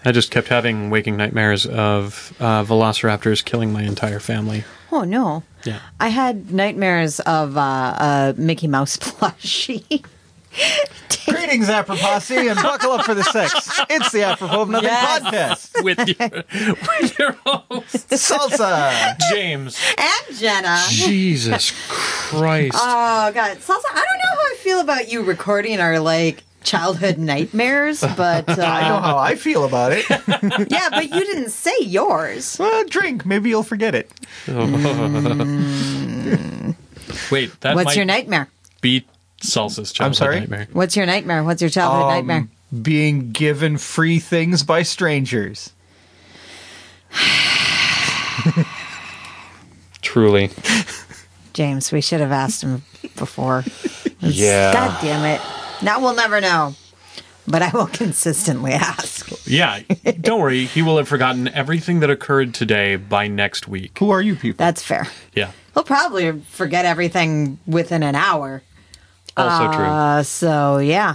I just kept having waking nightmares of velociraptors killing my entire family. Oh, no. Yeah. I had nightmares of a Mickey Mouse plushie. Greetings, Apper Posse, and buckle up for the sex. It's the Apropos of Nothing podcast. with your host, Salsa. James. And Jenna. Jesus Christ. Oh, God. Salsa, I don't know how I feel about you recording our, childhood nightmares, but... I know how I feel about it. Yeah, but you didn't say yours. Well, drink. Maybe you'll forget it. Wait, that What's might your nightmare? be Salsa's childhood I'm sorry? nightmare. What's your nightmare? What's your childhood nightmare? Being given free things by strangers. Truly. James, we should have asked him before. Yeah. God damn it. Now we'll never know. But I will consistently ask. Yeah, don't worry. He will have forgotten everything that occurred today by next week. Who are you people? That's fair. Yeah, He'll probably forget everything within an hour. also true. So, yeah.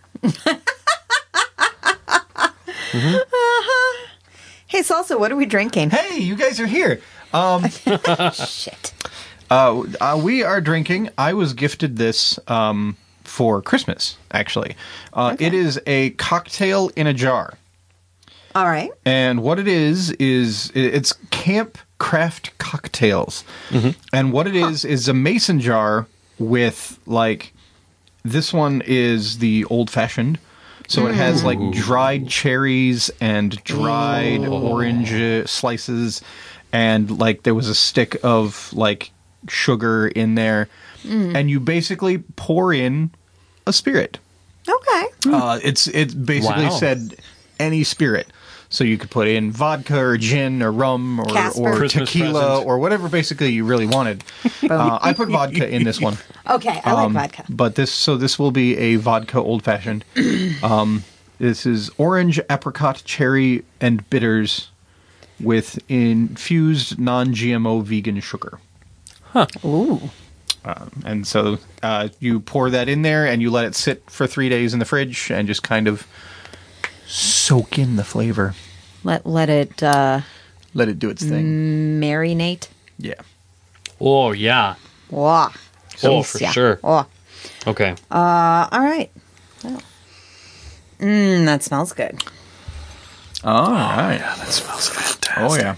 Hey, Salsa, what are we drinking? Hey, you guys are here. Shit. We are drinking. I was gifted this for Christmas, actually. Okay. It is a cocktail in a jar. All right. And what it is it's Camp Craft Cocktails. Mm-hmm. And what it is a mason jar with, this one is the old-fashioned. So it has, dried cherries and dried orange slices. And, there was a stick of, sugar in there. And you basically pour in a spirit. Okay. It basically Wow. said any spirit. So you could put in vodka or gin or rum Casper. or Christmas tequila present. or whatever basically you really wanted. I put vodka in this one. Okay, I like vodka. But this will be a vodka old fashioned. This is orange, apricot, cherry, and bitters with infused non-GMO vegan sugar. Ooh. And so you pour that in there and you let it sit for 3 days in the fridge and just kind of soak in the flavor. Let it Let it do its thing. marinate. Yeah. Oh, yeah. Wow. Oh, for sure. Oh. Okay. All right. Well. That smells good. All right. Yeah, that smells fantastic. Oh, yeah.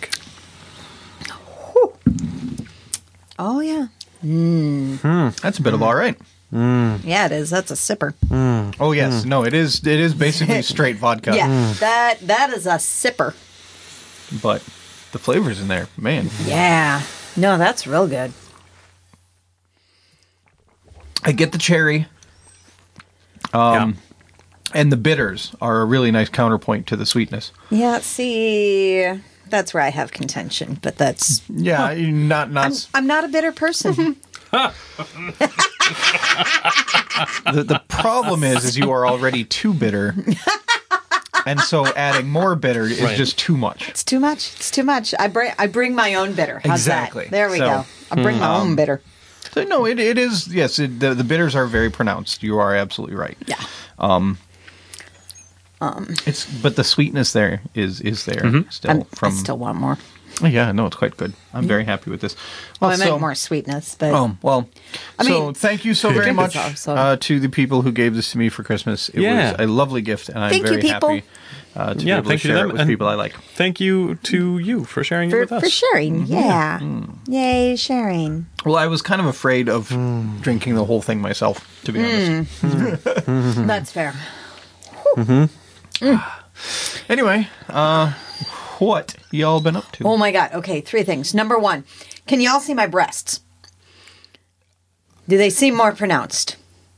Oh, yeah. That's a bit of all right. Yeah, it is. That's a sipper. Oh, yes. No, it is basically straight vodka. Yeah, that is a sipper. But the flavor's in there. Man. Yeah. No, that's real good. I get the cherry. Yeah. And the bitters are a really nice counterpoint to the sweetness. Yeah, see, that's where I have contention, but that's... Yeah, not I'm not a bitter person. the problem is you are already too bitter. And so adding more bitter is Right. just too much. It's too much. It's too much. I bring my own bitter. How's Exactly. that? There we So, go. I bring my own bitter. So, no, it is, yes, the bitters are very pronounced. You are absolutely right. Yeah. But the sweetness there is there still I still want more. Oh, yeah, no, it's quite good. I'm very happy with this. Well, I meant more sweetness, but... Oh, well, I so mean, thank you so very drink much this off, so- to the people who gave this to me for Christmas. It Yeah. was a lovely gift, and I'm Thank you, very people. happy to be Yeah, able to thank you to share them, it with and- people I like. Thank you to you for sharing it with us. for sharing, yeah. Yay, sharing. Well, I was kind of afraid of drinking the whole thing myself, to be honest. That's fair. Anyway, what y'all been up to? Oh my God. Okay, 3 things. Number 1, can y'all see my breasts? Do they seem more pronounced?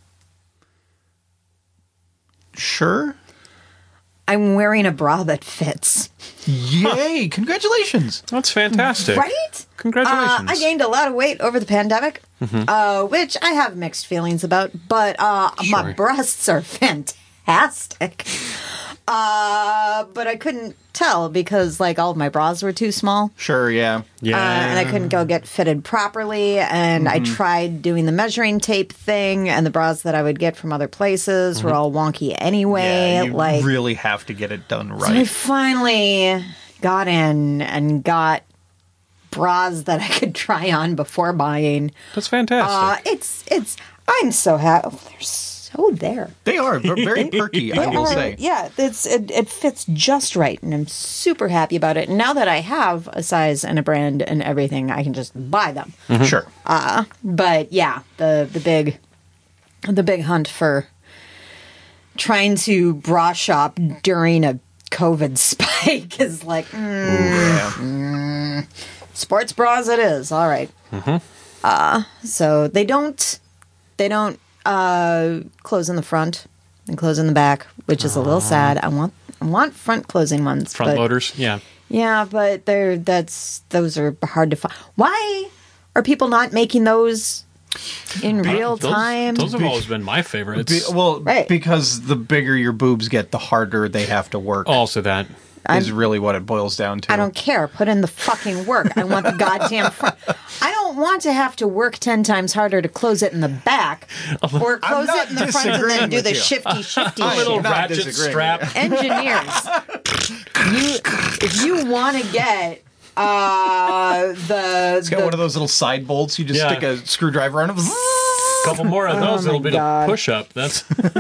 Sure. I'm wearing a bra that fits. Yay! Congratulations! That's fantastic. Right? Congratulations. I gained a lot of weight over the pandemic, which I have mixed feelings about, but my Sure. breasts are fantastic. But I couldn't tell because like all of my bras were too small. Sure, yeah. Yeah. And I couldn't go get fitted properly. And I tried doing the measuring tape thing, and the bras that I would get from other places were all wonky anyway. Yeah, you like, really have to get it done so I right. finally got in and got bras that I could try on before buying. That's fantastic. I'm so happy. Oh, they're so there. They are. They're very perky, I will say. Yeah, it fits just right, and I'm super happy about it. And now that I have a size and a brand and everything, I can just buy them. Sure. But yeah, the big hunt for trying to bra shop during a COVID spike is like sports bras. It is all right. So they don't close in the front and close in the back, which is a little sad. I want front closing ones. Front but, loaders, yeah. Yeah, but those are hard to find. Why are people not making those in real time? Those have always been my favorites. Right. Because the bigger your boobs get, the harder they have to work. Also that. Is really what it boils down to. I don't care. Put in the fucking work. I want the goddamn front. I don't want to have to work 10 times harder to close it in the back or close it in the front and then do the shifty shit. Little not ratchet disagreeing. strap. Engineers, if you want to get It's got one of those little side bolts. You just Yeah. stick a screwdriver on it. Couple more of those, it'll be God. a push-up. That's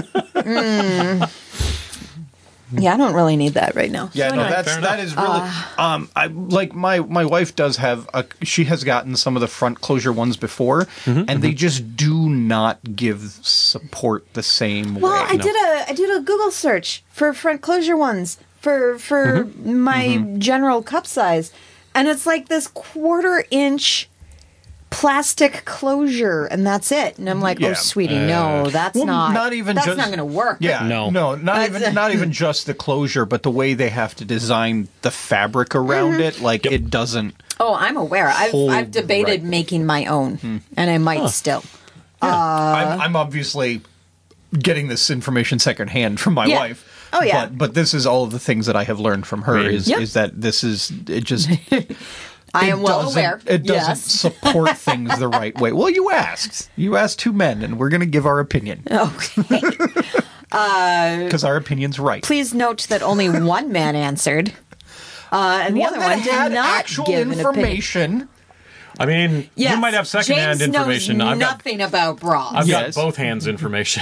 yeah, I don't really need that right now. Yeah, So no, anyway. that is really. I like my wife does have she has gotten some of the front closure ones before, and they just do not give support the same Well, way. I did a Google search for front closure ones for my general cup size, and it's like this 1/4 inch plastic closure, and that's it. And I'm like, Yeah. oh, sweetie, no, that's Well, not. not even that's just- not going to work. Yeah, No. not even just the closure, but the way they have to design the fabric around it, like it doesn't. Oh, I'm aware. Hold I've debated right. making my own, and I might still. I'm obviously getting this information secondhand from my Yeah. wife. Oh, yeah. but this is all of the things that I have learned from her. Is Yep. is that this is it just. I am well doesn't- aware. It doesn't Yes. support things the right way. Well, you asked. You asked 2 men, and we're going to give our opinion Okay. because our opinion's right. Please note that only one man answered, and the other that one did had not actual give an opinion. information. I mean, Yes, you might have secondhand James information. Knows I've got nothing about bras. Yes. both hands information.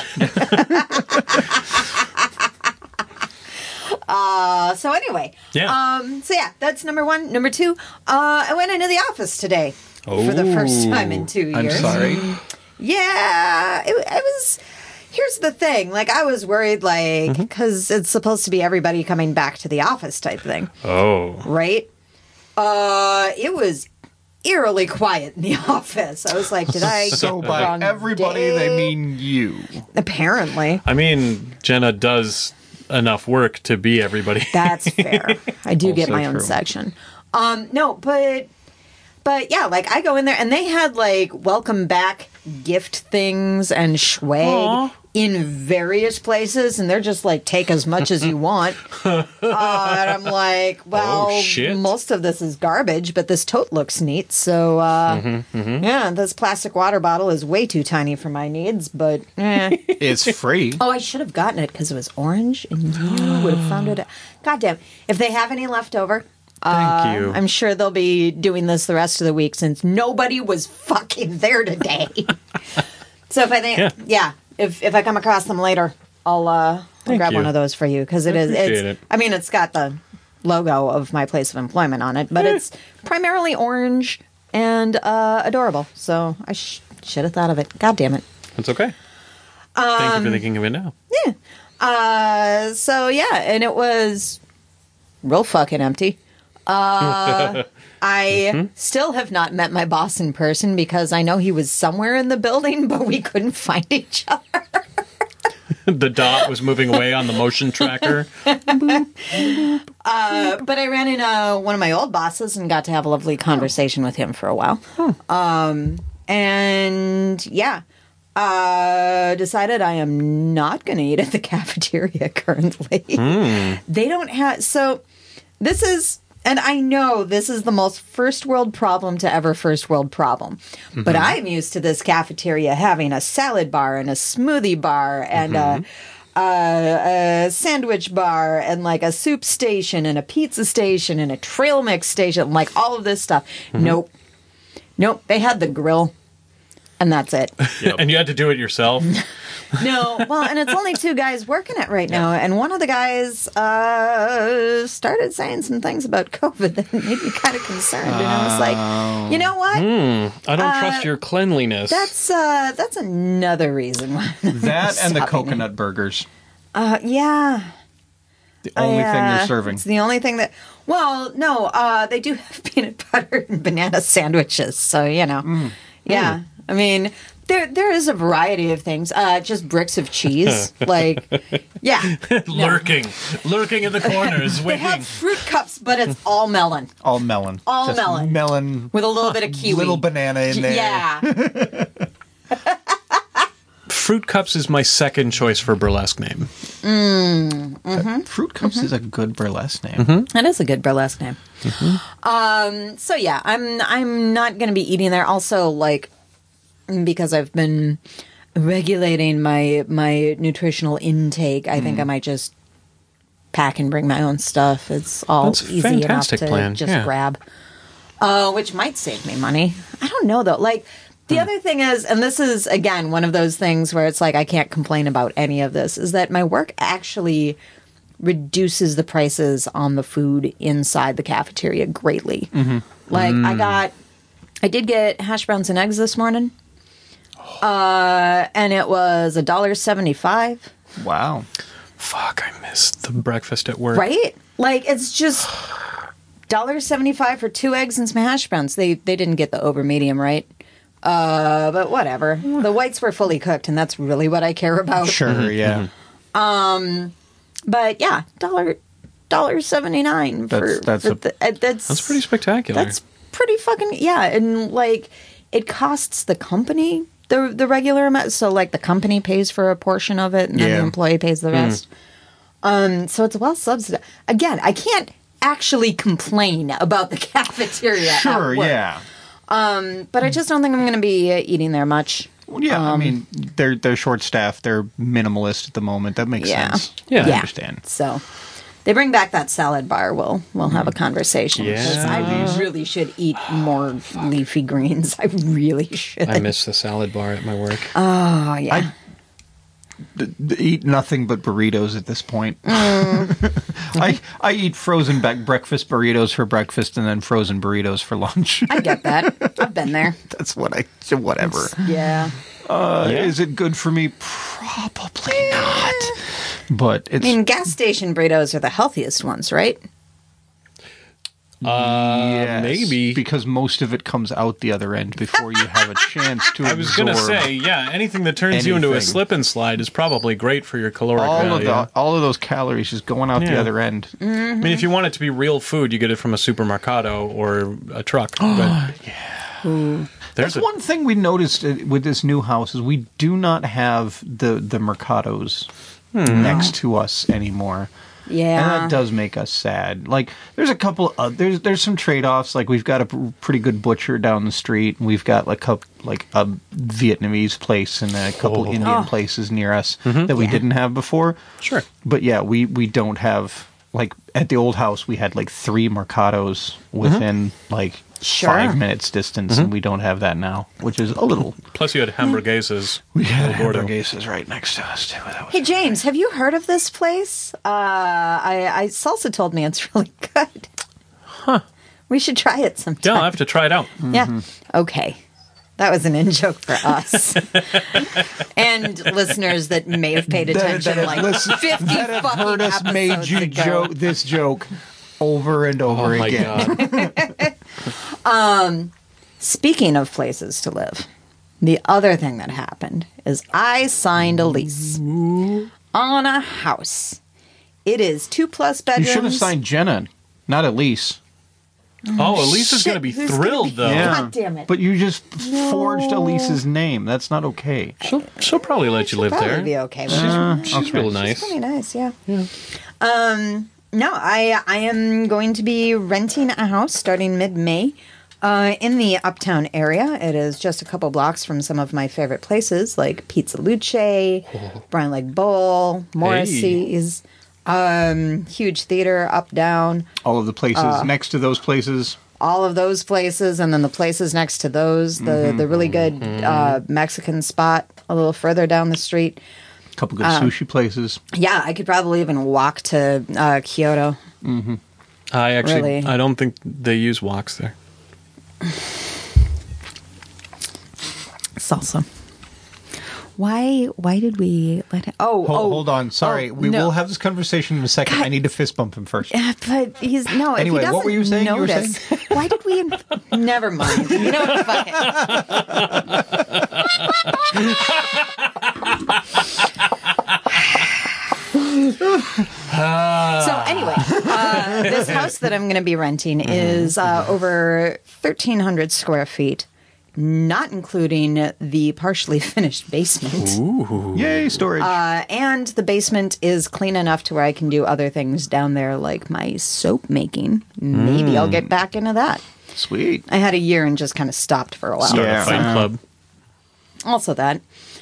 So anyway, Yeah. so yeah, that's number one. Number two, I went into the office today for the first time in 2 years. I'm sorry. Yeah, it was. Here's the thing. Like, I was worried, like, because it's supposed to be everybody coming back to the office type thing, Oh. right? It was eerily quiet in the office. I was like, did I So get the by wrong everybody, day? they mean you. Apparently. I mean, Jenna does enough work to be everybody. That's fair. I do get Also my own true. section. No, but yeah, like I go in there and they had like welcome back gift things and swag Aw. in various places, and they're just like, take as much as you want. And I'm like, well, Oh, shit. most of this is garbage, but this tote looks neat. So yeah, this plastic water bottle is way too tiny for my needs, but It's free. Oh, I should have gotten it because it was orange, and you would have found it. Goddamn! If they have any left over, Thank you. I'm sure they'll be doing this the rest of the week since nobody was fucking there today. So if I think, if I come across them later, I'll grab you. one of those for you because it is. appreciate it. I mean, it's got the logo of my place of employment on it, but it's primarily orange and adorable. So I should have thought of it. God damn it. That's okay. Thank you for thinking of it now. So yeah, and it was real fucking empty. I still have not met my boss in person because I know he was somewhere in the building, but we couldn't find each other. The dot was moving away on the motion tracker. But I ran into one of my old bosses and got to have a lovely conversation with him for a while. And yeah, Decided I am not going to eat at the cafeteria currently. They don't have... So this is... And I know this is the most first world problem to ever first world problem. But I'm used to this cafeteria having a salad bar and a smoothie bar and a sandwich bar and like a soup station and a pizza station and a trail mix station, like all of this stuff. Nope. They had the grill. And that's it. And you had to do it yourself? No. Well, and it's only 2 guys working it right now. And one of the guys started saying some things about COVID that made me kind of concerned. And I was like, you know what? I don't trust your cleanliness. That's another reason why. That and the Stopping coconut burgers. Yeah. The only thing they're serving. It's the only thing that... Well, no, they do have peanut butter and banana sandwiches. So, you know. Yeah. I mean, there is a variety of things. Just bricks of cheese. Like, yeah. Lurking in the corners, They waiting. have fruit cups, but it's all melon. All melon. All Just melon. Melon. With a little bit of kiwi. Little banana in there. Yeah. Fruit Cups is my second choice for burlesque name. Fruit Cups is a good burlesque name. That is a good burlesque name. So yeah, I'm not going to be eating there. Also, like, because I've been regulating my nutritional intake, I think I might just pack and bring my own stuff. It's all That's a easy enough fantastic to plan, just yeah. grab. Which might save me money. I don't know though. Like, the other thing is, and this is again one of those things where it's like I can't complain about any of this, is that my work actually reduces the prices on the food inside the cafeteria greatly. Like I did get hash browns and eggs this morning. And it was $1.75. Wow. Fuck, I missed the breakfast at work. Right? Like, it's just $1.75 for 2 eggs and some hash browns. They didn't get the over medium, right? But whatever. The whites were fully cooked, and that's really what I care about. Sure, yeah. But yeah, $1.79 for That's pretty spectacular. That's pretty fucking, yeah. And like, it costs the company the regular amount. So like the company pays for a portion of it and then the employee pays the rest. So it's well subsidized. Again, I can't actually complain about the cafeteria. Sure, at work. yeah. But I just don't think I'm going to be eating there much. Well, yeah, I mean, they're short-staffed. They're minimalist at the moment. That makes sense. Yeah. I understand. So they bring back that salad bar. We'll have a conversation. Yeah. 'Cause I really should eat more leafy greens. I really should. I miss the salad bar at my work. Oh, yeah. Eat nothing but burritos at this point. I eat frozen breakfast burritos for breakfast and then frozen burritos for lunch. I get that. I've been there. That's what whatever. Yeah. Is it good for me? Probably not. But it's... I mean, gas station burritos are the healthiest ones, right? yes, maybe. because most of it comes out the other end before you have a chance to I was going to absorb say, yeah, anything that turns you into a anything. slip and slide is probably great for your caloric value. all of those calories just going out the Yeah. other end. I mean, if you want it to be real food, you get it from a supermercado or a truck. But That's one thing we noticed with this new house is we do not have the mercados next to us anymore. Yeah. And that does make us sad. Like, there's a couple of, there's some trade-offs. Like, we've got a pretty good butcher down the street, and we've got like a Vietnamese place and a couple Indian places near us that we didn't have before. Sure. But yeah, we don't have, like, at the old house, we had like 3 mercados within like 5 minutes distance, and we don't have that now, which is a little... Plus, you had hamburguesas. We had Bordeaux. hamburguesas right next to us, too. That was Hey, James, have you heard of this place? Salsa told me it's really good. Huh. We should try it sometime. Yeah, I'll have to try it out. Yeah. Okay. That was an in-joke for us. And listeners that may have paid attention that like listen- 50 that have fucking heard us made episodes you ago. this joke over and over Oh my again. God. Speaking of places to live, the other thing that happened is I signed a lease on a house. It is 2+ bedrooms. You should have signed Jenna, not Elise. Oh, Elisa's going to be Shit, who's gonna thrilled, be- though. Yeah. God damn it. But you just forged Elise's name. That's not okay. She'll probably let you live Probably there. be okay with it. She's real nice. Pretty nice, yeah. No, I am going to be renting a house starting mid-May in the Uptown area. It is just a couple blocks from some of my favorite places like Pizza Luce, Brown Leg Bowl, Morrissey's, huge theater, Up Down. All of the places next to those places. All of those places, and then the places next to those, the really good Mexican spot a little further down the street. A couple good sushi places. Yeah, I could probably even walk to Kyoto. I Really? I don't think they use woks there. Salsa. Why did we let him? Hold on. Sorry. We no. will have this conversation in a second. God. I need to fist bump him first. But he's no. Anyway, if he what were you doesn't saying? You were Notice, why did we? Never mind. You know what? Fuck it. So anyway, this house that I'm going to be renting is over 1,300 square feet, not including the partially finished basement. Yay, storage. And the basement is clean enough to where I can do other things down there, like my soap making. Maybe I'll get back into that. Sweet. I had a year and just kind of stopped for a while. Start Yeah. a fight club. Also that.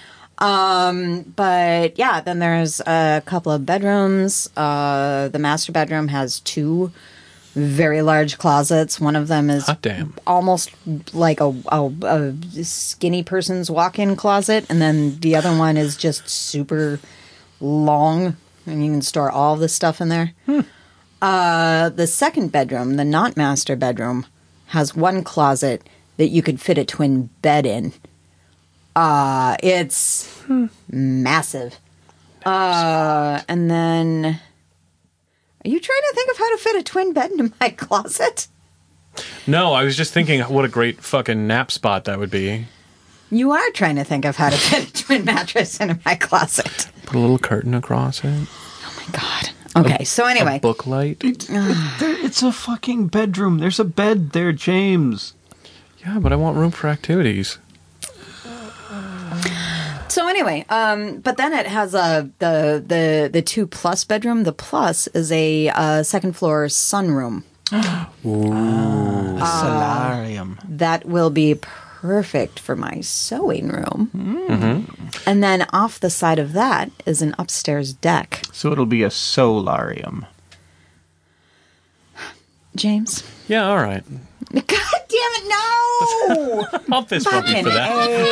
But yeah, then there's a couple of bedrooms. The master bedroom has 2 very large closets. One of them is Hot damn. almost like a skinny person's walk-in closet, and then the other one is just super long, and you can store all the stuff in there. The second bedroom, the not master bedroom, has one closet that you could fit a twin bed in. It's massive. And then, are you trying to think of how to fit a twin bed into my closet? No, I was just thinking what a great fucking nap spot that would be. You are trying to think of how to fit a twin mattress into my closet. Put a little curtain across it. Oh my god. Okay, so anyway. A book light. It's a fucking bedroom. There's a bed there, James. Yeah, but I want room for activities. So anyway, but then it has the 2 plus bedroom. The plus is a second floor sunroom. Solarium. That will be perfect for my sewing room. And then off the side of that is an upstairs deck. So it'll be a solarium. James? Yeah, all right. God damn it, no! I'll fist bump you Fucking for that.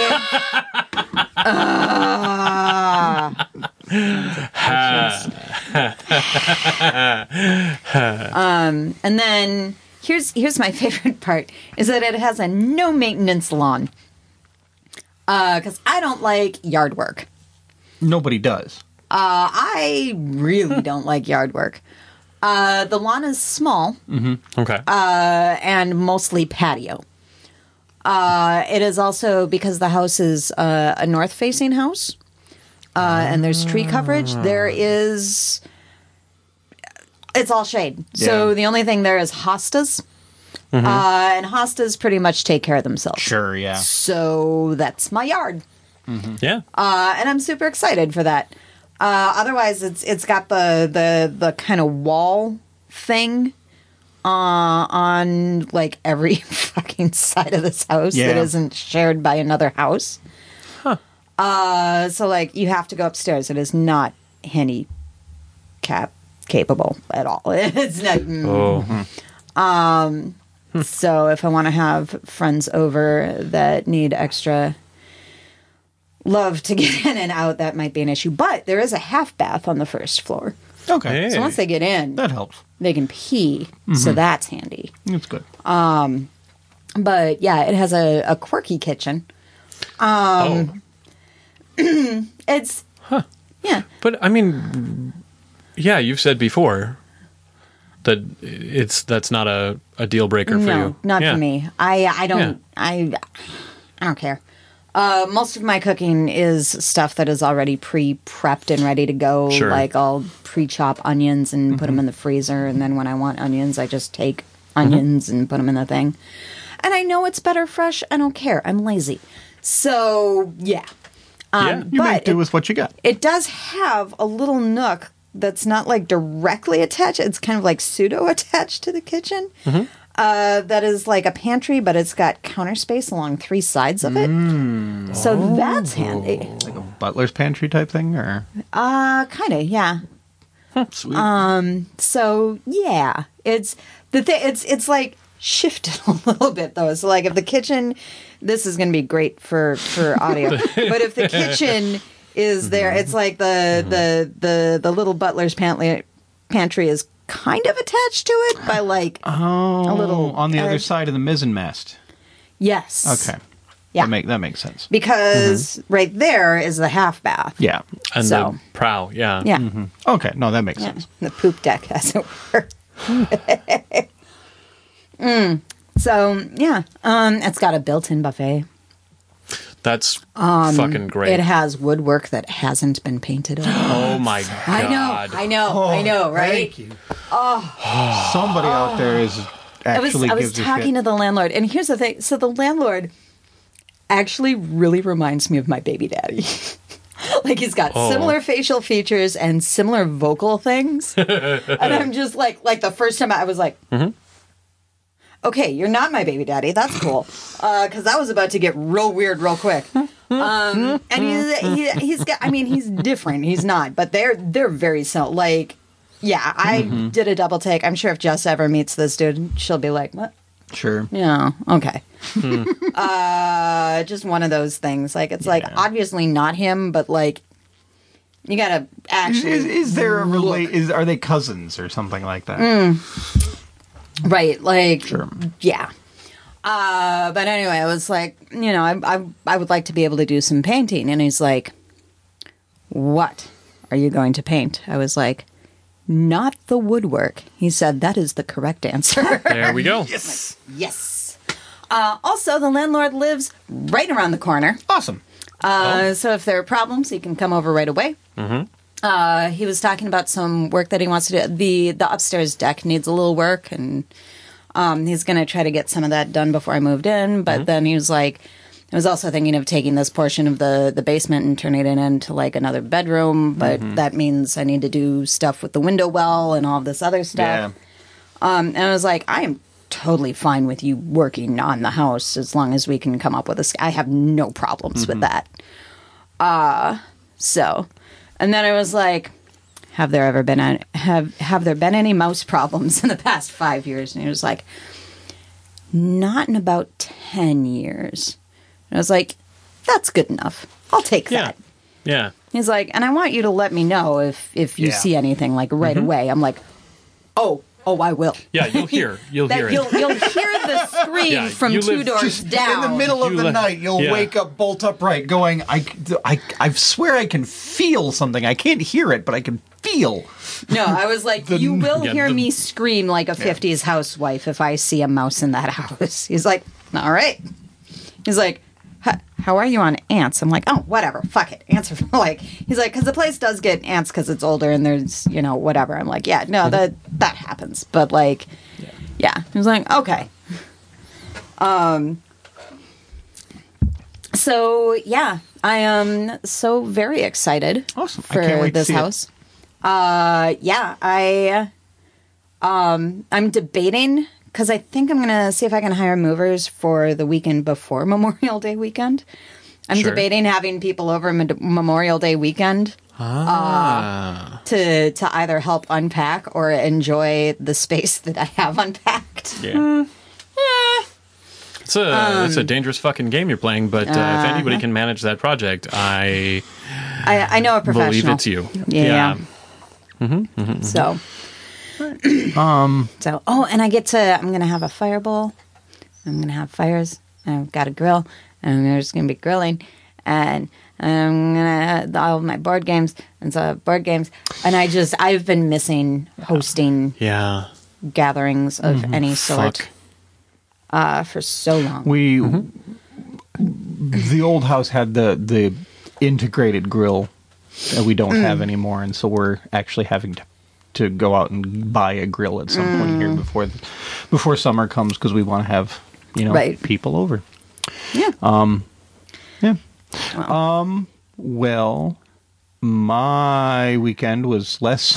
And then here's my favorite part is that it has a no maintenance lawn. Because I don't like yard work. Nobody does. I really don't like yard work. The lawn is small Okay. and mostly patio. It is also because the house is a north-facing house, and there's tree coverage. It's all shade. So Yeah. the only thing there is hostas, and hostas pretty much take care of themselves. Sure, yeah. So that's my yard. Yeah. And I'm super excited for that. Otherwise, it's got the kind of wall thing on like every fucking side of this house that Yeah. isn't shared by another house. So like you have to go upstairs. It is not handicap capable at all. It's not. Oh. So if I want to have friends over that need extra love to get in and out, that might be an issue. But there is a half bath on the first floor. Okay. Hey. So once they get in, That helps. they can pee. So that's handy. It's good. But yeah, it has a quirky kitchen. It's yeah. But I mean, yeah, you've said before that that's not a deal breaker for No, you. not Yeah. for me. I don't Yeah. I don't care. Most of my cooking is stuff that is already pre-prepped and ready to go. Sure. Like I'll pre-chop onions and put them in the freezer, and then when I want onions, I just take onions and put them in the thing. And I know it's better fresh. I don't care. I'm lazy. So, yeah. Yeah. You make do with what you got. It does have a little nook that's not like directly attached. It's kind of like pseudo attached to the kitchen. That is like a pantry, but it's got counter space along 3 sides of it. So that's handy. Like a butler's pantry type thing, or Kind of, yeah. Sweet. So yeah, it's the thing. It's like shifted a little bit though. So like if the kitchen, this is going to be great for audio. But if the kitchen is there, it's like the little butler's pantry is kind of attached to it by like a little on the other side of the mizzen mast. Yes. Okay. Yeah. That makes sense. Because right there is the half bath. Yeah. And so- the prow, yeah. Yeah. Okay. No, that makes Yeah. sense. The poop deck, as it were. So yeah, it's got a built-in buffet. That's fucking great. It has woodwork that hasn't been painted over. Oh my god. I know, right? Thank you. Somebody out there is actually I was gives a talking shit. to the landlord, and here's the thing. So the landlord actually really reminds me of my baby daddy. Like he's got similar facial features and similar vocal things. And I'm just like the first time I was like, okay, you're not my baby daddy. That's cool. Because that was about to get real weird real quick. And he's got, I mean, he's different. He's not, but they're very similar. Like, yeah, I did a double take. I'm sure if Jess ever meets this dude, she'll be like, what? Sure. Yeah, okay. Just one of those things. Like, it's like obviously not him, but like, you gotta actually. Is there a are they cousins or something like that? Right, like, Sure. yeah. But anyway, I was like, you know, I would like to be able to do some painting. And he's like, what are you going to paint? I was like, not the woodwork. He said, that is the correct answer. There we go. Yes. Yes. Also, the landlord lives right around the corner. Awesome. So if there are problems, he can come over right away. He was talking about some work that he wants to do. The upstairs deck needs a little work, and he's going to try to get some of that done before I moved in. But then he was like, I was also thinking of taking this portion of the basement and turning it into like another bedroom. But that means I need to do stuff with the window well and all this other stuff. Yeah. And I was like, I am totally fine with you working on the house as long as we can come up with I have no problems with that. So, and then I was like, have there been any mouse problems in the past 5 years? And he was like, not in about 10 years. And I was like, that's good enough. I'll take that. Yeah. He's like, and I want you to let me know if you see anything like right away. I'm like, oh, I will. Yeah, you'll hear it. You'll hear the scream Yeah, from you 2 live doors Just down. in the middle of the night, you'll Yeah. wake up bolt upright going, I swear I can feel something. I can't hear it, but I can feel. No, I was like, you will Yeah, hear the- me scream like a 50s housewife if I see a mouse in that house. He's like, all right. He's like, how are you on ants? I'm like, oh, whatever. Fuck it. Ants are like, he's like, because the place does get ants because it's older and there's, whatever. I'm like, yeah, no, that happens. But like, yeah. He was like, okay. So yeah, I am so very excited Awesome. I for can't wait to this see it. house. Yeah, I'm debating because I think I'm going to see if I can hire movers for the weekend before Memorial Day weekend. I'm Sure. debating having people over Memorial Day weekend to either help unpack or enjoy the space that I have unpacked. Yeah. It's a dangerous fucking game you're playing, but if anybody can manage that project, I I know a professional. believe it's you. Yeah. So, and I'm going to have a fireball. I'm going to have fires. I've got a grill, and there's going to be grilling, and I'm going to all of my board games, and I've been missing hosting Yeah. gatherings of any sort for so long. The old house had the integrated grill that we don't have anymore, and so we're actually having to go out and buy a grill at some point here before summer comes because we want to have Right. people over. Yeah. Yeah. Well. Well, my weekend was less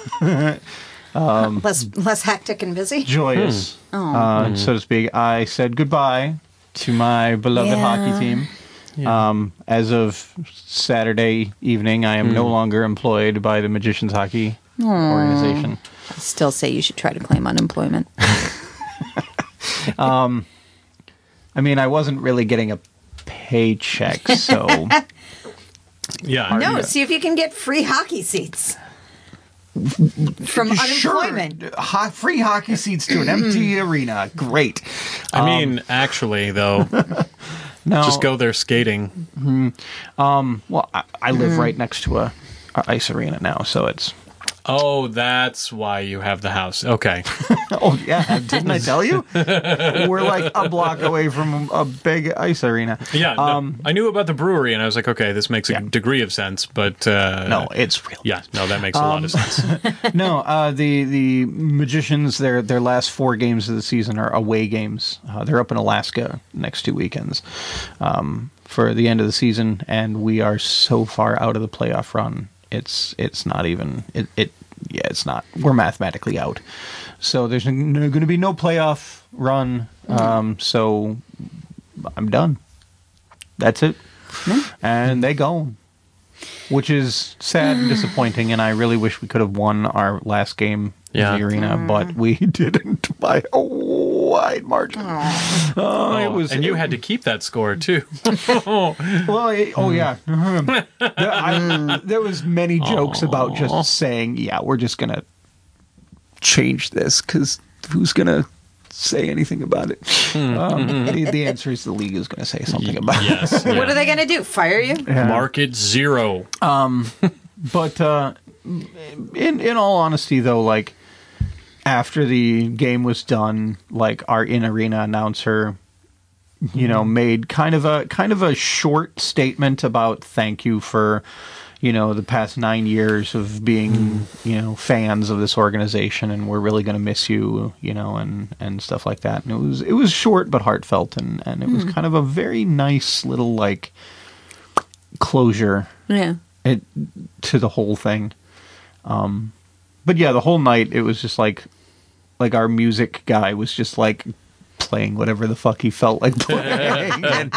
less hectic and busy. joyous, so to speak. I said goodbye to my beloved hockey team. As of Saturday evening, I am no longer employed by the Magicians Hockey Organization. I still say you should try to claim unemployment. I mean, I wasn't really getting a paycheck, so Yeah. No, see if you can get free hockey seats from unemployment. Sure. Free hockey seats to an empty arena. Great. I mean, actually, though, No, just go there skating. Well, I live right next to a ice arena now, so it's. Oh, that's why you have the house. Okay. Oh yeah, didn't I tell you? We're like a block away from a big ice arena. Yeah. No, I knew about the brewery, and I was like, okay, this makes a degree of sense, but No, it's real. yeah, no, that makes a lot of sense. No, the Magicians, their last 4 games of the season are away games. They're up in Alaska next 2 weekends for the end of the season, and we are so far out of the playoff run. It's not even it's not. We're mathematically out. So there's going to be no playoff run. So I'm done. That's it. And they go. Which is sad and disappointing, and I really wish we could have won our last game in the arena, but we didn't by a wide margin. You had to keep that score too. Well, there was many jokes about just saying, yeah, we're just going to change this, because who's going to say anything about it? The answer is the league is going to say something about it. Yes. What are they going to do? Fire you? Market zero. But in all honesty, though, like, after the game was done, like, our in-arena announcer, made kind of a short statement about thank you for, the past 9 years of being, fans of this organization, and we're really going to miss you, and stuff like that. And it was short but heartfelt, and it was kind of a very nice little, like, closure to the whole thing. But yeah, the whole night it was just like our music guy was just like playing whatever the fuck he felt like playing. And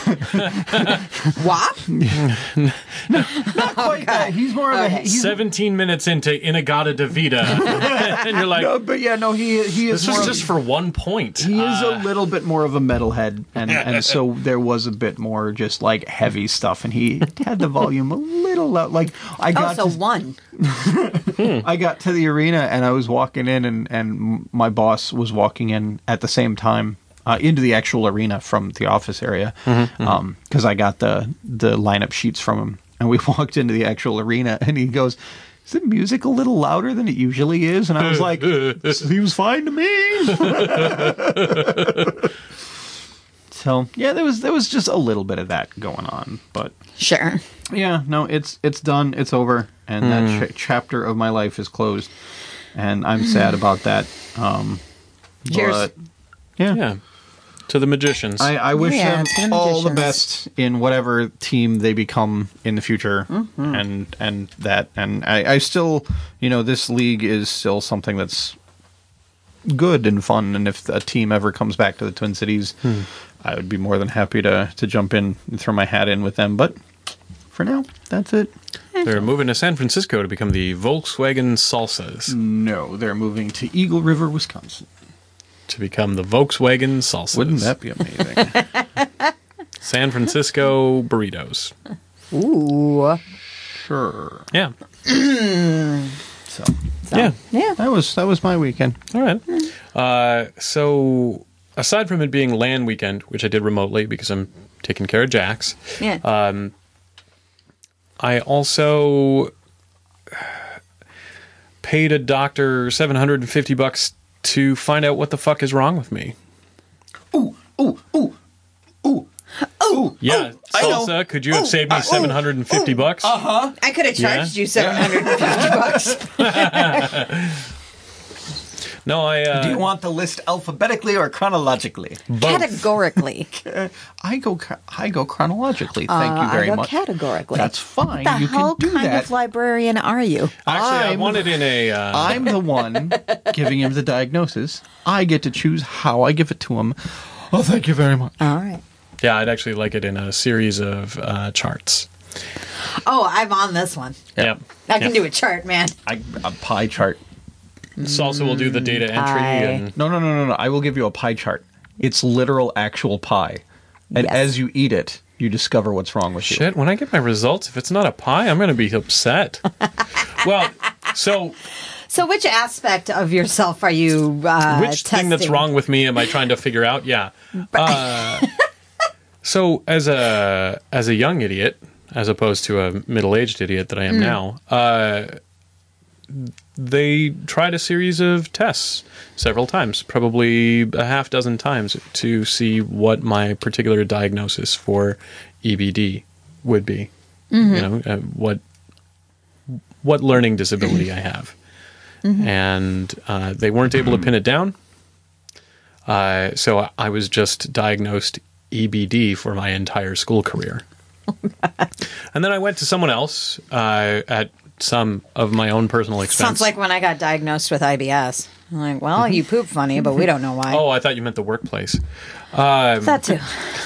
WAP? not quite that. He's more of a 17 minutes into Inagata Davida, and you're like, he is. this more was of- just for 1 point. He is a little bit more of a metalhead, and so there was a bit more just like heavy stuff, and he had the volume a little loud. Like I got one. I got to the arena and I was walking in, and my boss was walking in at the same time into the actual arena from the office area, because I got the lineup sheets from him, and we walked into the actual arena, and he goes, "Is the music a little louder than it usually is?" And I was like, "Seems fine to me." So yeah, there was just a little bit of that going on, but Sure. yeah, no, it's done, it's over, and that chapter of my life is closed, and I'm sad about that. Cheers. But yeah. Yeah. To the Magicians. I wish Yeah, them to the all the Magicians. best in whatever team they become in the future, and I still, this league is still something that's good and fun, and if a team ever comes back to the Twin Cities, I would be more than happy to jump in and throw my hat in with them, but for now, that's it. They're moving to San Francisco to become the Volkswagen Salsas. No, they're moving to Eagle River, Wisconsin. To become the Volkswagen Salsas. Wouldn't that be amazing? San Francisco burritos. Ooh. Sure. Yeah. So Yeah. Yeah. that was my weekend. All right. So aside from it being LAN weekend, which I did remotely because I'm taking care of Jax, Yeah. I also paid a doctor $750 to find out what the fuck is wrong with me. Ooh. Yeah, I know. Salsa, could you have saved me $750? I could have charged you $750. No, I. Do you want the list alphabetically or chronologically? both. Categorically. I go chronologically. Thank you very I go much. categorically. That's fine. What the You hell can do kind that. of librarian are you? Actually, I I'm- want it in a. I'm the one giving him the diagnosis. I get to choose how I give it to him. Oh, thank you very much. All right. Yeah, I'd actually like it in a series of charts. Oh, I'm on this one. Yep. I can do a chart, man. A pie chart. Salsa will do the data entry Pie. and. No. I will give you a pie chart. It's literal actual pie. And Yes. as you eat it, you discover what's wrong with you. Shit, when I get my results, if it's not a pie, I'm going to be upset. Well, so So, which aspect of yourself are you which thing that's testing? wrong with me am I trying to figure out? Yeah. So as a young idiot, as opposed to a middle-aged idiot that I am now, they tried a series of tests several times, probably a half dozen times, to see what my particular diagnosis for EBD would be. You know, what learning disability I have. And they weren't able to pin it down. So I was just diagnosed EBD for my entire school career. And then I went to someone else at some of my own personal expense. Sounds like when I got diagnosed with IBS. I'm like, well, you poop funny, but we don't know why. Oh, I thought you meant the workplace. That too.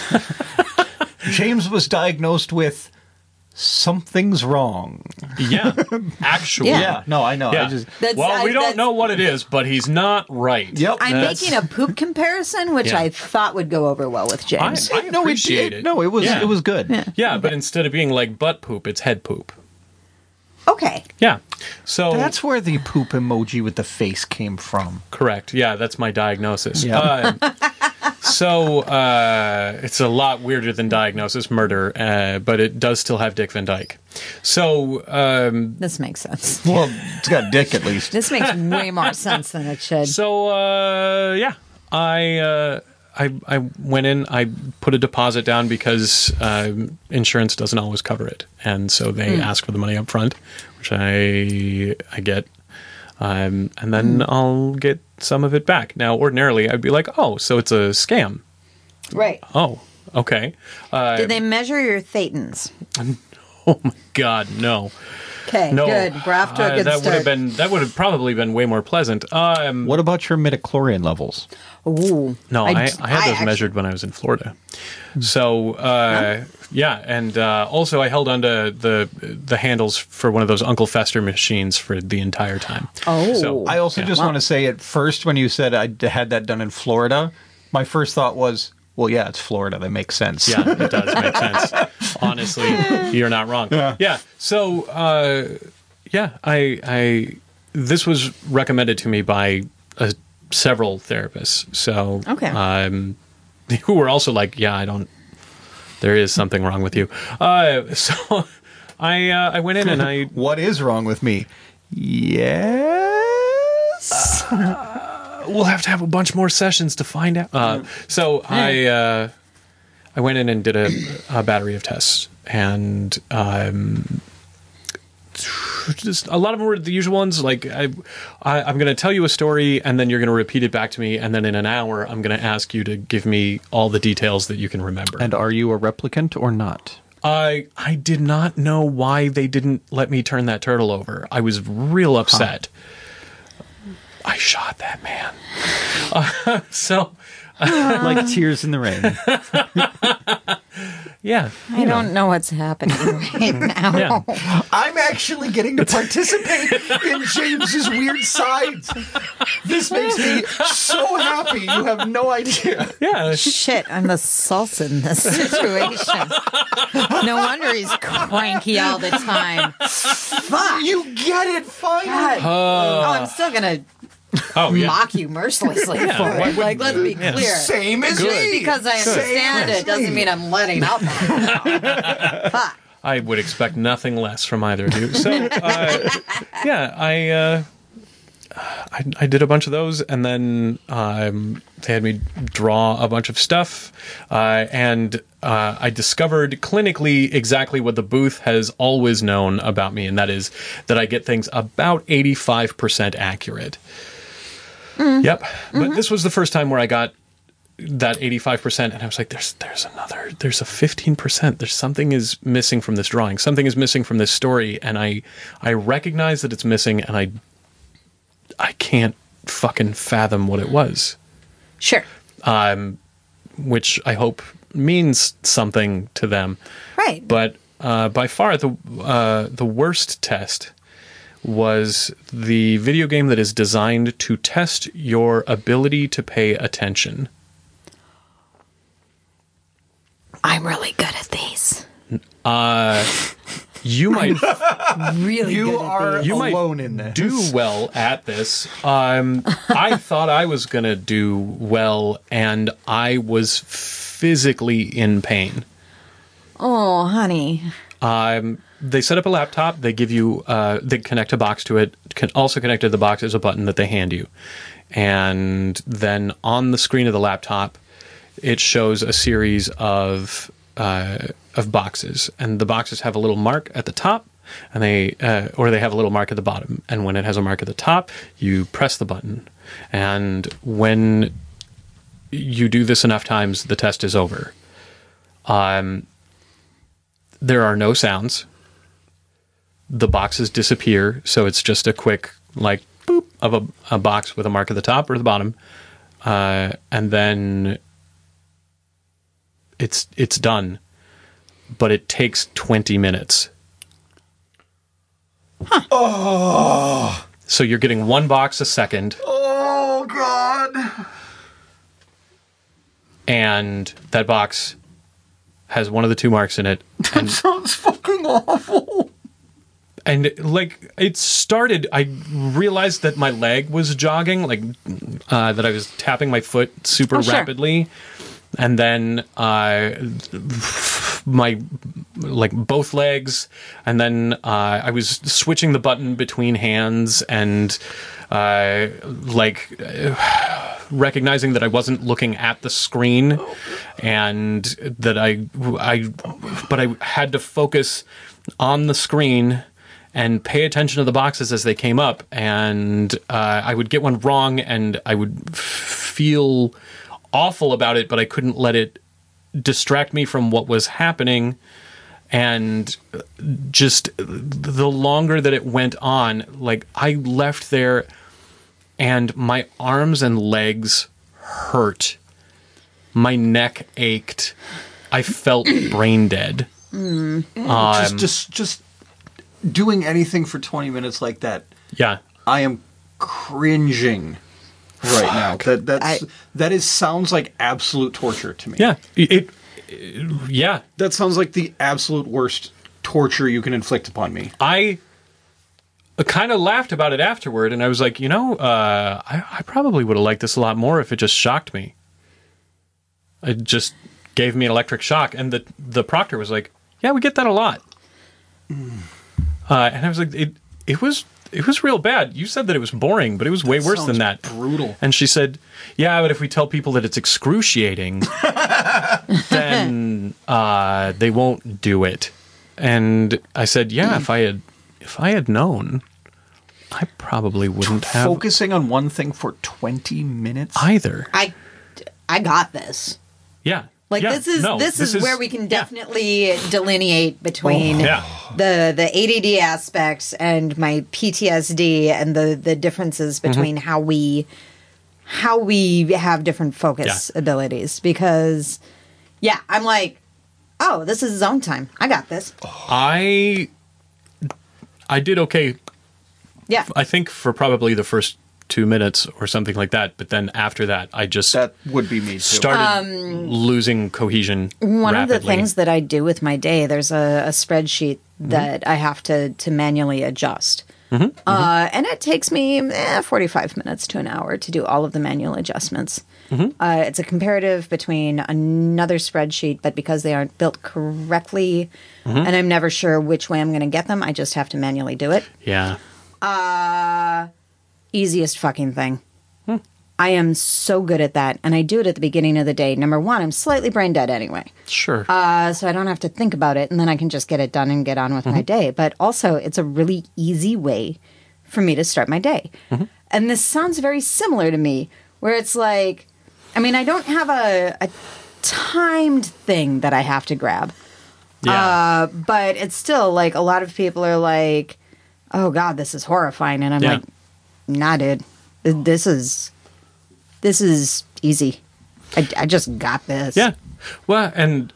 James was diagnosed with something's wrong. Yeah, actually. Yeah. No, I know. Yeah. I just Well, we don't that's- know what it is, but he's not right. Yep. I'm That's- making a poop comparison, which Yeah. I thought would go over well with James. I appreciate it. No, it was Yeah. it was good. Yeah, but instead of being like butt poop, it's head poop. Okay. Yeah. So That's where the poop emoji with the face came from. correct. Yeah, that's my diagnosis. Yeah. So it's a lot weirder than diagnosis, murder, but it does still have Dick Van Dyke. So This makes sense. Well, it's got dick at least. This makes way more sense than it should. yeah, I went in. I put a deposit down because insurance doesn't always cover it, and so they ask for the money up front, which I get, and then I'll get some of it back. Now, ordinarily, I'd be like, "Oh, so it's a scam." Right. Oh, okay. Did they measure your thetans? Oh my God, no, Okay, no. good. We're off to a good that start. would have probably been way more pleasant. What about your midichlorian levels? Ooh. No, I had those actually- measured when I was in Florida. So, yeah, and also I held onto the handles for one of those Uncle Fester machines for the entire time. Oh. So, I also just want to say at first when you said I had that done in Florida, my first thought was, well, yeah, it's Florida. That makes sense. yeah, it does make sense. Honestly, you're not wrong. Yeah. So, yeah, I this was recommended to me by several therapists. So, Okay. who were also like, yeah, there is something wrong with you. So I went in and I, What is wrong with me? Yes. we'll have to have a bunch more sessions to find out. So I went in and did a battery of tests, and just a lot of them were the usual ones. Like I'm going to tell you a story, and then you're going to repeat it back to me, and then in an hour, I'm going to ask you to give me all the details that you can remember. And are you a replicant or not? I did not know why they didn't let me turn that turtle over. I was real upset. I shot that man. So, Like tears in the rain. yeah. I don't know what's happening right now. Yeah. I'm actually getting to participate in James's weird sides. This makes me so happy. You have no idea. Yeah. Shit, I'm the salsa in this situation. No wonder he's cranky all the time. Fuck. You get it finally. Oh, I'm still gonna Oh, yeah. mock you mercilessly for why it. Like, let's be clear. Same as me. Because I understand it doesn't mean I'm letting up on it. Fuck. I would expect nothing less from either of you. So, yeah, I did a bunch of those, and then they had me draw a bunch of stuff, and I discovered clinically exactly what the booth has always known about me, and that is that I get things about 85% accurate. Yep. But this was the first time where I got that 85%, and I was like, there's a 15%. There's something is missing from this drawing. Something is missing from this story, and I recognize that it's missing, and I can't fucking fathom what it was. Sure. Which I hope means something to them. Right. But by far the worst test was the video game that is designed to test your ability to pay attention. I'm really good at these. You might Really You good are at these. you might alone in this. do well at this. I thought I was going to do well, and I was physically in pain. Oh, honey. They set up a laptop. They give you, they connect a box to it. Also connected to the box is a button that they hand you. And then on the screen of the laptop, it shows a series of boxes. And the boxes have a little mark at the top, and they have a little mark at the bottom. And when it has a mark at the top, you press the button. And when you do this enough times, the test is over. There are no sounds. The boxes disappear, so it's just a quick, like, boop of a box with a mark at the top or the bottom. And then it's done. But it takes 20 minutes. Huh. Oh. So you're getting one box a second. Oh, God. And that box has one of the two marks in it. And That sounds fucking awful. And like it started, I realized that my leg was jogging, like that I was tapping my foot super sure. rapidly, and then my like both legs, and then I was switching the button between hands, and recognizing that I wasn't looking at the screen, and that I had to focus on the screen and pay attention to the boxes as they came up, and I would get one wrong, and I would feel awful about it, but I couldn't let it distract me from what was happening. And just the longer that it went on, like I left there, and my arms and legs hurt. My neck ached. I felt brain dead. Just doing anything for 20 minutes like that. Yeah. I am cringing right now. That sounds like absolute torture to me. Yeah. Yeah. That sounds like the absolute worst torture you can inflict upon me. I kind of laughed about it afterward, and I was like, I probably would have liked this a lot more if it just shocked me. It just gave me an electric shock, and the proctor was like, yeah, we get that a lot. And I was like, it was real bad. You said that it was boring, but it was way worse than that. Brutal. And she said, yeah, but if we tell people that it's excruciating, then they won't do it. And I said, yeah, if I had known, I probably wouldn't have Focusing on one thing for 20 minutes? either. I got this. Yeah. Like Yeah. this is No, this is where we can definitely delineate between Yeah. the ADD aspects and my PTSD and the differences between how we have different focus abilities, because I'm like, oh, this is zone time. I got this. I did okay. Yeah. I think for probably the first 2 minutes or something like that, but then after that, I just That would be me too. started losing cohesion. One rapidly. of the things that I do with my day, there's a spreadsheet that I have to manually adjust. And it takes me 45 minutes to an hour to do all of the manual adjustments. It's a comparative between another spreadsheet, but because they aren't built correctly, and I'm never sure which way I'm going to get them, I just have to manually do it. Yeah. Easiest fucking thing. I am so good at that, and I do it at the beginning of the day. Number one, I'm slightly brain dead anyway. Sure. So I don't have to think about it, and then I can just get it done and get on with my day. But also, it's a really easy way for me to start my day. and this sounds very similar to me, where it's like, I mean, I don't have a timed thing that I have to grab. Yeah. But it's still like a lot of people are like, oh God, this is horrifying. And I'm like, nah, dude, this is easy. I just got this. Yeah. Well, and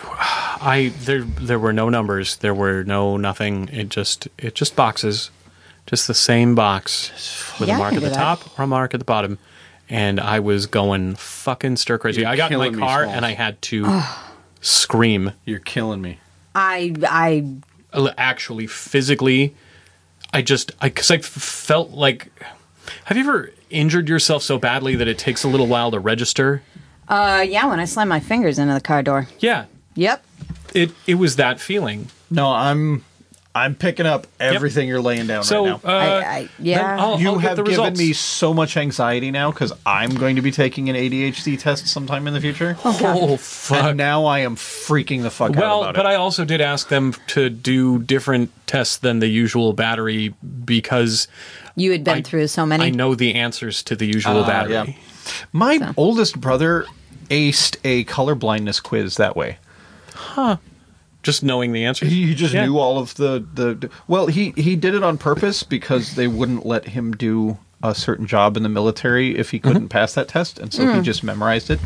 there were no numbers. There were nothing. It just boxes. Just the same box with a mark at the top or a mark at the bottom. And I was going fucking stir crazy. I got in my car and I had to scream. You're killing me. I actually physically, because I felt like, have you ever injured yourself so badly that it takes a little while to register? yeah, when I slam my fingers into the car door. Yeah. Yep. It was that feeling. No, I'm picking up everything you're laying down So, right now. Yeah. You I'll get have the given results. me so much anxiety now because I'm going to be taking an ADHD test sometime in the future. Oh, fuck. And now I am freaking the fuck out Well, about but it. I also did ask them to do different tests than the usual battery because You had been through so many. I know the answers to the usual battery. yeah. My oldest brother aced a color blindness quiz that way. Just knowing the answers. He just knew all of the well, he did it on purpose because they wouldn't let him do a certain job in the military if he couldn't pass that test, and so he just memorized it.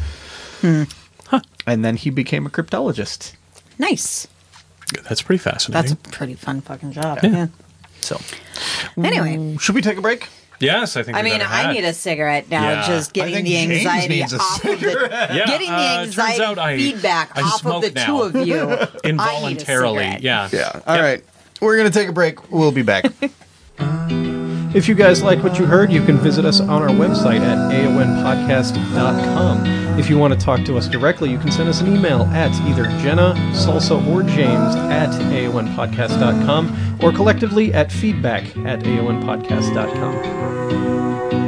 And then he became a cryptologist. Nice. That's pretty fascinating. That's a pretty fun fucking job. Yeah. So, Anyway. should we take a break? Yes, I think. I mean, I need a cigarette now. Yeah. Just getting think the James anxiety needs a off of the getting the turns out anxiety feedback I off of smoke the now. two of you involuntarily. I need a cigarette. Yeah. All right. We're going to take a break. We'll be back. If you guys like what you heard, you can visit us on our website at aonpodcast.com. If you want to talk to us directly, you can send us an email at either Jenna, Salsa, or James at aonpodcast.com or collectively at feedback at aonpodcast.com.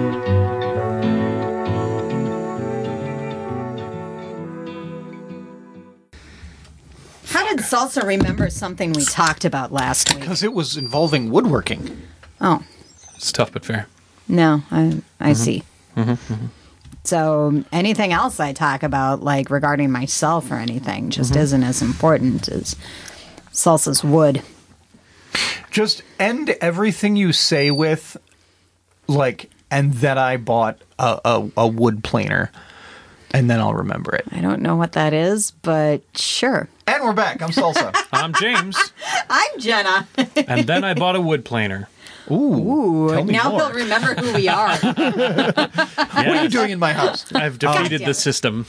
How did Salsa remember something we talked about last week? Because it was involving woodworking. Oh, It's tough but fair. no, I see. So anything else I talk about, like regarding myself or anything, just isn't as important as Salsa's wood. Just end everything you say with, like, and then I bought a wood planer, and then I'll remember it. I don't know what that is, but sure. And we're back. I'm Salsa. I'm James, I'm Jenna. and then I bought a wood planer. Ooh, tell me now more. he'll remember who we are. What are you doing in my house? I've defeated Goddamn the it. system.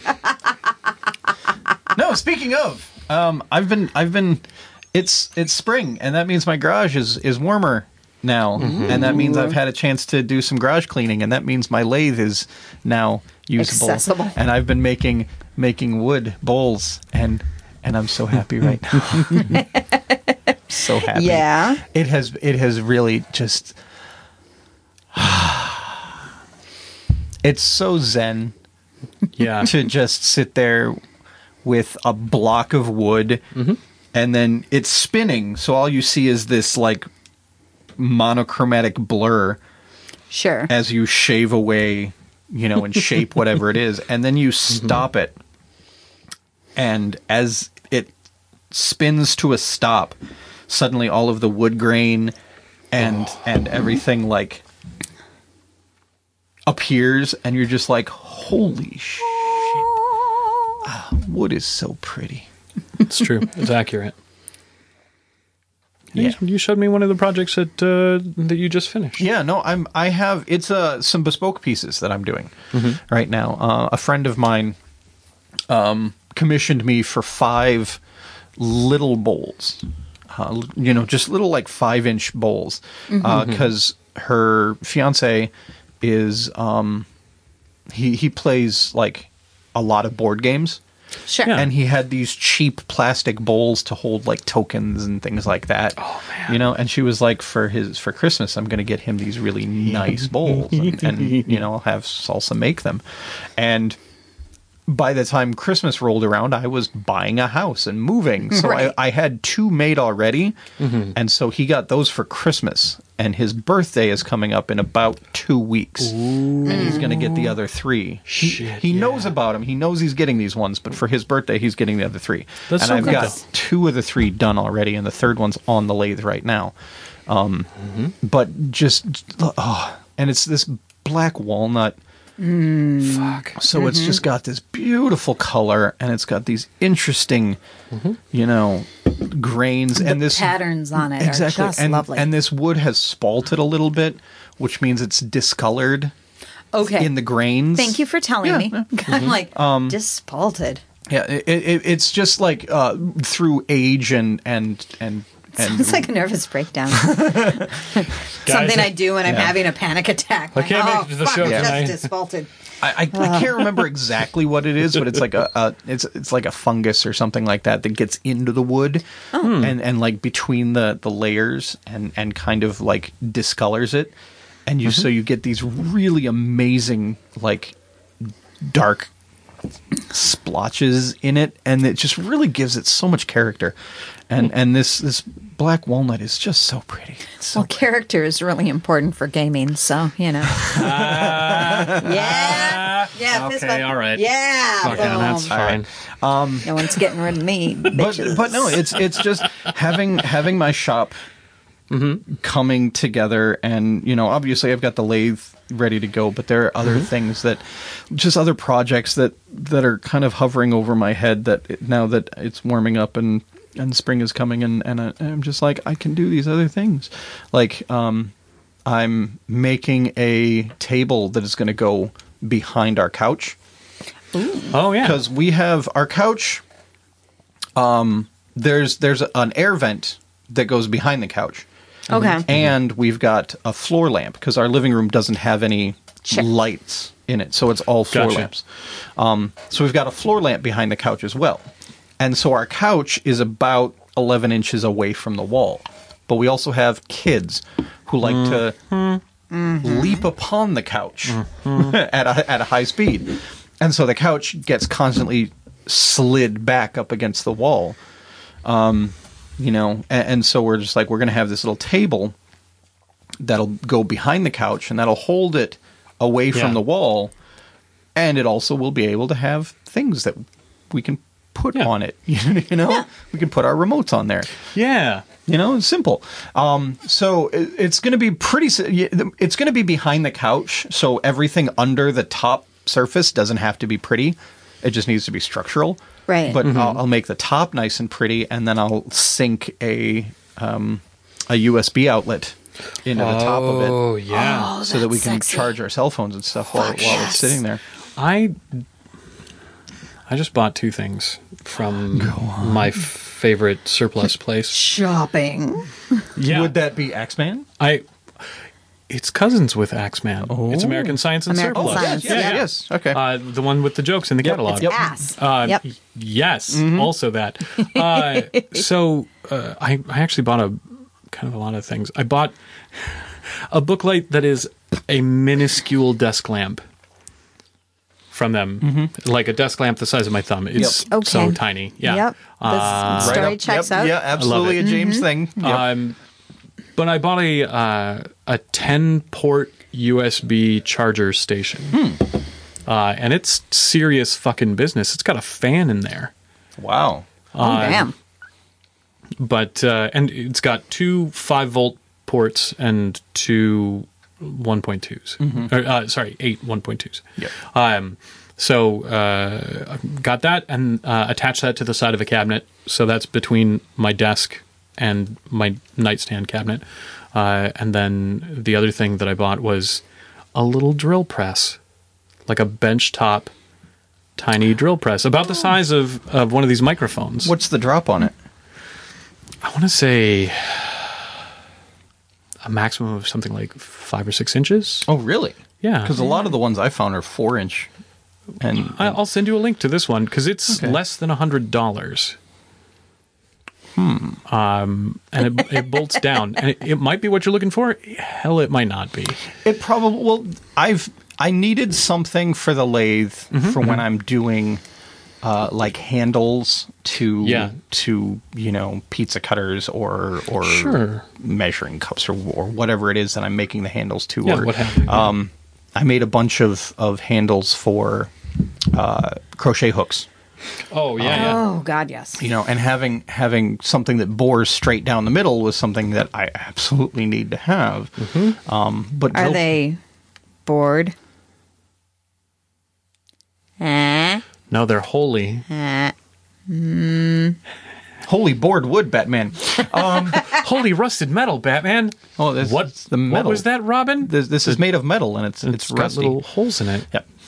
No, speaking of, I've been. It's spring, and that means my garage is warmer now, and that means I've had a chance to do some garage cleaning, and that means my lathe is now usable. Accessible. And I've been making wood bowls, and I'm so happy right now. So happy. Yeah. It has really just. It's so zen Yeah. to just sit there with a block of wood, and then it's spinning, so all you see is this like monochromatic blur Sure. as you shave away, and shape whatever it is, and then you stop it, and as it spins to a stop, suddenly all of the wood grain and everything like appears, and you're just like, holy shit. Wood is so pretty. It's true. It's accurate. Yeah. You showed me one of the projects that you just finished. Yeah, no, I have it's some bespoke pieces that I'm doing right now. A friend of mine commissioned me for 5 little bowls. Just little like 5-inch bowls, because her fiance is he plays like a lot of board games. Sure. Yeah. And he had these cheap plastic bowls to hold like tokens and things like that. Oh man! And she was like, for Christmas, I'm going to get him these really nice bowls, and I'll have Salsa make them. And by the time Christmas rolled around, I was buying a house and moving, so Right. I had 2 made already, and so he got those for Christmas. and his birthday is coming up in about 2 weeks. And he's going to get the other 3. He knows about them. He knows he's getting these ones, but for his birthday, he's getting the other 3. That's and so I've good, got though. 2 of the 3 done already, and the third one's on the lathe right now. But just, and it's this black walnut. Fuck. So it's just got this beautiful color, and it's got these interesting, you know, grains and this patterns on it are just and, lovely. And this wood has spalted a little bit, which means it's discolored Okay. in the grains. Thank you for telling Yeah, me. yeah. I'm like, dispalted. Yeah, it's just like through age and Sounds like a nervous breakdown. Something I do when I'm having a panic attack. I can't make it to the show tonight. Just dispalted. I can't remember exactly what it is, but it's like it's like a fungus or something like that gets into the wood and like between the layers and kind of like discolors it, and you so you get these really amazing like dark splotches in it, and it just really gives it so much character. And this black walnut is just so pretty. It's so Well, character is really important for gaming, so, you know. Yeah, fist Okay, bump. all right. Yeah, Okay, that's boom. fine. No one's getting rid of me, bitches. but no, it's just having my shop coming together, and you know, obviously I've got the lathe ready to go, but there are other things that just other projects that are kind of hovering over my head that now that it's warming up and spring is coming, and I'm just like, I can do these other things. Like I'm making a table that is going to go behind our couch. Oh yeah. Because we have our couch, there's an air vent that goes behind the couch. Okay. And we've got a floor lamp, because our living room doesn't have any lights in it, so it's all floor Gotcha. lamps. So we've got a floor lamp behind the couch as well. And so our couch is about 11 inches away from the wall. But we also have kids who like to leap upon the couch at a high speed. And so the couch gets constantly slid back up against the wall. You know, and so we're just like, we're going to have this little table that'll go behind the couch, and that'll hold it away from the wall. And it also will be able to have things that we can put on it. You know, we can put our remotes on there. Yeah. You know, it's simple. So it's going to be it's going to be behind the couch. So everything under the top surface doesn't have to be pretty. It just needs to be structural. Right. But I'll make the top nice and pretty, and then I'll sink a USB outlet into the top of it. Oh yeah. So that we can sexy. charge our cell phones and stuff while yes. it's sitting there. I just bought 2 things from my favorite surplus place. Shopping. Yeah. Would that be Axeman? It's cousins with Axeman. It's American Science and American Surplus. Science, Yes. Okay. The one with the jokes in the catalog. Yep. Ass. Yep. Yes, also that. So I actually bought a lot of things. I bought a booklight that is a minuscule desk lamp from them, like a desk lamp the size of my thumb. It's Yep. Okay. so tiny. Yeah. Yep. This story Right up. checks Yep. out. Yeah, absolutely a James thing. Yep. But I bought a 10-port USB charger station. And it's serious fucking business. It's got a fan in there. Wow. Oh, damn. But and it's got 2 5-volt ports and 2 1.2s. Sorry, 8 1.2s. Yep. So got that and attached that to the side of a cabinet. So that's between my desk and my nightstand cabinet. And then the other thing that I bought was a little drill press, like a benchtop tiny drill press, about the size of one of these microphones. What's the drop on it? I want to say a maximum of something like 5 or 6 inches. Oh, really? Yeah. Because a lot of the ones I found are 4-inch. And I'll send you a link to this one because it's less than $100. And it bolts down, and it might be what you're looking for. Hell, it might not be. it probably I needed something for the lathe for when I'm doing like handles to Yeah. to pizza cutters or Sure. measuring cups or whatever it is that I'm making the handles to. Yeah, or, what have you. I made a bunch of handles for crochet hooks. Oh, yeah. Oh God, yes. And having something that bores straight down the middle was something that I absolutely need to have. But Are drill- they bored? No, they're holy. holy board wood, Batman? Holy rusted metal, Batman. Oh, this What? is the metal. What was that, Robin? This is made of metal, and it's got rusty. little holes in it. Yep.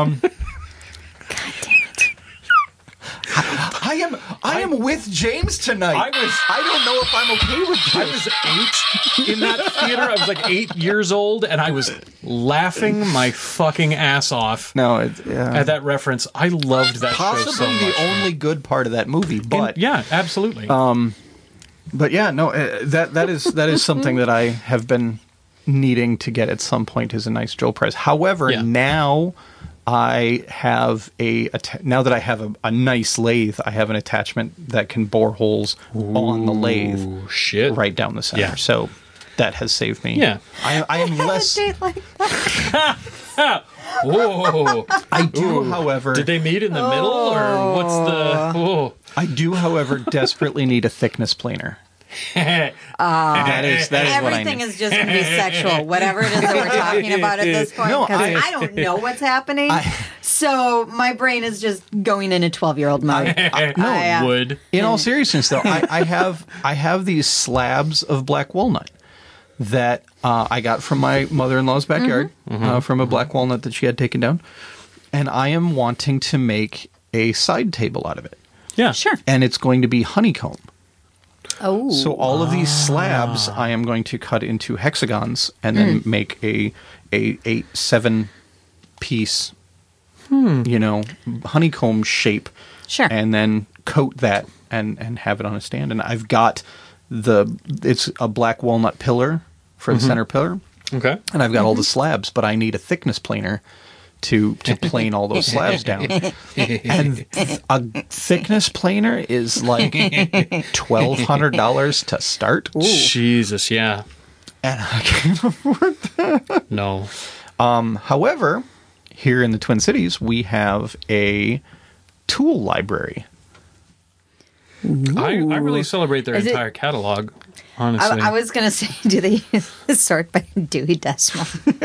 I am with James tonight. I don't know if I'm okay with this. I was 8 in that theater. I was like 8 years old, and I was laughing my fucking ass off at that reference. I loved that show so possibly much. the only good part of that movie, but Yeah, absolutely. but yeah, no, that is something that I have been needing to get at some point is a nice drill press. However, Yeah. now I have now that I have a nice lathe, I have an attachment that can bore holes on the lathe Ooh, shit. right down the center. Yeah. So that has saved me. Yeah. I am less. Date like that. Whoa. I do, however. Did they meet in the middle, or what's the... Oh. I do, however, desperately need a thickness planer. That is what I Everything need. is just going to be sexual, whatever it is that we're talking about at this point. No, Because I- I don't know what's happening. So my brain is just going in a 12-year-old mode. Wood. In all seriousness, though, I have these slabs of black walnut that I got from my mother-in-law's backyard from a black walnut that she had taken down, and I am wanting to make a side table out of it, Yeah. Sure. and it's going to be honeycomb. Oh. So all of these slabs I am going to cut into hexagons and then make a 7-piece, honeycomb shape. Sure. And then coat that and have it on a stand. And I've got it's a black walnut pillar for the center pillar. Okay. And I've got all the slabs, but I need a thickness planer to plane all those slabs down. And a thickness planer is like $1,200 to start. Jesus, yeah. And I can't afford that. No. However, here in the Twin Cities, we have a tool library. I really celebrate their Is it- entire catalog, honestly. I was going to say, do they sort by Dewey Decimal?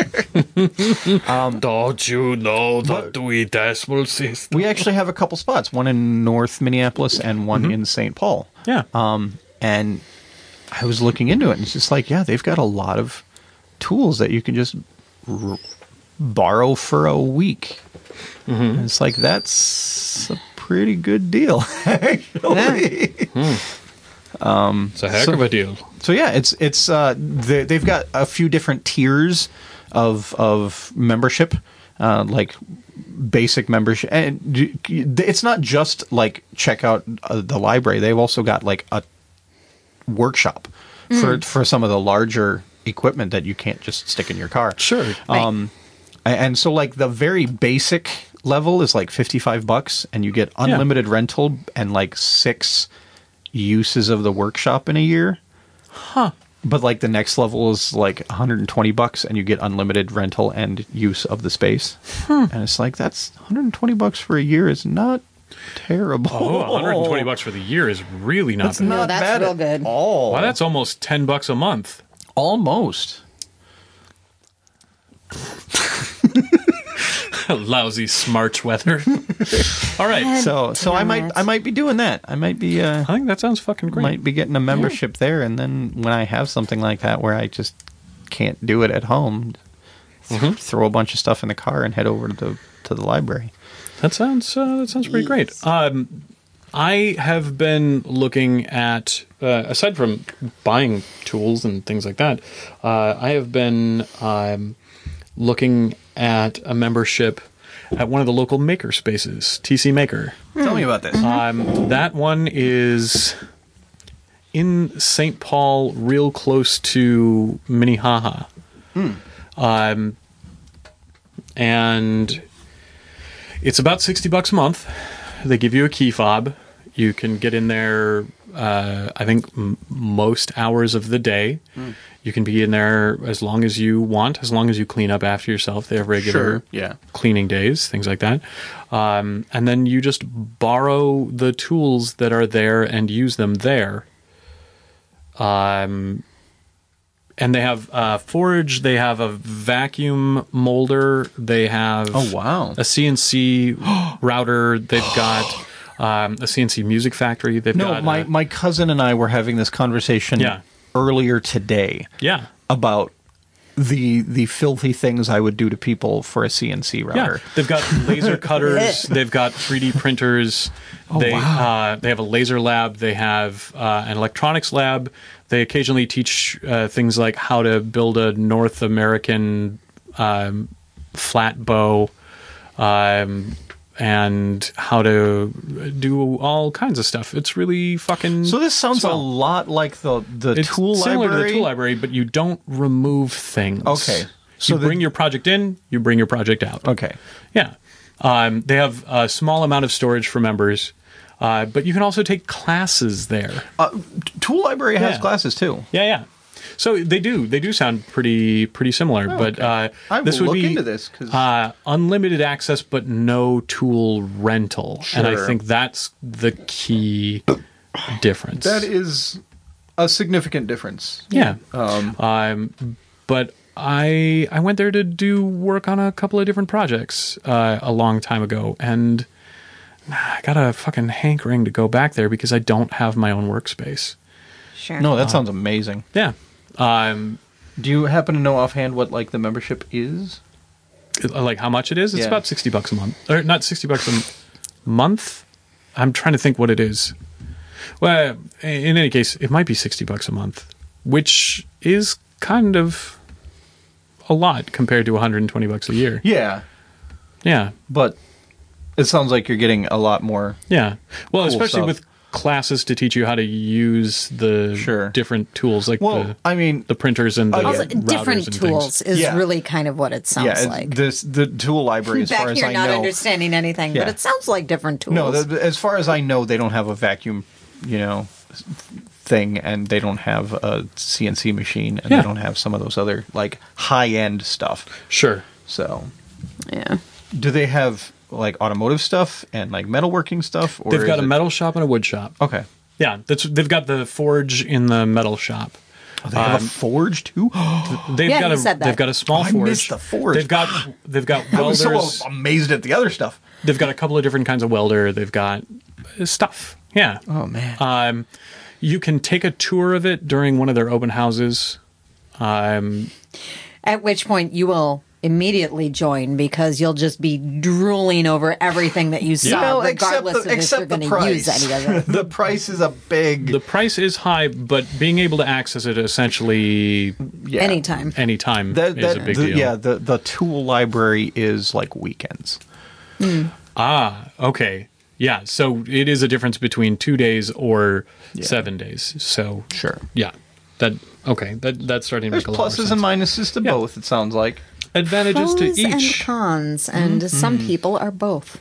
Don't you know the Dewey Decimal System? We actually have a couple spots, one in North Minneapolis and one in St. Paul. Yeah. And I was looking into it, and it's just like, yeah, they've got a lot of tools that you can just borrow for a week. And it's like, that's a pretty good deal, actually. It's a heck of a deal. So yeah, they've got a few different tiers of membership, like basic membership, and it's not just like check out the library. They've also got like a workshop for some of the larger equipment that you can't just stick in your car. Sure. And so like the very basic level is like $55, and you get unlimited rental and like 6 uses of the workshop in a year. Huh. But like the next level is like $120, and you get unlimited rental and use of the space. And it's like, that's $120 for a year is not terrible. Oh, $120 for the year is really not bad. No, that's bad real at good. all. Wow, that's almost $10 a month. Almost. Lousy smarch weather. All right. So I might be doing that. I might be I think that sounds fucking great. might be getting a membership there, and then when I have something like that where I just can't do it at home, throw a bunch of stuff in the car and head over to the library. That sounds pretty great. I have been looking at, aside from buying tools and things like that, I have been looking at a membership at one of the local maker spaces, TC Maker. Tell me about this. That one is in St. Paul, real close to Minnehaha. And it's about $60 a month. They give you a key fob. You can get in there, I think, most hours of the day. You can be in there as long as you want, as long as you clean up after yourself. They have regular cleaning days, things like that. And then you just borrow the tools that are there and use them there. And they have forge, they have a vacuum molder, they have Oh, wow. a CNC router, they've got a CNC music factory. They've No, got my cousin and I were having this conversation earlier today yeah. about the filthy things I would do to people for a CNC router. Yeah, they've got laser cutters. They've got 3D printers. They have a laser lab. They have an electronics lab. They occasionally teach things like how to build a North American flat bow, and how to do all kinds of stuff. It's really fucking. So this sounds swell. a lot like the It's tool similar library. to the tool library, but you don't remove things. Okay. So you bring your project in, you bring your project out. Okay. Yeah. They have a small amount of storage for members, but you can also take classes there. Tool library has Yeah. classes too. Yeah. So they do sound pretty similar, but I this will would look be into this, 'cause- unlimited access, but no tool rental, and I Sure. think that's the key difference. That is a significant difference. Yeah. But I went there to do work on a couple of different projects a long time ago, and I got a fucking hankering to go back there because I don't have my own workspace. Sure. No, that sounds amazing. Yeah. Do you happen to know offhand what like the membership is? Like how much it is? It's Yeah. about $60 a month. Or not $60 a month? I'm trying to think what it is. Well, in any case, it might be $60 a month, which is kind of a lot compared to $120 a year. Yeah, Yeah. but it sounds like you're getting a lot more. Yeah. Well, Cool especially stuff. with classes to teach you how to use the Sure. different tools, like Well, I mean, the printers and the Also, routers different and tools things. is Yeah. really kind of what it sounds yeah, like. the tool library, as Back far as here, I not know. understanding anything, Yeah. but it sounds like different tools. No, as far as I know, they don't have a vacuum, thing, and they don't have a CNC machine, and Yeah. they don't have some of those other like high end stuff. Sure. So, yeah. do they have like automotive stuff and like metalworking stuff? Or They've got is a it- metal shop and a wood shop. Okay. Yeah, they've got the forge in the metal shop. Oh, they have a forge too. They've Yeah, got you a said that. they've got a small I forge. missed the forge. They've got I was welders. so amazed at the other stuff. They've got a couple of different kinds of welder. They've got stuff. Yeah. Oh man. You can take a tour of it during one of their open houses. At which point you will immediately join because you'll just be drooling over everything that you saw, regardless of if you're going to use any of it. The price is a big. The price is high, but being able to access it essentially yeah. Anytime. anytime is a big deal. Yeah, the tool library is like weekends. Okay. Yeah. So it is a difference between 2 days or Yeah. 7 days. So Sure. yeah. That's starting to There's make a lot more pluses sense. and minuses to Yeah. both, it sounds like. Advantages to Pros and each. cons, and some people are both.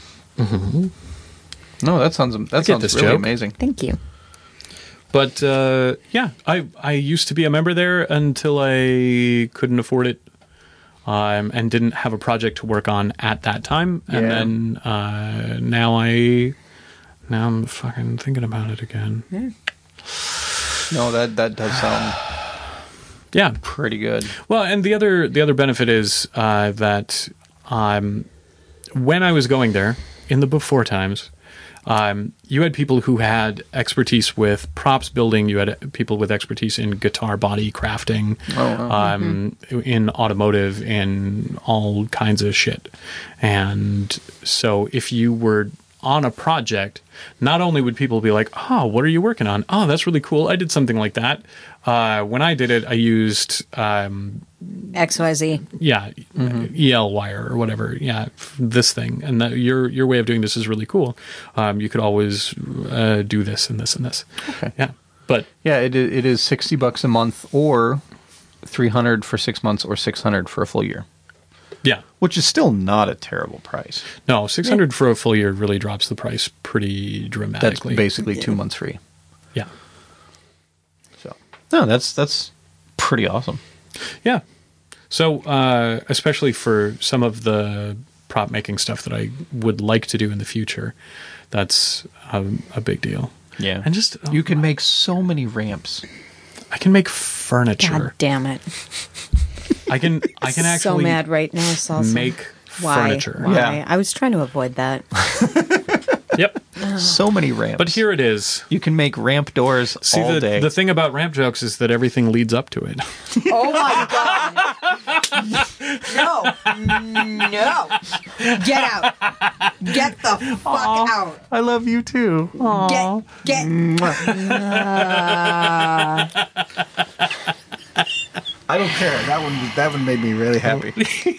No, that sounds this really joke. amazing. Thank you. But yeah, I used to be a member there until I couldn't afford it, and didn't have a project to work on at that time. And Yeah. then now I'm fucking thinking about it again. No, that does sound Yeah. pretty good. Well, and the other benefit is that when I was going there in the before times, you had people who had expertise with props building. You had people with expertise in guitar body crafting, in automotive, in all kinds of shit. And so if you were on a project, not only would people be like, oh, what are you working on? Oh, that's really cool. I did something like that. When I did it, I used XYZ. EL wire or whatever. Yeah, this thing. And your way of doing this is really cool. You could always do this and this and this. Okay. Yeah, but Yeah, it is $60 a month, or $300 for 6 months, or $600 for a full year. Yeah. which is still not a terrible price. No, 600 for a full year really drops the price pretty That's dramatically. basically 2 months free. Yeah. So no, that's pretty awesome. Yeah. So, especially for some of the prop making stuff that I would like to do in the future, that's a big deal. Yeah, And just you can make so many ramps. I can make furniture. God damn it. I can actually So mad right now, Salsa. make Why? furniture. Why? Yeah. I was trying to avoid that. Yep. So many ramps. But here it is. you can make ramp doors See, all day. the thing about ramp jokes is that everything leads up to it. Oh my god. No. No. Get out. Get the fuck out. I love you too. Get. I don't care. That one made me really happy.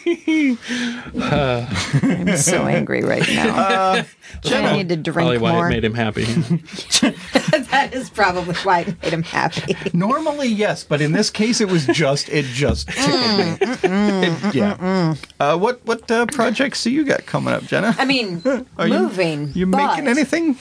I'm so angry right now. I need to Probably drink why more. it made him happy. That is probably why it made him happy. Normally, yes, but in this case, it just tickled me. Yeah. What projects do you got coming up, Jenna? I mean, Are you- moving. You but, making anything?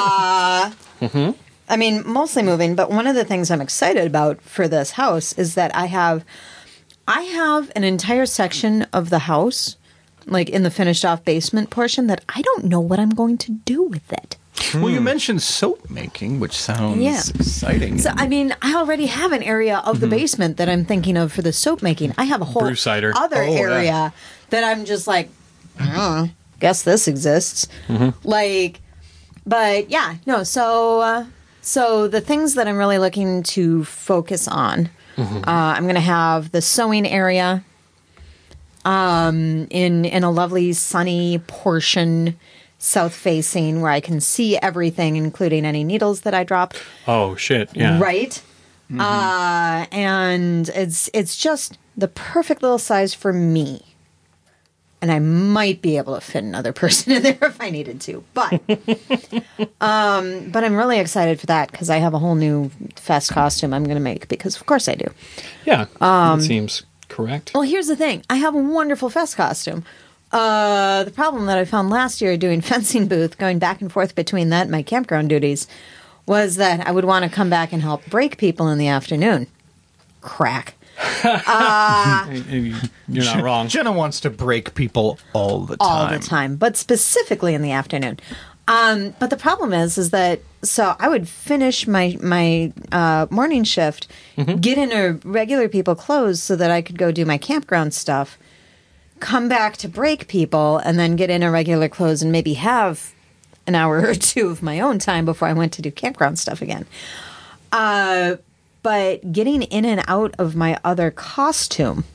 I mean, mostly moving, but one of the things I'm excited about for this house is that I have an entire section of the house, like in the finished off basement portion, that I don't know what I'm going to do with it. Well, you mentioned soap making, which sounds Yeah. exciting. So, I mean, I already have an area of the basement that I'm thinking of for the soap making. I have a whole Brew cider. other Oh, yeah. area that I'm just like, guess this exists. Like, but yeah, no. So the things that I'm really looking to focus on, I'm going to have the sewing area, in a lovely sunny portion, south facing, where I can see everything, including any needles that I drop. Oh shit! Yeah. Right. And it's just the perfect little size for me. And I might be able to fit another person in there if I needed to. But I'm really excited for that because I have a whole new fest costume I'm going to make because of course I do. Yeah. That seems correct. Well, here's the thing. I have a wonderful fest costume. The problem that I found last year doing fencing booth, going back and forth between that and my campground duties, was that I would want to come back and help break people in the afternoon. Crack. You're not wrong. Jenna wants to break people all the time. All the time, but specifically in the afternoon. But the problem is that so I would finish my morning shift, get into regular people clothes so that I could go do my campground stuff, come back to break people, and then get into regular clothes and maybe have an hour or two of my own time before I went to do campground stuff again. But getting in and out of my other costume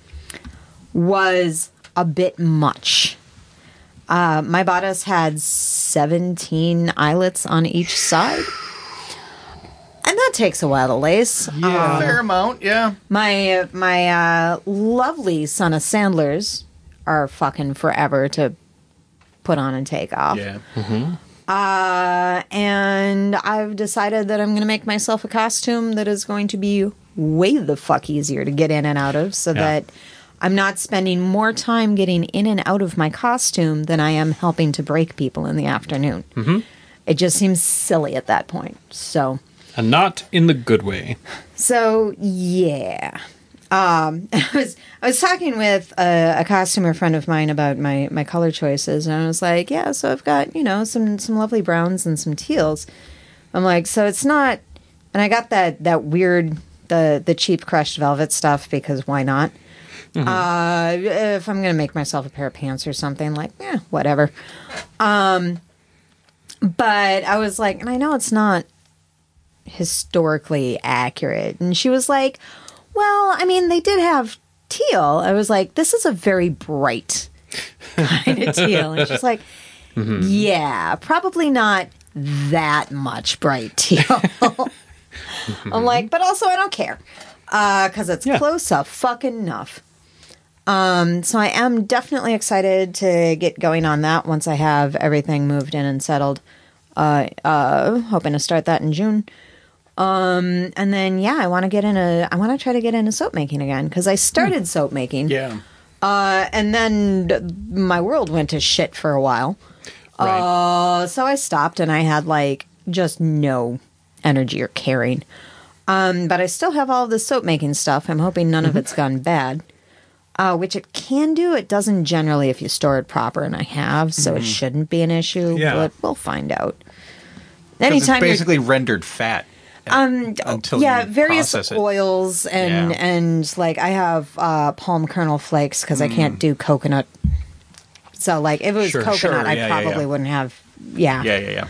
was a bit much. My bodice had 17 eyelets on each side. And that takes a while to lace. Yeah, fair amount, yeah. My lovely son of Sandler's are fucking forever to put on and take off. Yeah. And I've decided that I'm going to make myself a costume that is going to be way the fuck easier to get in and out of so that I'm not spending more time getting in and out of my costume than I am helping to break people in the afternoon. It just seems silly at that point. So, And not in the good way. yeah. I was talking with a costumer friend of mine about my color choices, and I was like, yeah, so I've got, some lovely browns and some teals. I'm like, so it's not, and I got that weird, the cheap crushed velvet stuff because why not? If I'm going to make myself a pair of pants or something, like, whatever. But I was like, and I know it's not historically accurate. And she was like, well, I mean, they did have teal. I was like, this is a very bright kind of teal. And she's like, yeah, probably not that much bright teal. I'm like, but also I don't care because it's close up fucking enough. So I am definitely excited to get going on that once I have everything moved in and settled. Hoping to start that in June. And then, I want to try to get into soap making again because I started soap making. Yeah. And then my world went to shit for a while. Right. So I stopped and I had like just no energy or caring. But I still have all the soap making stuff. I'm hoping none of it's gone bad. Which it can do. It doesn't generally if you store it proper, and I have, so it shouldn't be an issue. Yeah. But we'll find out. 'Cause Anytime it's basically rendered fat. Until you various process it. oils and like I have palm kernel flakes because I can't do coconut. So like if it was Sure, coconut, sure, I yeah, probably wouldn't have. Yeah. Yeah.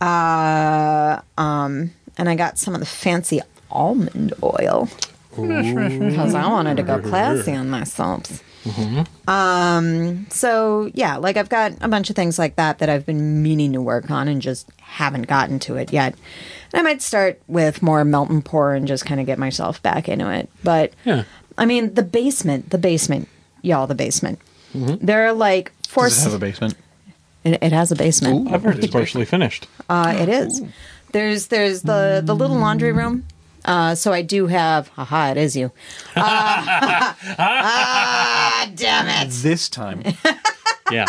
And I got some of the fancy almond oil because I wanted to go classy on my soaps. So yeah, like I've got a bunch of things like that I've been meaning to work on and just haven't gotten to it yet. And I might start with more melt and pour and just kind of get myself back into it. But Yeah. I mean, the basement, y'all, the basement. There are like four. Does it have a basement? It has a basement. I've heard it's partially finished. It is. There's the little laundry room. So I do have. Haha! It is you. Damn it! This time. Yeah.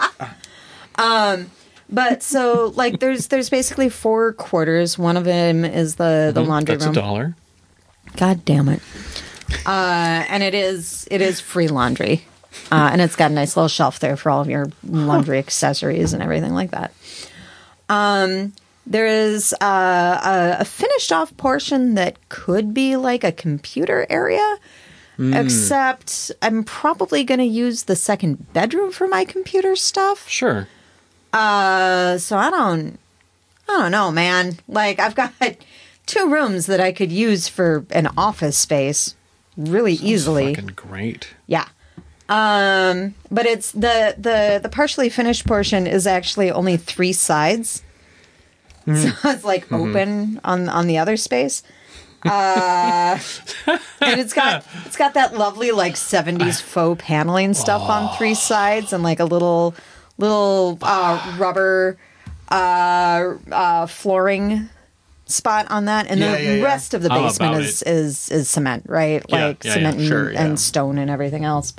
But so like there's basically 4 quarters. One of them is the laundry That's room. $1. God damn it! And it is free laundry, and it's got a nice little shelf there for all of your laundry accessories and everything like that. There is a finished off portion that could be like a computer area, except I'm probably going to use the second bedroom for my computer stuff. Sure. So I don't know, man. Like I've got 2 rooms that I could use for an office space really easily. Fucking great. Yeah. But it's the partially finished portion is actually only 3 sides. So it's like open on the other space. And it's got that lovely like 70s faux paneling stuff on 3 sides and like a little rubber flooring spot on that, and the rest of the I'm basement about is cement, right? Yeah, Like yeah, cement yeah, sure, and stone and everything else.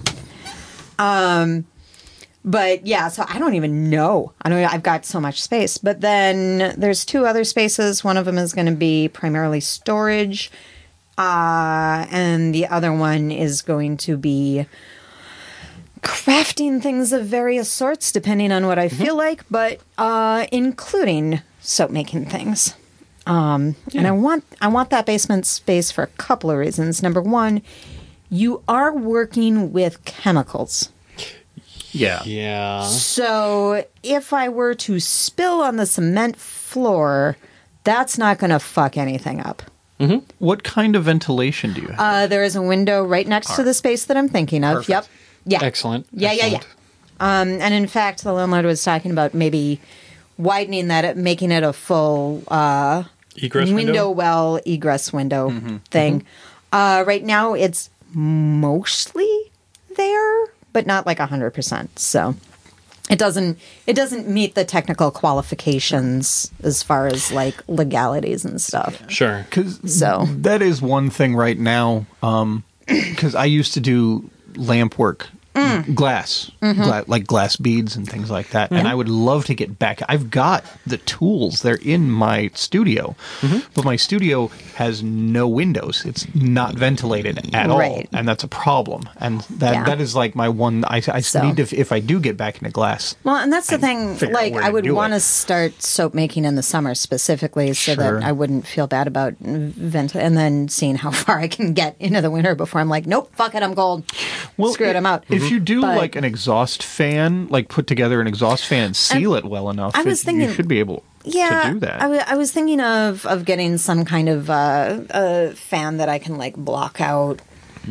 But yeah, so I don't even know. I've got so much space. But then there's 2 other spaces. One of them is going to be primarily storage, and the other one is going to be crafting things of various sorts, depending on what I feel like, but including soap making things. And I want that basement space for a couple of reasons. Number 1, you are working with chemicals. Yeah. Yeah. So if I were to spill on the cement floor, that's not going to fuck anything up. What kind of ventilation do you have? There is a window right next to the space that I'm thinking of. Perfect. Yep. Yeah. Excellent. Yeah. And in fact, the landlord was talking about maybe widening that, making it a full Egress window? well egress window thing. Right now, it's mostly there, but not like 100%. So it doesn't meet the technical qualifications as far as like legalities and stuff. Sure. Because So that is one thing right now. Because I used to do lamp work, glass, like glass beads and things like that. And I would love to get back. I've got the tools. They're in my studio. But my studio has no windows. It's not ventilated at all. Right. And that's a problem. And that is like my one. I So- need to, if I do get back into glass. Well, and that's the thing. figure out Like, where I to would do want it. to start soap making in the summer specifically, so Sure. that I wouldn't feel bad about and then seeing how far I can get into the winter before I'm like, nope, fuck it, I'm cold. Screw it, I'm out. If you do But- like an exhaust fan, like put together an exhaust fan and seal it well enough, I was you thinking- should be able to do that. I was thinking of getting some kind of a fan that I can like block out.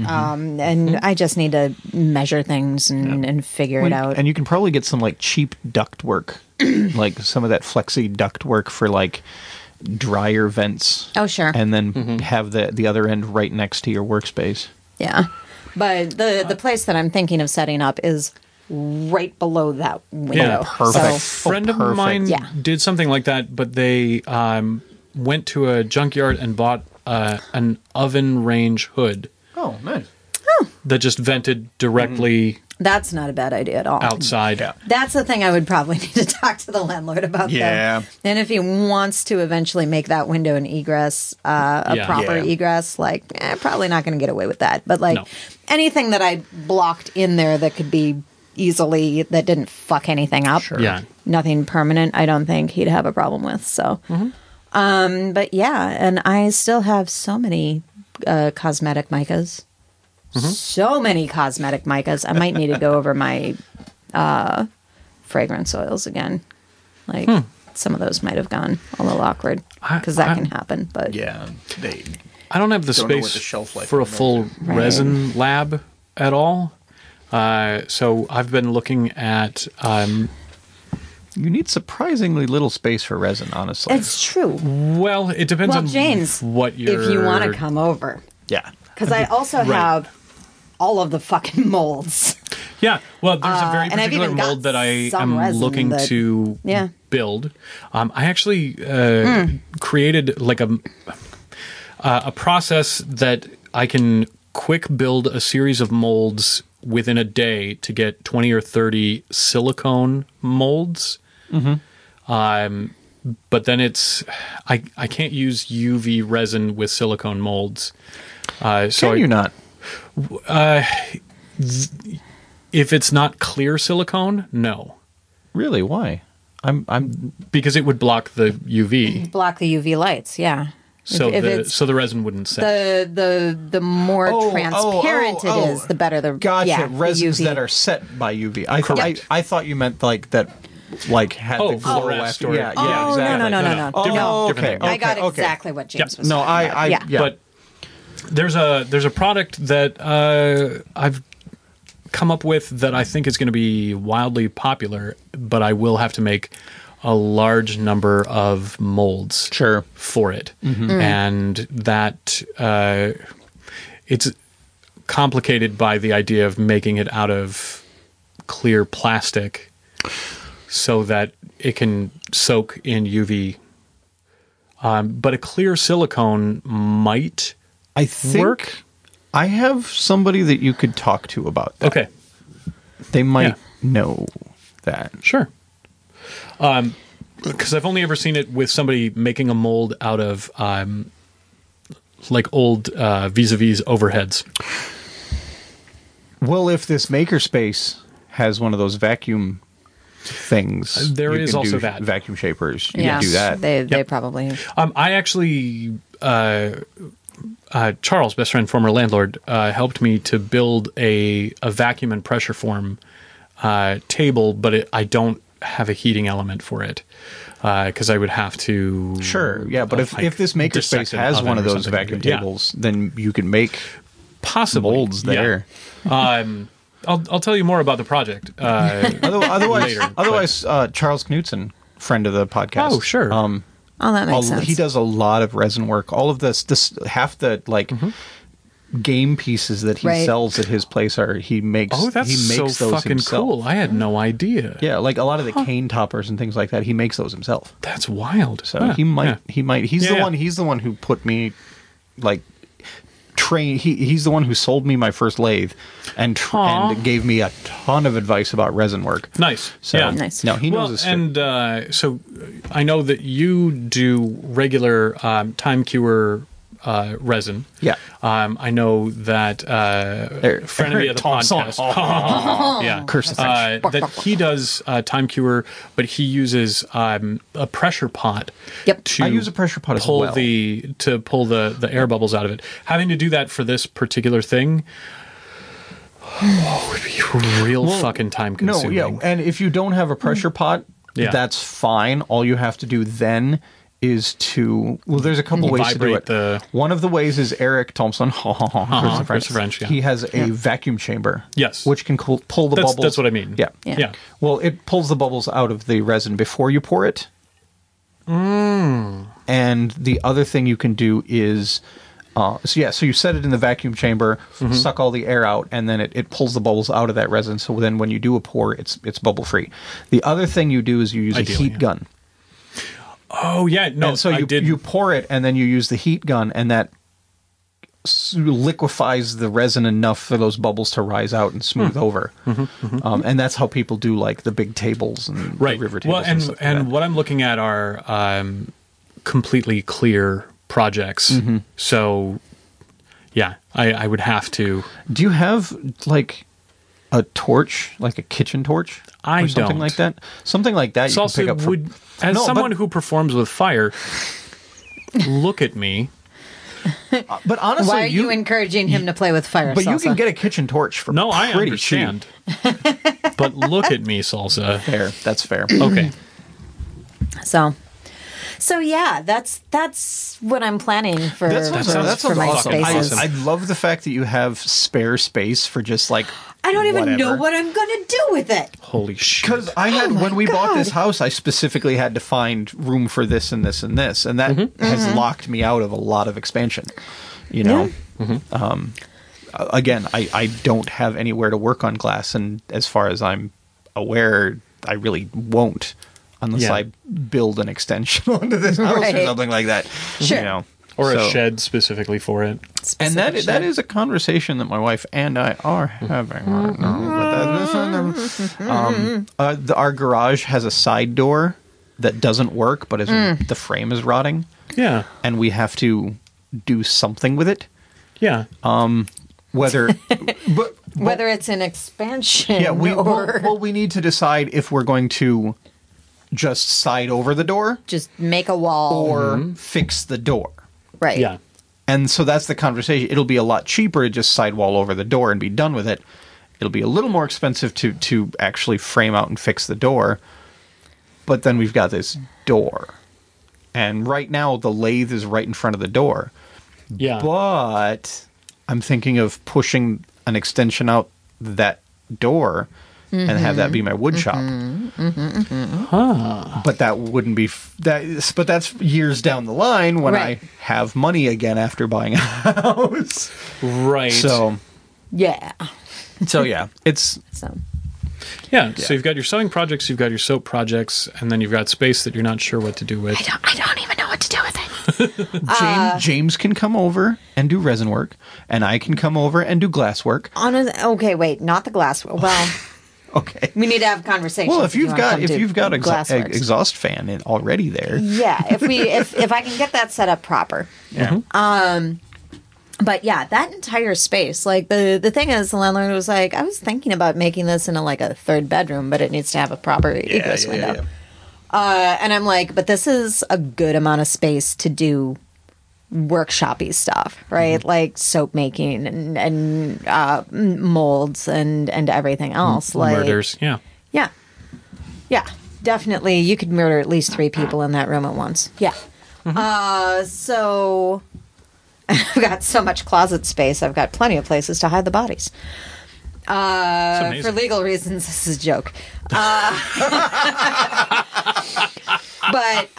And I just need to measure things and figure it out. And you can probably get some like cheap duct work, like some of that flexi duct work for like dryer vents. Oh, sure. And then have the other end right next to your workspace. Yeah. But the place that I'm thinking of setting up is right below that window. Yeah, perfect. A So, friend of perfect. mine Yeah. did something like that, but they went to a junkyard and bought an oven range hood. Oh, nice. that just vented directly That's not a bad idea at all. outside. Yeah. That's the thing I would probably need to talk to the landlord about. Yeah. Though. And if he wants to eventually make that window an egress, a Yeah. proper Yeah. egress, like, probably not going to get away with that. But like No. anything that I blocked in there that could be easily, that didn't fuck anything up. Sure. Yeah. Nothing permanent, I don't think he'd have a problem with. So, but yeah, and I still have so many cosmetic micas. So many cosmetic micas. I might need to go over my fragrance oils again. Like some of those might have gone a little awkward because that can happen. But Yeah. They I don't have the Don't know what space the shelf life for a on those full is. resin lab at all. So I've been looking at you need surprisingly little space for resin, honestly. it's true. well, it depends Well, on James, what you're. if you want to come over, yeah. because I also have all of the fucking molds. Yeah, well, there's a very and I've particular even got mold that I some am resin looking that- to Yeah. build. I actually created like a process that I can quick build a series of molds within a day to get 20 or 30 silicone molds. But then I can't use UV resin with silicone molds. So Can you not? if it's not clear silicone, no, Really? Why? I'm because it would block the UV. Block the UV lights. Yeah. So if the it's so the resin wouldn't set. the more transparent it is, the better the Gotcha. yeah, the Resins UV. that are set by UV. I Correct. I thought you meant like that, like had Oh, the glow fluorescent after. or- Yeah, Oh, yeah, no, exactly. no. Different, No. different Okay, thing. I got okay. exactly what James Yep. was No, talking about. Yeah. But there's a product that I've come up with that I think is going to be wildly popular, but I will have to make a large number of molds Sure. for it, and that it's complicated by the idea of making it out of clear plastic so that it can soak in UV. But a clear silicone might I think work. I have somebody that you could talk to about that. Okay, They might Yeah. know that. sure. Because I've only ever seen it with somebody making a mold out of like old vis-a-vis overheads. Well, if this makerspace has one of those vacuum things, There you is can also do that. vacuum shapers. You Yeah. can do that. They probably I actually, Charles, best friend, former landlord, helped me to build a vacuum and pressure form table, but I don't have a heating element for it because I would have to. Sure, yeah, but if this makerspace dissect an has oven one of or those something. vacuum Yeah. tables, then you can make possibly molds there. Yeah. I'll tell you more about the project. Otherwise, Charles Knutson, friend of the podcast. Oh, sure. oh that makes sense. He does a lot of resin work. All of this half the like game pieces that he Right. sells at his place he makes. Oh, that's he so makes those fucking himself. cool! I had no idea. Yeah, like a lot of the cane toppers and things like that. He makes those himself. That's wild. So Huh, he might. yeah. He might. He's Yeah, the yeah. one. He's the one who put me like. He's the one who sold me my first lathe and Aw. gave me a ton of advice about resin work. Nice. So yeah. Nice. no, he knows Well, his shit. and so I know that you do regular time cure resin. Yeah. I know that frenemy of the Thompson. podcast. Yeah. Curse the French. That he does time cure, but he uses a pressure pot. Yep. To I use a pressure pot as pull well. to pull the air bubbles out of it. Having to do that for this particular thing. Would be real fucking time No, consuming. yeah, and if you don't have a pressure pot, Yeah. that's fine. All you have to do then is there's a couple ways to do Vibrate it. the- One of the ways is Eric Thompson, Chris the French, yeah. He has a vacuum chamber, Yes. which can pull the That's- bubbles. that's what I mean. Yeah. Yeah. Well, it pulls the bubbles out of the resin before you pour it. And the other thing you can do is, so you set it in the vacuum chamber, suck all the air out, and then it pulls the bubbles out of that resin. So then when you do a pour, it's bubble free. The other thing you do is you use a Ideally, heat yeah. gun. Oh yeah, no. And so I did. you pour it, and then you use the heat gun, and that liquefies the resin enough for those bubbles to rise out and smooth over. And that's how people do like the big tables and the river tables. Well, and stuff like that. what I'm looking at are completely clear projects. So, yeah, I would have to. Do you have like a torch, like a kitchen torch? I or something don't. like that. Something like that. You can pick up. As No, someone but- who performs with fire, look at me. But honestly, Why are you encouraging him to play with fire? But you Salsa? can get a kitchen torch for No, I pretty cheap. understand. But look at me, Salsa. Fair. That's fair. Okay. So yeah, that's what I'm planning for, That sounds for my awesome. spaces. I love the fact that you have spare space for just like I don't even know whatever. what I'm gonna do with it. Holy shit. Because I had when we bought this God. house, I specifically had to find room for this and this and this, and that has locked me out of a lot of expansion. You know, again, I don't have anywhere to work on glass, and as far as I'm aware, I really won't unless Yeah. I build an extension onto this house or Right. something like that. Sure. You know, Or So- a shed specifically for it. And that is a conversation that my wife and I are having right now. But our garage has a side door that doesn't work, but the frame is rotting, Yeah. and we have to do something with it. Yeah. Whether, but Whether it's an expansion yeah, or we need to decide if we're going to just side over the door just make a wall. or fix the door. Right. Yeah. And so that's the conversation. It'll be a lot cheaper to just sidewall over the door and be done with it. It'll be a little more expensive to actually frame out and fix the door. But then we've got this door. And right now the lathe is right in front of the door. Yeah. But I'm thinking of pushing an extension out that door and have that be my wood shop. But that wouldn't be but that's years down the line when Right. I have money again after buying a house. Right. So Yeah. yeah, it's So Yeah. So you've got your sewing projects, you've got your soap projects, and then you've got space that you're not sure what to do with. I don't even know what to do with it. James can come over and do resin work, and I can come over and do glass work. Okay, wait, not the glass. Well, Okay. we need to have conversations. Well, if you've got glassworks. exhaust fan already there, Yeah, if I can get that set up proper. yeah. But yeah, that entire space, like the thing is, the landlord was like, I was thinking about making this into like a third bedroom, but it needs to have a proper egress window. And I'm like, but this is a good amount of space to do workshopy stuff, right? Like soap making and molds and everything else. Like Murders. Yeah. yeah, definitely. You could murder at least 3 people in that room at once. Yeah. So I've got so much closet space. I've got plenty of places to hide the bodies. For amazing. legal reasons, this is a joke. But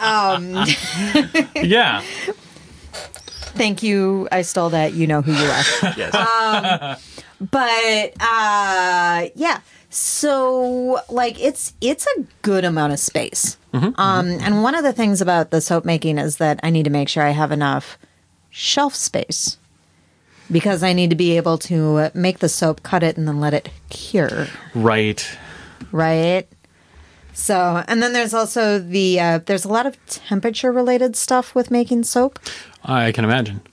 Yeah. thank you. I stole that. You know who you are. Yes. But yeah. So like it's a good amount of space. And one of the things about the soap making is that I need to make sure I have enough shelf space because I need to be able to make the soap, cut it, and then let it cure. Right. Right. So, and then there's also there's a lot of temperature related stuff with making soap. I can imagine.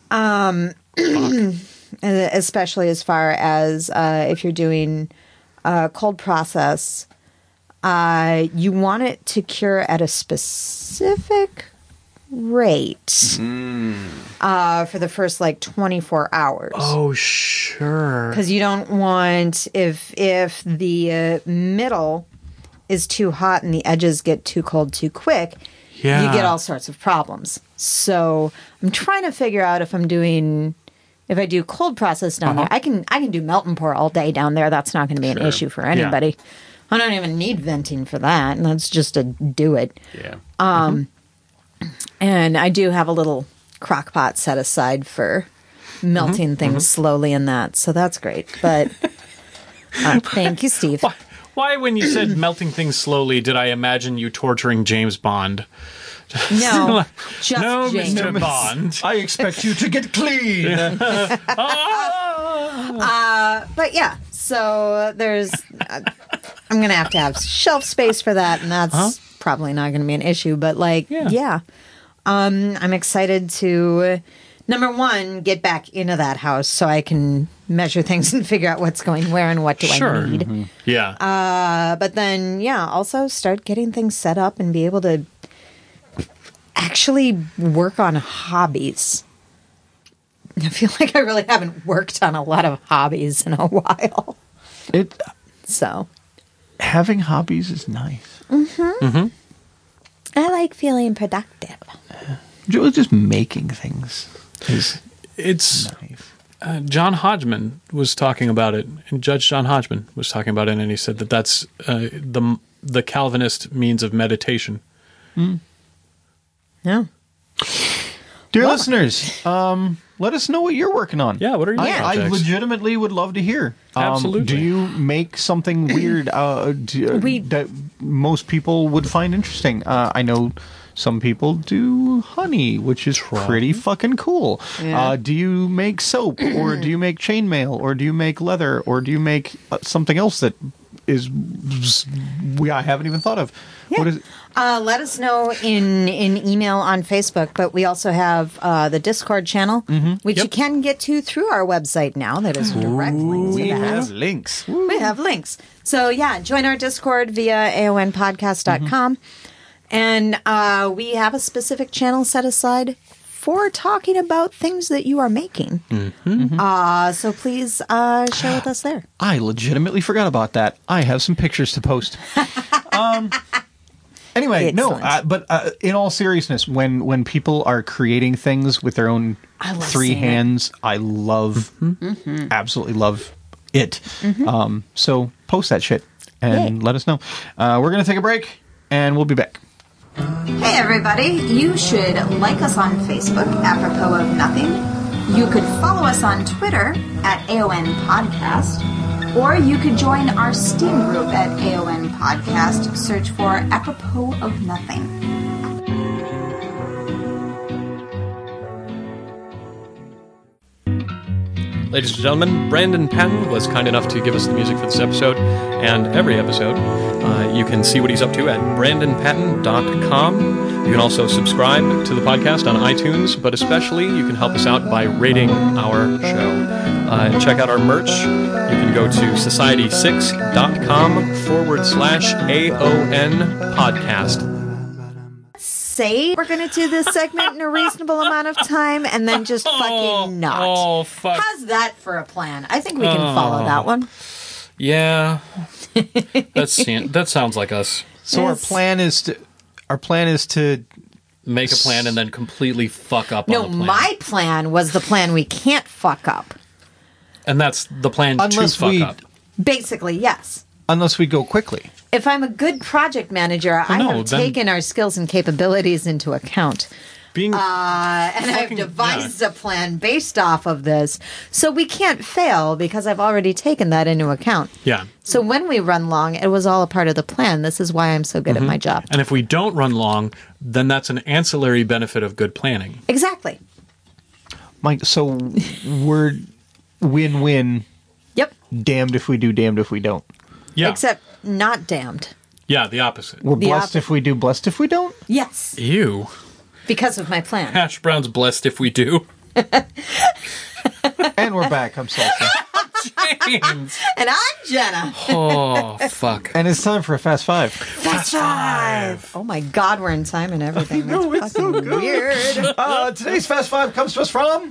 Especially as far as if you're doing a cold process, you want it to cure at a specific rate for the first like 24 hours. Oh, sure. Because you don't want if the middle is too hot and the edges get too cold too quick, Yeah. you get all sorts of problems. So I'm trying to figure out if I do cold process down there, I can do melt and pour all day down there. That's not going to be an issue for anybody. I don't even need venting for that, and that's just to do it. Yeah. And I do have a little crock pot set aside for melting things slowly in that, so that's great. But thank you, Steve. Why, when you said melting things slowly, did I imagine you torturing James Bond? No, just no, James. Mr. Bond. I expect you to get clean. But yeah, so there's. I'm gonna have to have shelf space for that, and that's probably not gonna be an issue. But like, yeah. I'm excited to. Number one, get back into that house so I can measure things and figure out what's going where and what do I need. Mm-hmm. Yeah. But then, yeah, also start getting things set up and be able to actually work on hobbies. I feel like I really haven't worked on a lot of hobbies in a while. So. Having hobbies is nice. I like feeling productive. Just making things is It's nice. John Hodgman was talking about it, and Judge John Hodgman was talking about it, and he said that that's the Calvinist means of meditation. Yeah. Dear listeners, let us know what you're working on. Yeah, what are your I projects? legitimately would love to hear. Absolutely. Do you make something weird that most people would find interesting? I know some people do honey, which is pretty fucking cool. Yeah. Do you make soap, or do you make chainmail, or do you make leather, or do you make something else that is I haven't even thought of? Yeah. What is it? Let us know in email on Facebook, but we also have the Discord channel, which you can get to through our website now. That is direct links to We that. have links. We have links. So, yeah, join our Discord via aonpodcast.com. And we have a specific channel set aside for talking about things that you are making. So please share with us there. I legitimately forgot about that. I have some pictures to post. Anyway, Excellent. but in all seriousness, when people are creating things with their own I love three seeing it. hands, I love, absolutely love it. So post that shit and Yay. let us know. We're going to take a break, and we'll be back. Hey, everybody. You should like us on Facebook, apropos of nothing. You could follow us on Twitter at AON Podcast. Or you could join our Steam group at AON Podcast. Search for apropos of nothing. Ladies and gentlemen, Brandon Patton was kind enough to give us the music for this episode and every episode. You can see what he's up to at brandonpatton.com. You can also subscribe to the podcast on iTunes, but especially you can help us out by rating our show. Check out our merch. You can go to society6.com/AON podcast. Say we're going to do this segment in a reasonable amount of time and then just fucking not. Oh, fuck. How's that for a plan? I think we can follow that one. Yeah. That sounds like us. So Yes. our plan is to Make a plan and then completely fuck up No, on the plan. my plan was the plan we can't fuck up. And that's the plan Unless to fuck we- up. Basically, yes. unless we go quickly. If I'm a good project manager, I no, have then- taken our skills and capabilities into account. Being And I've Fucking- devised a plan based off of this. So we can't fail because I've already taken that into account. yeah. So when we run long, it was all a part of the plan. This is why I'm so good at my job. And if we don't run long, then that's an ancillary benefit of good planning. Exactly. Mike, so we're win-win. Yep. Damned if we do, damned if we don't. Yeah. Except not damned. Yeah, the opposite. We're The blessed if we do, blessed if we don't. Yes. Ew. Because of my plan. Hash brown's blessed if we do. And we're back. I'm Salsa. James. And I'm Jenna. Oh, fuck. And it's time for a Fast Five. Fast Five. Oh my God, we're in time and everything. That's it's so fucking good. weird. Today's Fast Five comes to us from...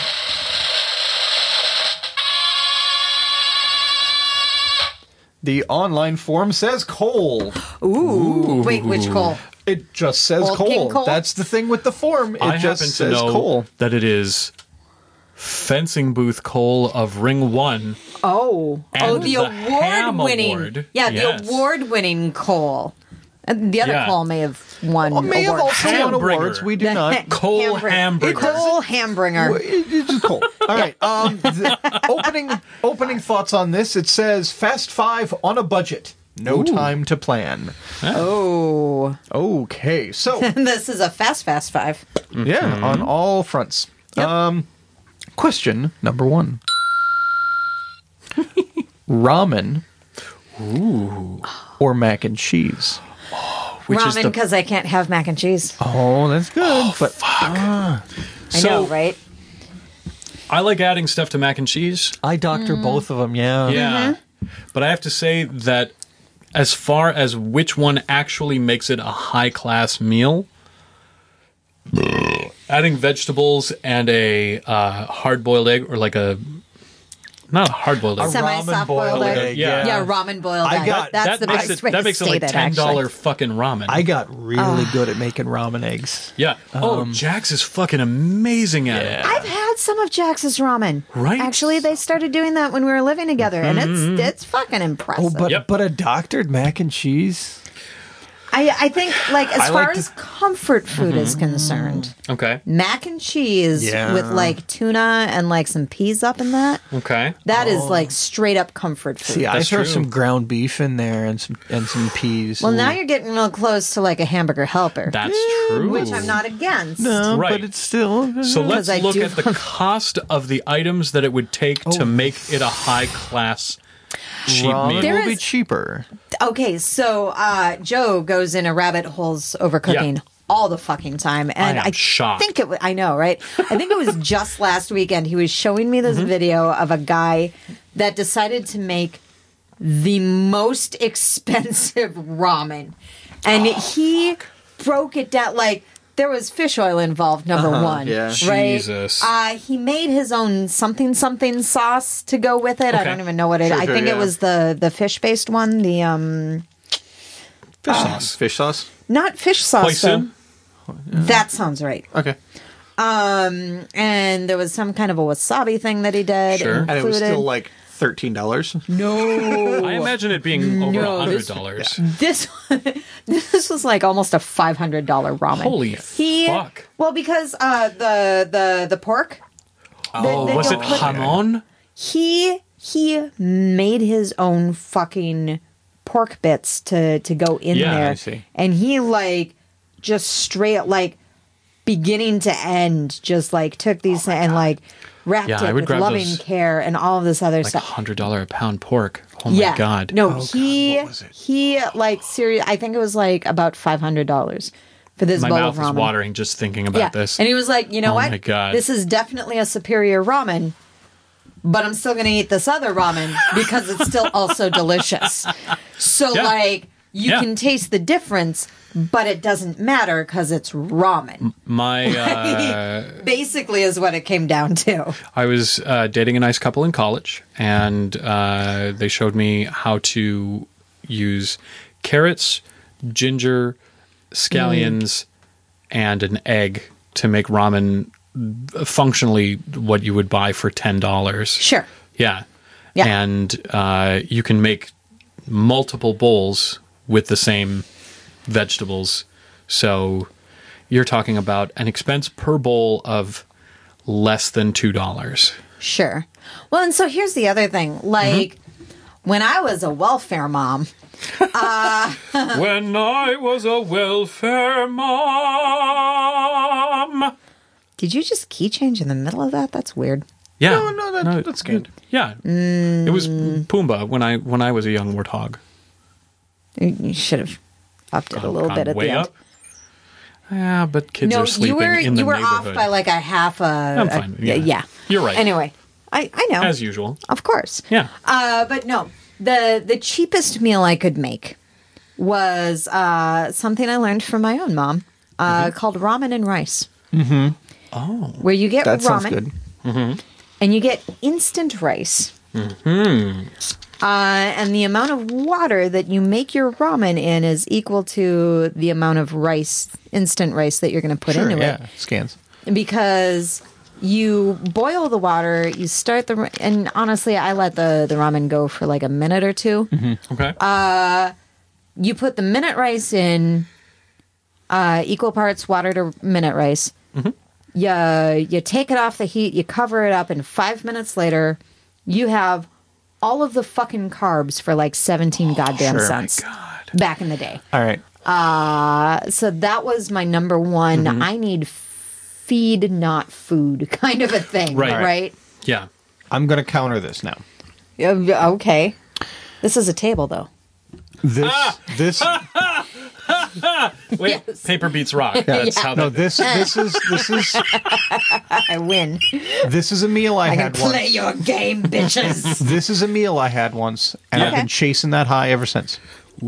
The online form says coal. Ooh. Wait, which coal? It just says Old King coal. Coal? That's the thing with the form. It I just happen to says know coal. that it is fencing booth Cole of Ring 1. Oh. And the Ham award-winning. Award. Yeah, Yes. the award-winning coal. And the other Yeah. coal may have won May have awards. also won Hamburger. awards. We do not. Cole Hamburger. Cole Hambringer. It's just coal. All right. Opening thoughts on this. It says Fast Five on a budget. No time to plan. Oh. Okay, so This is a fast five. yeah, on all fronts. Question number 1. Ramen or mac and cheese? Which is Ramen, because I can't have mac and cheese. Oh, that's good. But I know, right? I like adding stuff to mac and cheese. I doctor both of them, yeah. Yeah. But I have to say that as far as which one actually makes it a high-class meal, adding vegetables and a hard-boiled egg, or like a... Not a hard-boiled egg. Semi-soft boiled egg. Yeah. Yeah, ramen boiled egg. got- That's the makes best it, way that to makes it state like it, $10 actually. fucking ramen. I got really good at making ramen eggs. Yeah. Jax is fucking amazing at it. I've had some of Jax's ramen. Right. Actually, they started doing that when we were living together, and it's fucking impressive. Oh, but Yep. but a doctored mac and cheese? I think, like, as I far like to- as comfort food is concerned, Okay. mac and cheese Yeah. with, like, tuna and, like, some peas up in that, Okay. that is, like, straight up comfort food. See, I That's throw true. some ground beef in there and some peas. Well, now you're getting real close to, like, a hamburger helper, That's true. which I'm not against. no, Right. but it's still So let's I look do at the cost of the items that it would take to make it a high-class cheap ramen meal. There will be is- cheaper. Okay, so Joe goes into rabbit holes over cooking Yeah. all the fucking time, and I am shocked. think I know, right? I think it was just last weekend he was showing me this video of a guy that decided to make the most expensive ramen, and he broke it down like. There was fish oil involved, number one. yeah. Right? Jesus. He made his own something sauce to go with it. I Okay. don't even know what it is. I Sure, think it yeah. was the fish-based one. The Fish sauce. Fish sauce? not fish sauce though. Hoisin? That sounds right. Okay. And there was some kind of a wasabi thing that he did. Sure. And it was included. still like $13. no. I imagine it being over No, $100. This this was like almost a $500 ramen. Holy fuck. Well, because the pork. Oh, they was it don't put- jamon? He made his own fucking pork bits to go in Yeah, there. I see. And he like just straight like beginning to end just like took these and like wrapped Yeah, I it would with grab loving those, care and all of this other Like stuff. $100 a pound pork. Oh my Yeah. god. No, what was it? he like serious I think it was like about $500 for this My bowl mouth of is ramen. watering just thinking about this. And he was like, you know Oh what? my God. This is definitely a superior ramen, but I'm still going to eat this other ramen because it's still also delicious. So, Yeah. like, you Yeah. can taste the difference, but it doesn't matter because it's ramen. My Basically, is what it came down to. I was dating a nice couple in college, and they showed me how to use carrots, ginger, scallions, and an egg to make ramen functionally what you would buy for $10. Sure. Yeah. Yeah. And you can make multiple bowls with the same vegetables. So you're talking about an expense per bowl of less than $2. Sure. Well, and so here's the other thing. Like, when I was a welfare mom, When I was a welfare mom. did you just key change in the middle of that? That's weird. Yeah. No, that's good. Yeah. It was Pumbaa when I was a young warthog. You should have upped it a little Gone bit at way the end. up. Yeah, but kids No, are sleeping in the you were neighborhood. off by like a half a. I'm fine. Yeah. Yeah. You're right. Anyway, I know. As usual. Of course. Yeah. But no, the cheapest meal I could make was something I learned from my own mom called ramen and rice. Mm-hmm. Oh. Where you get That sounds ramen good. and you get instant rice. Mm-hmm. And the amount of water that you make your ramen in is equal to the amount of rice, instant rice that you're going to put Sure, into yeah. it. Scans. Because you boil the water, you start and honestly, I let the ramen go for like a minute or two. Okay. You put the minute rice in, equal parts water to minute rice. You take it off the heat, you cover it up, and 5 minutes later, you have all of the fucking carbs for like 17 goddamn sure. cents God. back in the day. All right. So that was my number one. I need feed, not food kind of a thing. Right. Yeah. I'm going to counter this now. Okay. This is a table, though. This Wait, Yes. paper beats rock. That's how no, that. this is I win. this is a meal I I can had play once. your game, bitches. This is a meal I had once, and I've Yeah. been chasing that high ever since.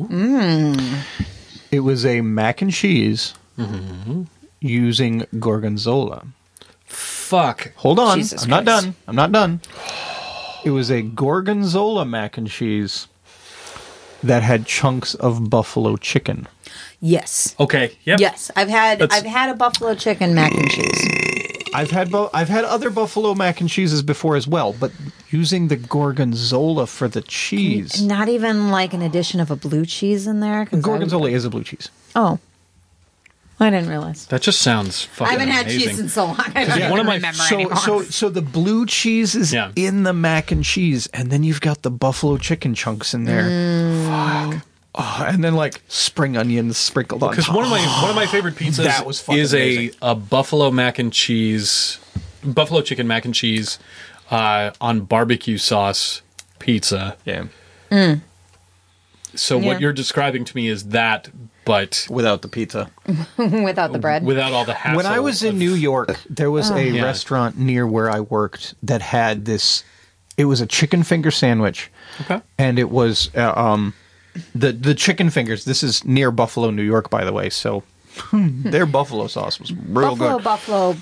It was a mac and cheese using gorgonzola. Fuck. Hold on, Jesus I'm not Christ. done. I'm not done. It was a gorgonzola mac and cheese that had chunks of buffalo chicken. Yes. Okay. Yep. Yes, I've had That's- a buffalo chicken mac and cheese. I've had other buffalo mac and cheeses before as well, but using the gorgonzola for the cheese. Not even like an addition of a blue cheese in there. 'Cause Gorgonzola is a blue cheese. Oh, I didn't realize. That just sounds fucking I haven't had amazing. cheese in so long. I don't one of my- remember anymore. So the blue cheese is Yeah. in the mac and cheese, and then you've got the buffalo chicken chunks in there. Fuck. Oh, and then like spring onions sprinkled on Because top. one of my favorite pizzas That was fucking is amazing. a buffalo chicken mac and cheese on barbecue sauce pizza. Yeah. So Yeah. what you're describing to me is that, but Without the pizza. Without the bread. without all the hassle. When I was in of- New York, there was a Yeah. restaurant near where I worked that had this. It was a chicken finger sandwich, Okay. and it was the chicken fingers. This is near Buffalo, New York, by the way. So their buffalo sauce was real good. Buffalo.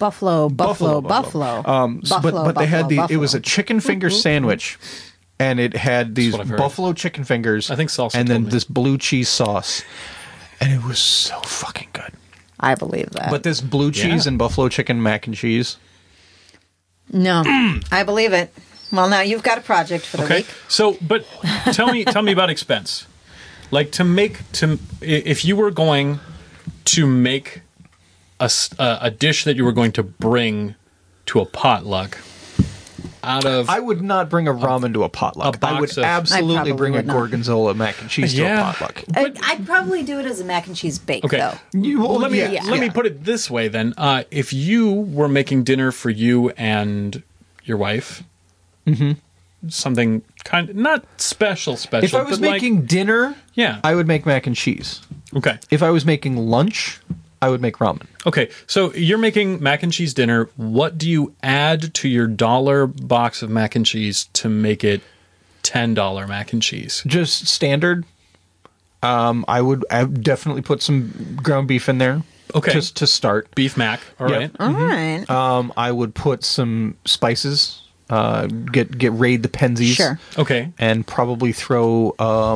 But they had it was a chicken finger sandwich, and it had these what I've heard. buffalo chicken fingers. I think Salsa and told then me. this blue cheese sauce, and it was so fucking good. I believe that. But this blue cheese Yeah. and buffalo chicken mac and cheese. no, I believe it. Well, now you've got a project for the Okay. week. So, but tell me about expense. Like if you were going to make a dish that you were going to bring to a potluck out of I would not bring a ramen to a potluck. a box I would of- I absolutely probably bring a would not. gorgonzola mac and cheese to Yeah. a potluck. I'd probably do it as a mac and cheese bake, Okay. though. let me put it this way then. If you were making dinner for you and your wife, something kind of not special, If I was but making dinner, yeah. I would make mac and cheese. Okay. If I was making lunch, I would make ramen. Okay, so you're making mac and cheese dinner. What do you add to your $1 box of mac and cheese to make it $10 mac and cheese? Just standard. I would definitely put some ground beef in there. Okay. Just to start. Beef mac, all Yep. right. All right. I would put some spices. Get raid the Penzies. Sure. Okay. And probably throw.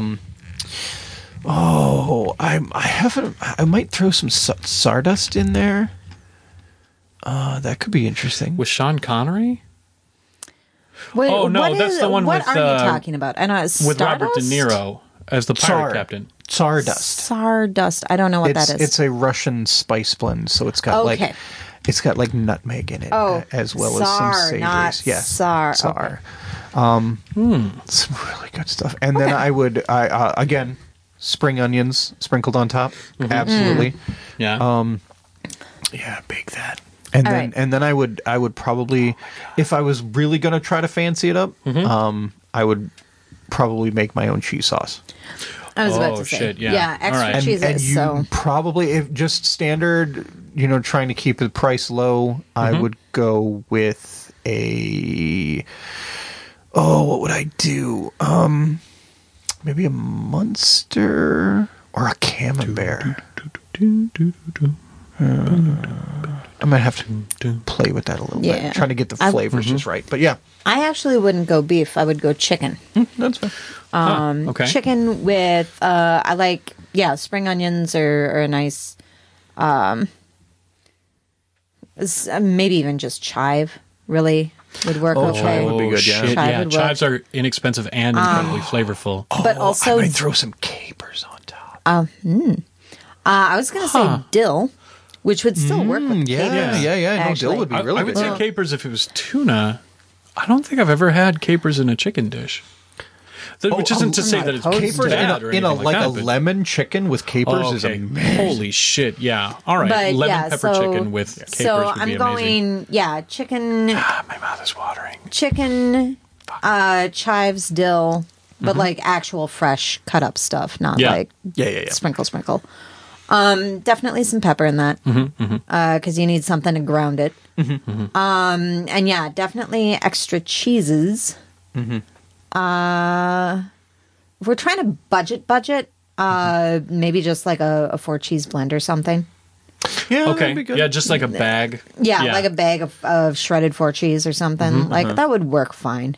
I might throw some sawdust in there. That could be interesting. With Sean Connery? Wait, Oh, no, what that's the one what with, are you talking about? I know it's With Robert De Stardust? Niro as the pirate Tsar. captain. Sawdust. Stardust. I don't know what that is. It's a Russian spice blend, so it's got Okay. it's got like nutmeg in it, Oh, as well Tsar, as some savories. not Yes, Tsar. Tsar. Some really good stuff. And then I would, again, spring onions sprinkled on top. Mm-hmm. Absolutely, Yeah. yeah, bake that. And All then right. and then I would probably, if I was really gonna try to fancy it up, I would probably make my own cheese sauce. I was about Oh, to say. shit, yeah. Yeah, extra All right. cheeses. And you So probably, if just standard, trying to keep the price low, I would go with what would I do? Maybe a Munster or a Camembert. I might have to play with that a little Yeah. bit, trying to get the flavors just right. But yeah, I actually wouldn't go beef. I would go chicken. that's fine. okay. Chicken with I like spring onions or a nice maybe even just chive really would work okay. chive would be good, yeah. Shit, Chive yeah. would work. Chives are inexpensive and incredibly flavorful. But also I might throw some capers on top. I was going to say dill, which would still work with Yeah, capers, yeah. No, actually. dill would be I really would good. say capers if it was tuna. I don't think I've ever had capers in a chicken dish. Which isn't to say that it's Capers bad or in a anything like that, a but- lemon chicken with capers Oh, is okay. amazing. Holy shit! Yeah. All right. But Lemon yeah, pepper so, chicken with capers so would I'm be amazing. going, chicken, My mouth is watering. chives, dill, but like actual fresh cut up stuff, not Yeah. like Yeah. sprinkle. Definitely some pepper in that, because you need something to ground it. And yeah, definitely extra cheeses. If we're trying to budget, maybe just like a 4-cheese blend or something. Yeah, Okay. that'd be good. Yeah, just like a bag. Yeah, like a bag of shredded 4-cheese or something. Like that would work fine.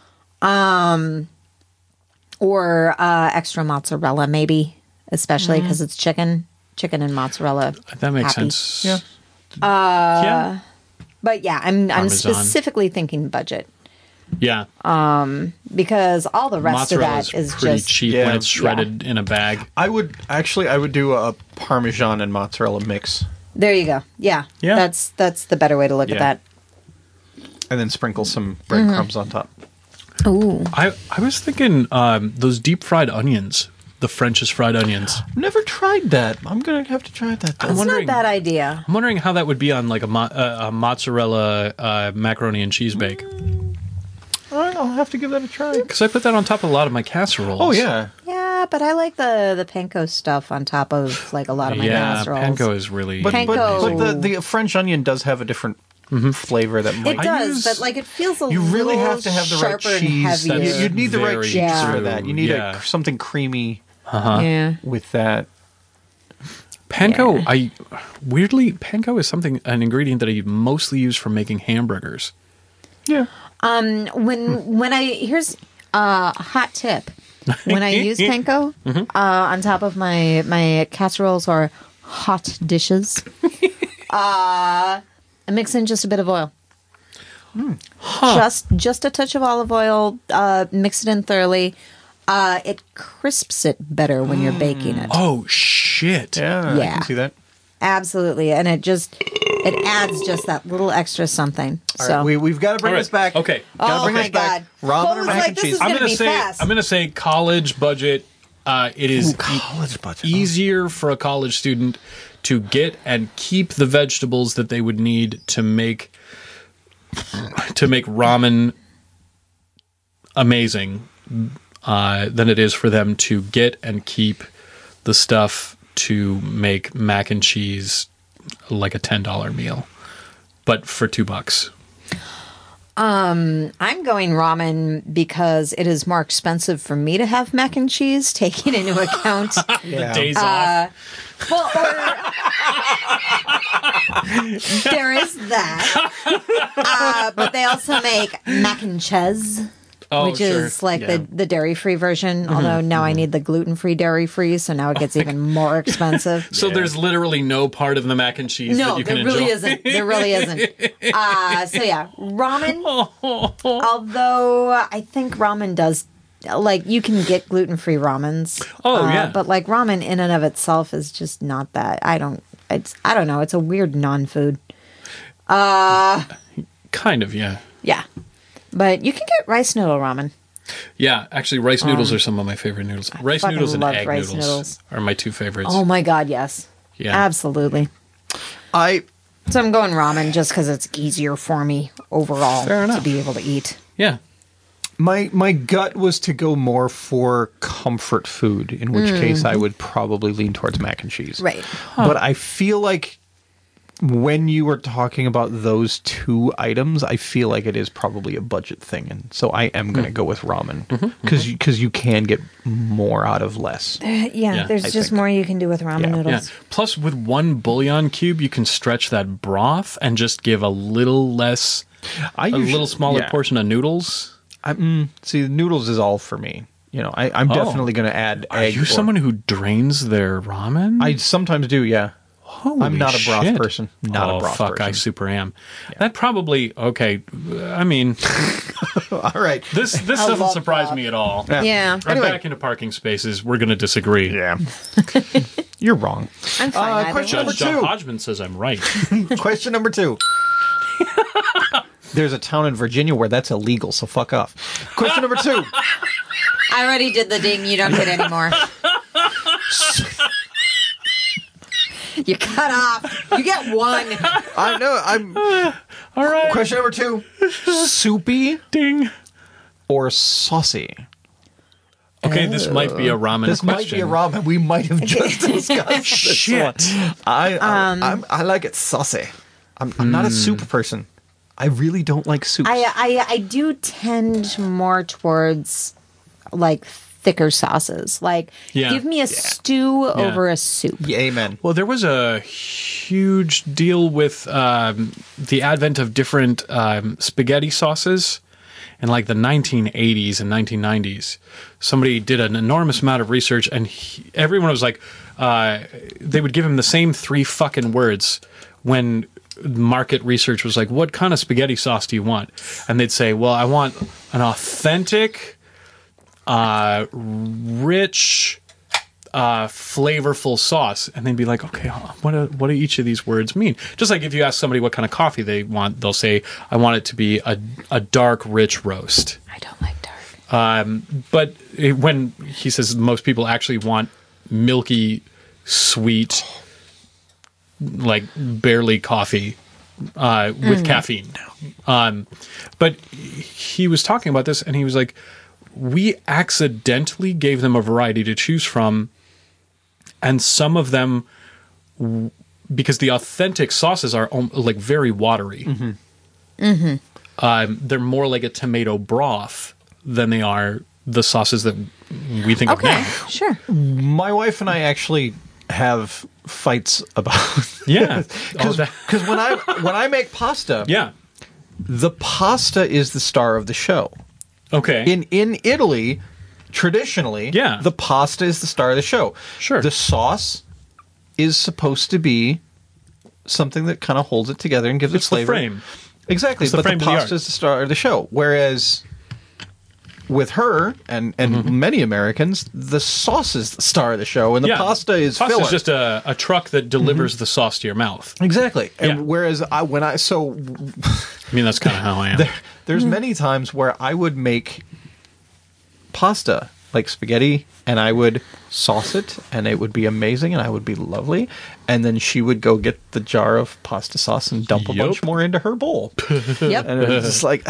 Or extra mozzarella, maybe, especially because it's chicken and mozzarella. That makes happy. sense. Yeah. Yeah. But yeah, I'm Parmesan. specifically thinking budget Yeah. because all the rest Mozzarella of that is pretty just cheap Yeah. when it's shredded in a bag. I would do a Parmesan and mozzarella mix, there. You go. Yeah, Yeah. That's the better way to look Yeah. at that. and then sprinkle some breadcrumbs on top. Ooh, I was thinking those deep fried onions, the French's fried onions. Never tried that. I'm gonna have to try that. that's Though. not a wondering- bad idea. I'm wondering how that would be on like a mozzarella macaroni and cheese bake. All right, I'll have to give that a try. Because I put that on top of a lot of my casseroles. Oh yeah, Yeah, but I like the panko stuff on top of like a lot of my Yeah, casseroles. panko is really. but Panko- but the French onion does have a different flavor that might. It does, use- but like it feels a You really little have to have the right sharper and cheese. heavier. You'd need the right Very cheese for true. that. You need Yeah. something creamy Yeah. with that. Panko, Yeah. panko is an ingredient that I mostly use for making hamburgers. Yeah. When I here's a hot tip. When I use panko on top of my casseroles or hot dishes, I mix in just a bit of oil. Just a touch of olive oil. Mix it in thoroughly. It crisps it better when you're baking it. Oh shit! Yeah, I Yeah. can see that. Absolutely, and it adds just that little extra something. All So right, we've got to bring All right, this back. okay. Gotta Oh bring my this back. God. Ramen Paul or was mac like, and this cheese? is gonna be fast. I'm gonna say college budget. It is college budget. easier for a college student to get and keep the vegetables that they would need to make ramen amazing than it is for them to get and keep the stuff to make mac and cheese like a $10 meal, but for $2. I'm going ramen because it is more expensive for me to have mac and cheese, taking into account. Yeah. Days off. Well, there is that. But they also make mac and cheese, Oh, which sure. is like Yeah. the dairy-free version. Although now I need the gluten-free dairy-free, so now it gets even more expensive. So there's literally no part of the mac and cheese that No, you can there really enjoy. isn't. There really isn't. So yeah, ramen. Although I think ramen does, like, you can get gluten-free ramens. Oh, yeah. But like ramen in and of itself is just not that. I don't know. It's a weird non-food. Kind of, yeah. Yeah, but you can get rice noodle ramen. Yeah, actually, rice noodles are some of my favorite noodles. Rice fucking noodles and love egg rice noodles, noodles. are my two favorites. Oh my god, yes. Yeah. Absolutely. So I'm going ramen just because it's easier for me overall Fair enough. to be able to eat. Yeah. My gut was to go more for comfort food, in which case I would probably lean towards mac and cheese. Right. But I feel like when you were talking about those two items, I feel like it is probably a budget thing, and so I am going to go with ramen because you can get more out of less. Yeah, there's I just think. more you can do with ramen Yeah. Yeah. noodles. Plus, with one bouillon cube, you can stretch that broth and just give a little less, a little smaller portion of noodles. See, the noodles is all for me. You know, I'm definitely going to add Are egg. you someone who drains their ramen? I sometimes do, yeah. Holy I'm not a broth shit. person. Not a broth fuck, person. I super am. That probably, okay, I mean, All right. this doesn't love surprise broth. me at all. Yeah. Right back into parking spaces, we're going to disagree. Yeah. You're wrong. I'm fine. either question way. number Judge John two. Hodgman says I'm right. Question number 2. There's a town in Virginia where that's illegal, so fuck off. Question number 2. I already did the ding. You don't get any more. You cut off. You get one. I know. I'm. All right. Question number 2: soupy Ding. or saucy? Okay, this might be a ramen This question. might be a ramen. We might have just discussed this Shit. one. I like it saucy. I'm not a soup person. I really don't like soup. I do tend more towards like thicker sauces. Like, Yeah. give me a stew over a soup. Yeah, amen. Well, there was a huge deal with the advent of different spaghetti sauces in like the 1980s and 1990s. Somebody did an enormous amount of research, and everyone was like, they would give him the same 3 fucking words when market research was like, what kind of spaghetti sauce do you want? And they'd say, well, I want an authentic, rich, flavorful sauce. And they'd be like, okay, what do each of these words mean? Just like if you ask somebody what kind of coffee they want, they'll say, I want it to be a dark, rich roast. I don't like dark. But when he says most people actually want milky, sweet, like barely coffee with caffeine. But he was talking about this, and he was like, we accidentally gave them a variety to choose from, and some of them, because the authentic sauces are like very watery. They're more like a tomato broth than they are the sauces that we think of now. Sure. My wife and I actually have fights about Yeah. because when I make pasta, Yeah. the pasta is the star of the show. Okay. In Italy, traditionally, Yeah. the pasta is the star of the show. Sure. The sauce is supposed to be something that kind of holds it together and gives It's it flavor. the frame. Exactly, It's the but frame the to the pasta art. is the star of the show. Whereas with her and many Americans, the sauce is the star of the show, and the pasta is Pasta filler. is just a truck that delivers the sauce to your mouth. Exactly. And Yeah. whereas I mean, that's kind of how I am. there's many times where I would make pasta, like spaghetti, and I would sauce it, and it would be amazing, and I would be lovely. And then she would go get the jar of pasta sauce and dump a Yup. bunch more into her bowl. Yep. And it was just like,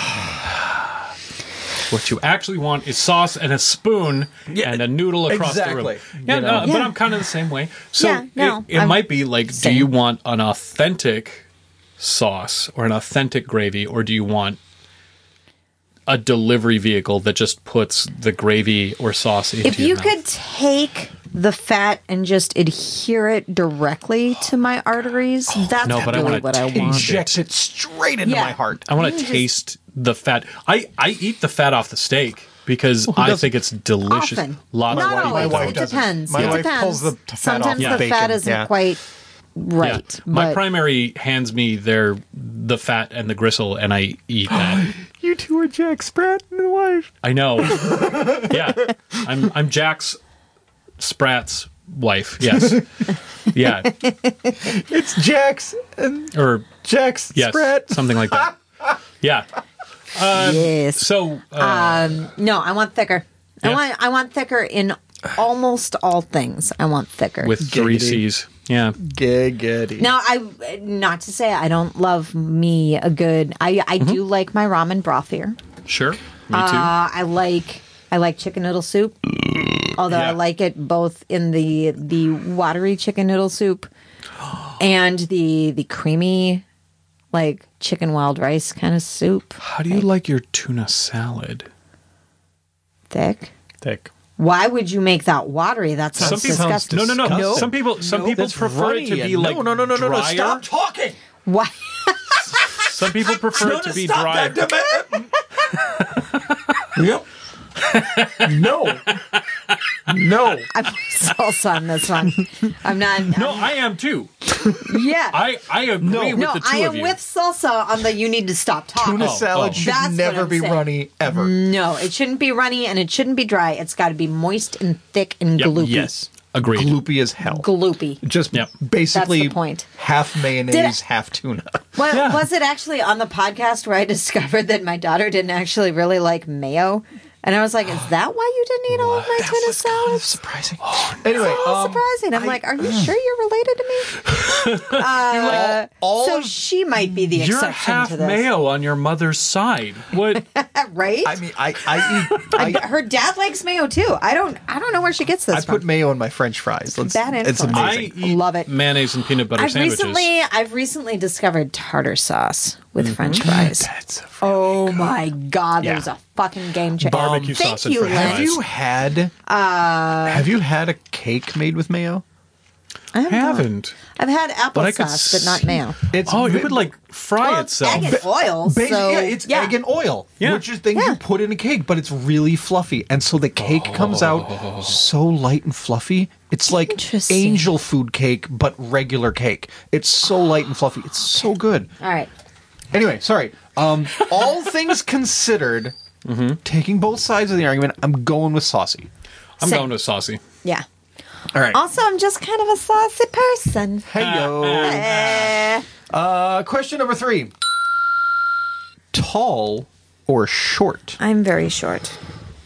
What you actually want is sauce and a spoon and a noodle across the room. exactly. Yeah, You know? but I'm kind of the same way. So Yeah, no, it I'm might be like, same. do you want an authentic sauce or an authentic gravy, or do you want a delivery vehicle that just puts the gravy or sauce into If your you mouth? could take the fat and just adhere it directly to my arteries, that's no, but I really wanna what I want. inject it straight into Yeah. my heart. I want to taste the fat. I eat the fat off the steak because I doesn't? think it's delicious. Often. Lot of Not people always. wife It doesn't. depends. My It wife depends. pulls the fat off Sometimes the the bacon. fat isn't Yeah. quite right. Yeah. My but primary hands me the fat and the gristle, and I eat that. You two are Jack Spratt and his wife. I know. Yeah, I'm Jack's Spratt's wife. Yes. Yeah. It's Jack's and Or Jack's yes, Spratt. something like that. Yeah. yes. So No, I want thicker. Yeah. I want thicker in almost all things. I want thicker. with 3 Giggity. C's. Yeah. Giggity. Now, not to say I don't love me a good. I do like my ramen broth here. Sure. Me too. I like chicken noodle soup. Although Yeah. I like it both in the watery chicken noodle soup and the creamy, like chicken wild rice kind of soup. How do you like your tuna salad? Thick. Thick. Why would you make that watery? That sounds people- disgusting. No. Disgusting. Some people That's prefer it to runny be and- like no. drier. Stop talking. Why? Some people prefer it to be drier. Yep. No. No. I'm salsa on this one. I'm not. No, I am too. Yeah. I agree with no, the two I of am you. with salsa on the you need to stop talking. Tuna salad should That's what never I'm be saying. runny ever. No, it shouldn't be runny and it shouldn't be dry. It's got to be moist and thick and Yep, gloopy. Yes. Agreed. Gloopy as hell. Gloopy. Just Yep. basically That's the point. half mayonnaise, Did I- half tuna. Well, Yeah. was it actually on the podcast where I discovered that my daughter didn't actually really like mayo? And I was like, is that why you didn't eat all of my tuna salad? Surprising. Anyway, So surprising. I'm like, are you sure you're related to me? So she might be the You're exception half to this. Mayo on your mother's side. What? Right? I mean, I eat. Her dad likes mayo too. I don't know where she gets this I from. put mayo in my French fries. Bad It's influence. amazing. I eat Love it. mayonnaise and peanut butter sandwiches. I've recently discovered tartar sauce with French fries. That's a Oh my God, Yeah. there's a fucking game changer. Barbecue Thank sauce and you, French Len. fries. Have you had a cake made with mayo? I I have haven't. I've had But I could applesauce, but not mayo. It's Oh, it would like fry Well, it's itself. egg and oil. Basi- So, yeah, it's egg and oil, Yeah. which is thing Yeah. you put in a cake, but it's really fluffy, and so the cake comes out so light and fluffy. It's like Interesting. angel food cake, but regular cake. It's so light and fluffy. It's so good. All right. Anyway, sorry. All things considered, taking both sides of the argument, I'm going with saucy. I'm Same. going with saucy. Yeah. All right. Also, I'm just kind of a saucy person. Hey-yo. Question number 3. Tall or short? I'm very short.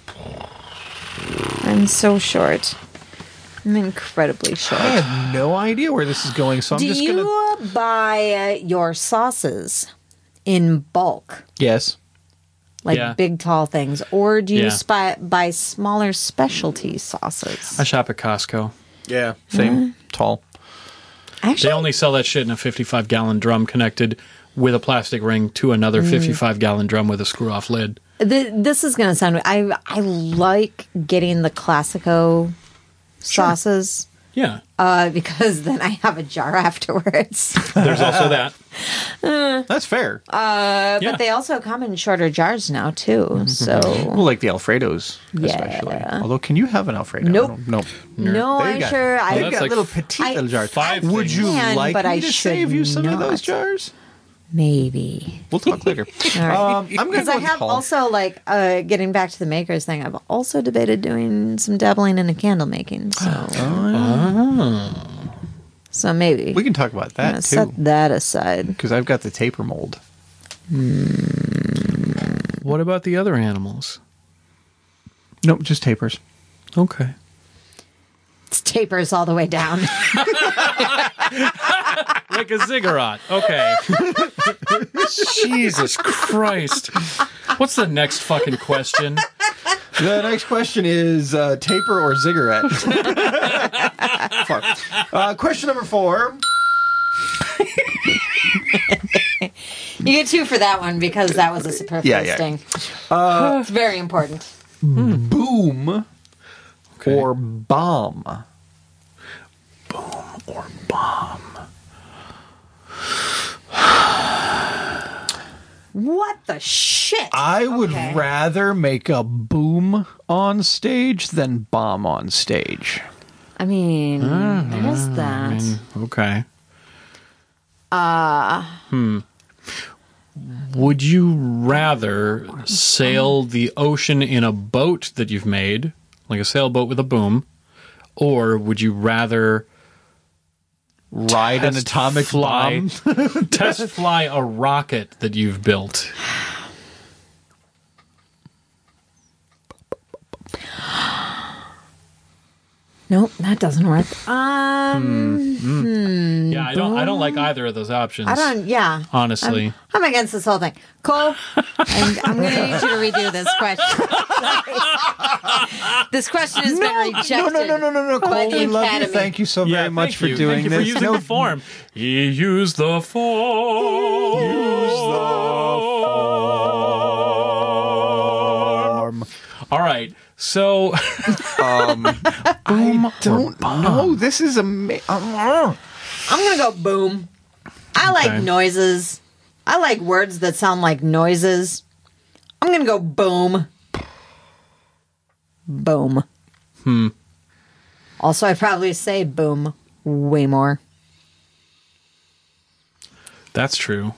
I'm so short. I'm incredibly short. I have no idea where this is going, so I'm Do just you going to... buy your sauces in bulk? Yes. Like Yeah. big, tall things? Or do you Yeah. buy smaller specialty sauces? I shop at Costco. Yeah. Same. Tall. They Actually, only sell that shit in a 55-gallon drum connected with a plastic ring to another 55-gallon drum with a screw-off lid. this is going to sound... I like getting the Classico sauces Yeah. because then I have a jar afterwards. There's also that. That's fair. Yeah. But they also come in shorter jars now, too. So... Well, like the Alfredos, especially. Yeah. Although, can you have an Alfredo? Nope. Nope. No, There you I go. sure... Well, They've that's got like little petite I- little jars. five Would things. you can, like but me I to should save you some of not. those jars? Maybe. We'll talk later. All right. I'm going to Because go I with have tall. also, like, getting back to the makers thing, I've also debated doing some dabbling into candle making. So maybe. We can talk about I'm gonna that, set too. that aside. Because I've got the taper mold. What about the other animals? Nope, just tapers. Okay. It's tapers all the way down. Like a ziggurat. Okay. Jesus Christ. What's the next fucking question? The next question is taper or ziggurat? Question number 4. You get 2 for that one because that was a superfluous Yeah. thing. It's very important. Boom Okay. or bomb? Or bomb. What the shit? I would Okay. rather make a boom on stage than bomb on stage. I mean, there's that. Okay. Would you rather sail the ocean in a boat that you've made, like a sailboat with a boom, or would you rather Ride an test atomic fly, bomb? test fly a rocket that you've built? Nope, that doesn't work. Yeah, I don't like either of those options. I don't. Yeah, Honestly. I'm against this whole thing. Cole, I'm going to need you to redo this question. This question has been rejected. No. by Cole, the we love you. Academy. Thank you so Yeah, very much thank for you. doing Thank you this. for using the form. You use the form. All right. So I don't know. This is amazing. I'm going to go boom. I like Okay. noises. I like words that sound like noises. I'm going to go boom. Boom. Also, I'd probably say boom way more. that's true.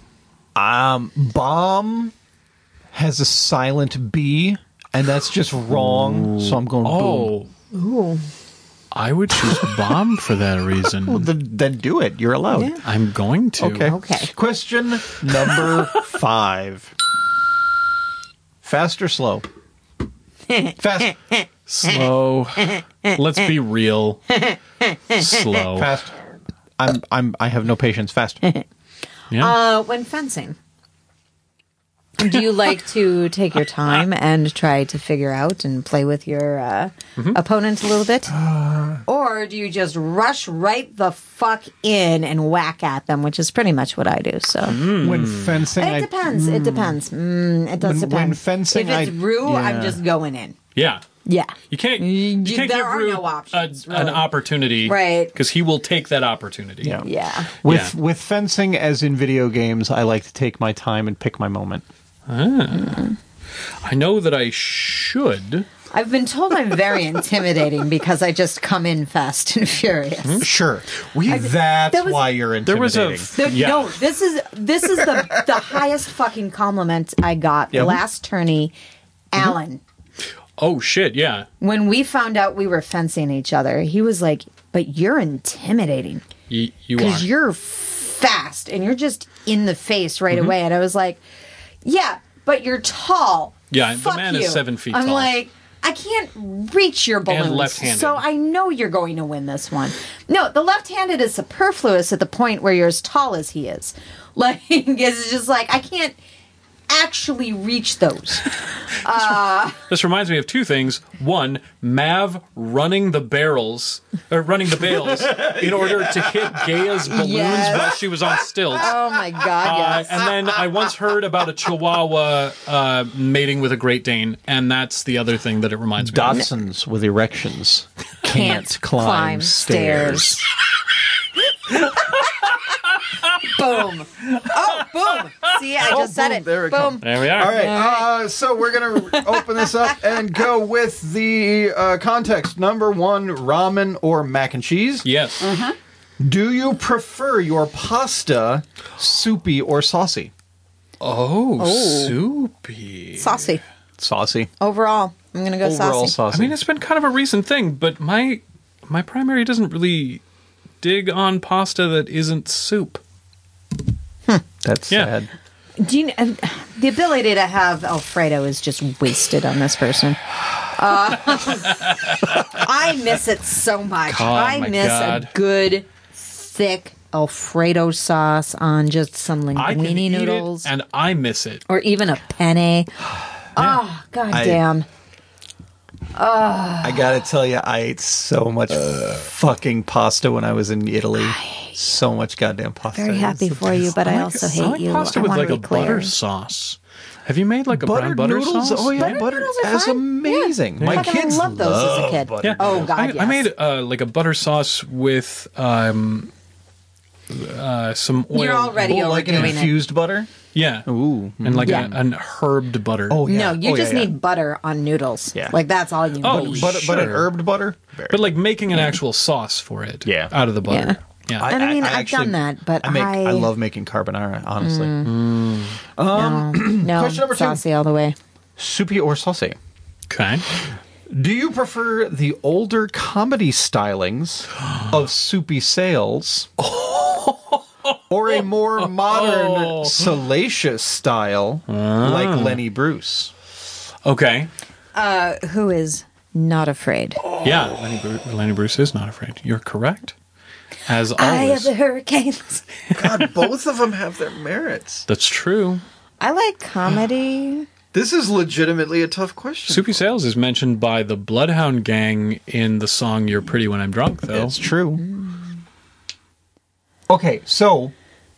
Bomb has a silent B, and that's just wrong. So I'm going boom. Oh, I would choose bomb for that reason. Well, then do it. You're allowed. Yeah. I'm going to. Okay. Okay. Question number 5. Fast or slow? Fast. Slow. Let's be real. Slow. Fast. I have no patience. Fast. Yeah. When fencing, do you like to take your time and try to figure out and play with your opponent a little bit? Or do you just rush right the fuck in and whack at them, which is pretty much what I do. So When fencing, it depends. It depends. It does depend. when fencing, if it's Rue, I'm yeah. just going in. Yeah. Yeah. You can't give there are Rue no options, an really. opportunity. Right. Because he will take that opportunity. Yeah. Yeah. With fencing, as in video games, I like to take my time and pick my moment. I know that I should. I've been told I'm very intimidating because I just come in fast and furious. Sure. That's that was- why you're intimidating. There was a... Yeah. No, this is the highest fucking compliment I got Yep. last tourney, Alan. Oh, shit, yeah. When we found out we were fencing each other, he was like, "But you're intimidating You are. because you're fast and you're just in the face right away." And I was like, "Yeah, but you're tall. Yeah, the Fuck man you." is 7 feet I'm tall. like, I can't reach your balloons, left-handed. so I know you're going to win this one. No, the left-handed is superfluous at the point where you're as tall as he is. Like, it's just like I can't actually reach those. This reminds me of two things. One, Mav running the bales in order to hit Gaia's balloons Yes. while she was on stilts. Oh my god, yes. And then I once heard about a Chihuahua mating with a Great Dane, and that's the other thing that it reminds me of. Dachshunds with erections Can't climb stairs. Boom. Oh, boom. See, I just said boom, it. there it Boom. comes. There we are. All right, so we're going to open this up and go with the context. Number one, ramen or mac and cheese. Yes. Do you prefer your pasta soupy or saucy? Oh, soupy. Saucy. Saucy. Overall, I'm going to go Overall saucy. saucy. I mean, it's been kind of a recent thing, but my primary doesn't really dig on pasta that isn't soup. that's Yeah. sad. Do you the ability to have Alfredo is just wasted on this person. I miss it so much. Oh, I my miss God. a good, thick Alfredo sauce on just some I can linguine eat noodles. it, and I miss it. Or even a penne. Oh, goddamn. I gotta tell you, I ate so much fucking pasta when I was in Italy. So much goddamn pasta. Very happy for you, but I also hate I like you. pasta I with wanna like be a clear. butter sauce. Have you made like a brown Buttered butter noodles? sauce? Oh yeah, Buttered butter. noodles are That's fine. amazing. Yeah. My Fucking kids love those as a kid. buttered Yeah. Oh, God, I yes. made like a butter sauce with some oil. You're already Oh, like an overdoing it. infused butter? Yeah. Ooh. And like Yeah. an herbed butter. Oh, yeah. No, you Oh, just yeah, yeah. need butter on noodles. Yeah. Like, that's all you Oh, need. But an Sure. herbed butter? Very But like making an actual sauce for it. Yeah. Out of the butter. Yeah. And I mean, I've actually- done that, but I love making carbonara, honestly. no, Question number two. saucy all the way. Soupy or saucy? Okay. Do you prefer the older comedy stylings of Soupy Sales or a more modern, salacious style like Lenny Bruce? Okay. Who is not afraid? Yeah. Lenny Bruce is not afraid. You're correct. As Eye of always. the hurricanes. God, both of them have their merits. That's true. I like comedy. This is legitimately a tough question. Soupy Sales is mentioned by the Bloodhound Gang in the song You're Pretty When I'm Drunk, though. It's true. Okay, so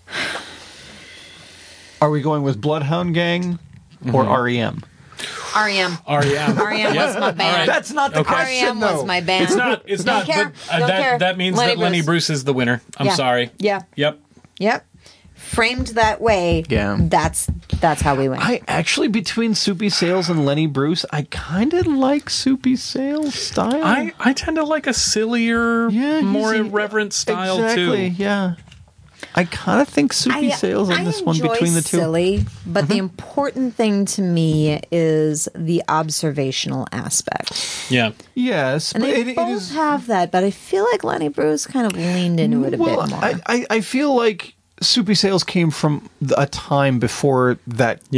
are we going with Bloodhound Gang or REM? R.E.M. R.E.M. R.E.M. was my band. That's not the Okay. question, R.E.M. was though. my band. It's not. It's Don't not. care. But Don't care. that means that Lenny Bruce is the winner. I'm Yeah. sorry. Yeah. Yep. Yep. Framed that way. Yeah. That's how we win. I actually, between Soupy Sales and Lenny Bruce, I kind of like Soupy Sales style. I tend to like a sillier, more he's- irreverent style exactly, too. yeah. I kind of think Soupy Sales on this one enjoy between the two. silly, but the important thing to me is the observational aspect. Yeah. Yes, And but they it both is. have that, but I feel like Lenny Bruce kind of leaned into it a bit more. I feel like Soupy Sales came from a time before that. Yeah.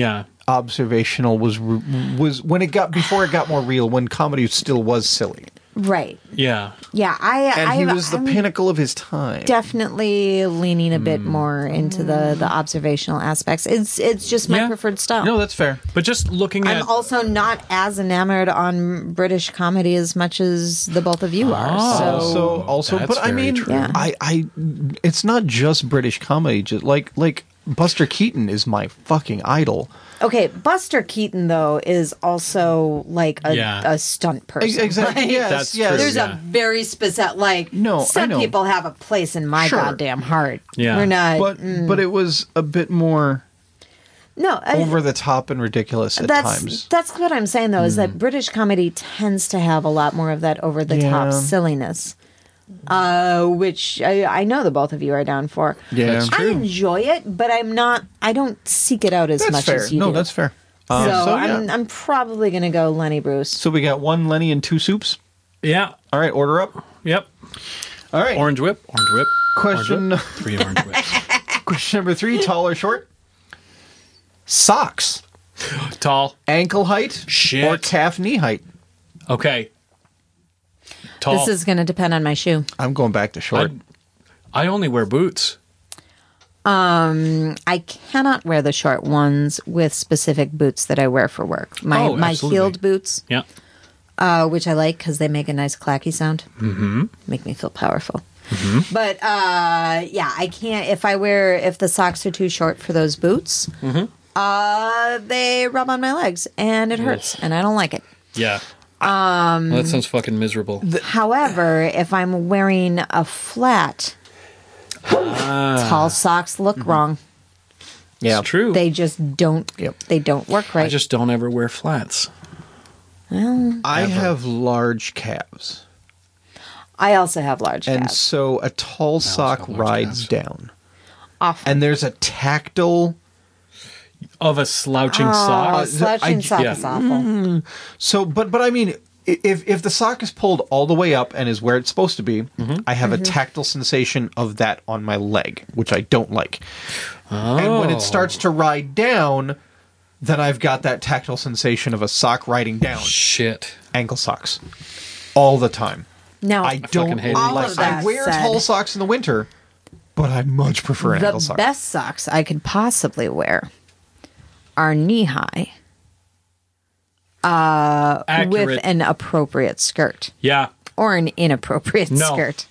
observational was when it got before it got more real, when comedy still was silly. Right. Yeah. Yeah, He was the pinnacle of his time. definitely leaning a bit more into the observational aspects. It's just my Yeah. preferred style. No, that's fair. But just looking at I'm also not as enamored on British comedy as much as the both of you are. So Also, that's but I very mean, true. Yeah. I it's not just British comedy. Just like Buster Keaton is my fucking idol. okay, Buster Keaton though is also like Yeah. a stunt person. Exactly. Like, Yes. That's yes. true. There's Yeah. a very specific No, I some know. people have a place in my Sure. goddamn heart. Yeah. We're not But it was a bit more no over the top and ridiculous at times. That's what I'm saying though, is that British comedy tends to have a lot more of that over the top Yeah. silliness. Which I know the both of you are down for. Yeah. That's I true. enjoy it, but I don't seek it out as That's much fair. as you No, do. that's fair. So, yeah. I'm probably gonna go Lenny Bruce. So we got one Lenny and two soups. yeah. All right, order up. Yep. All right. Orange whip. Question Orange whip. 3 orange whips. question number 3, tall or short? Socks. Tall. Ankle height Shit. or calf knee height? Okay. Tall. This is gonna depend on my shoe. I'm going back to short. I only wear boots. I cannot wear the short ones with specific boots that I wear for work. My Oh, absolutely. heeled boots, Yeah. which I like because they make a nice clacky sound. Mm-hmm. Make me feel powerful. Mm-hmm. But yeah, I can't if the socks are too short for those boots. Mm-hmm. They rub on my legs and it hurts, and I don't like it. Yeah. Well, that sounds fucking miserable. However, if I'm wearing a flat, tall socks look wrong. Yeah. It's true. They just don't. Yep. They don't work right. I just don't ever wear flats. I have large calves. I also have large And calves. so a tall sock got large rides calves. down. Often. And there's a tactile. Of a slouching Oh, sock. slouching sock yeah. is awful. So, but I mean, if the sock is pulled all the way up and is where it's supposed to be, I have a tactile sensation of that on my leg, which I don't like. And when it starts to ride down, then I've got that tactile sensation of a sock riding down. Shit. Ankle socks. All the time. Now, I don't hate it. All like of that I wear said- tall socks in the winter, but I much prefer ankle the socks. best socks I could possibly wear are knee high Accurate. with an appropriate skirt Yeah. or an inappropriate No. skirt.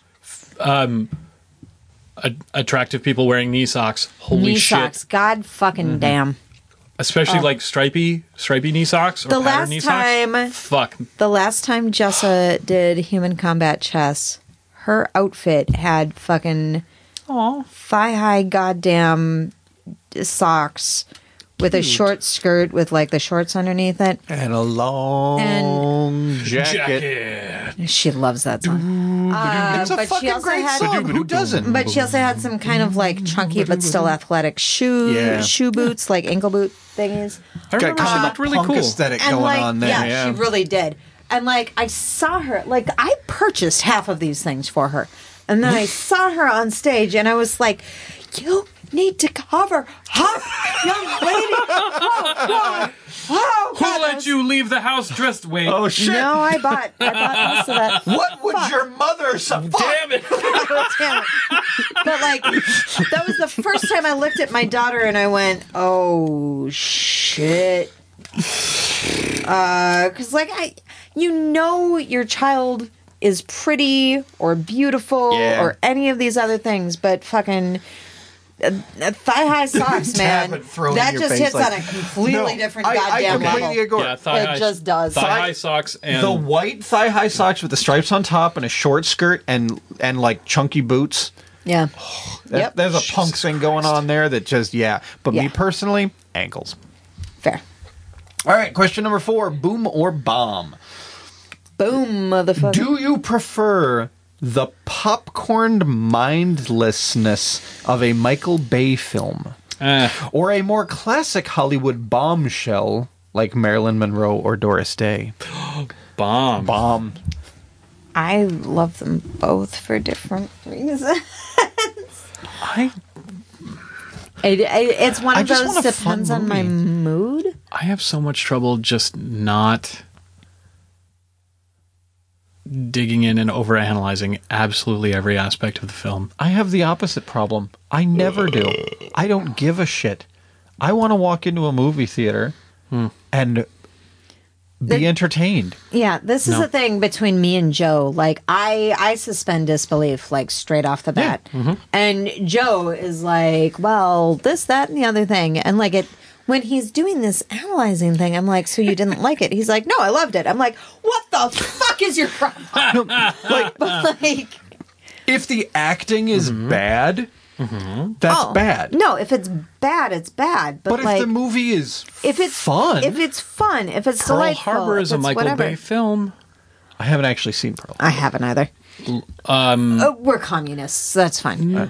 Attractive people wearing knee socks. Holy Knee shit. socks. God fucking damn. Especially like stripy knee socks or The patterned last knee time- socks. Fuck. The last time Jessa did Human Combat Chess, her outfit had fucking thigh-high goddamn socks with a short skirt with like the shorts underneath it. And a long jacket. She loves that song. It's a but she fucking also great had- song. Who doesn't? But she also had some kind of like chunky but still athletic shoe boots, like ankle boot thingies. I remember Got she kind of looked a really punk cool. aesthetic And going like, on there. yeah, she really did. And like, I saw her, like, I purchased half of these things for her. And then I saw her on stage and I was like, you need to cover up, young lady. Oh, God. Oh, Who God. let you leave the house dressed? Wait. Oh shit! No, I bought most of that. What would your mother say? Damn it. Damn it. But like, that was the first time I looked at my daughter and I went, oh shit. Because like your child is pretty or beautiful or any of these other things, but fucking thigh-high socks, man, Tap and throw in that your just face hits like- on a completely No, different I goddamn completely level. agree. Yeah, thigh high. It just does. Thigh high socks and The white thigh-high socks with the stripes on top and a short skirt and like chunky boots. Yeah. Yep. There's a punk thing going on there that just But me Yeah. personally, ankles. Fair. All right, question number 4: boom or bomb? Boom, motherfucker. Do you prefer the popcorned mindlessness of a Michael Bay film, or a more classic Hollywood bombshell like Marilyn Monroe or Doris Day? bomb. Bomb. I love them both for different reasons. It's one I of just those want a fun depends on my movie. mood. I have so much trouble just not digging in and overanalyzing absolutely every aspect of the film. I have the opposite problem. I never do. I don't give a shit. I want to walk into a movie theater and be entertained. Yeah, this is the thing between me and Joe. Like, I suspend disbelief, like, straight off the bat. And Joe is like, well, this, that, and the other thing. And, like, when he's doing this analyzing thing, I'm like, so you didn't like it? He's like, no, I loved it. I'm like, what the fuck is your problem? like, If the acting is bad, that's bad. No, if it's bad, it's bad. But if like, the movie is if it's fun, if it's Pearl delightful, Harbor is a if it's Michael whatever. Bay film. I haven't actually seen Pearl. I haven't either. We're communists. So that's fine. But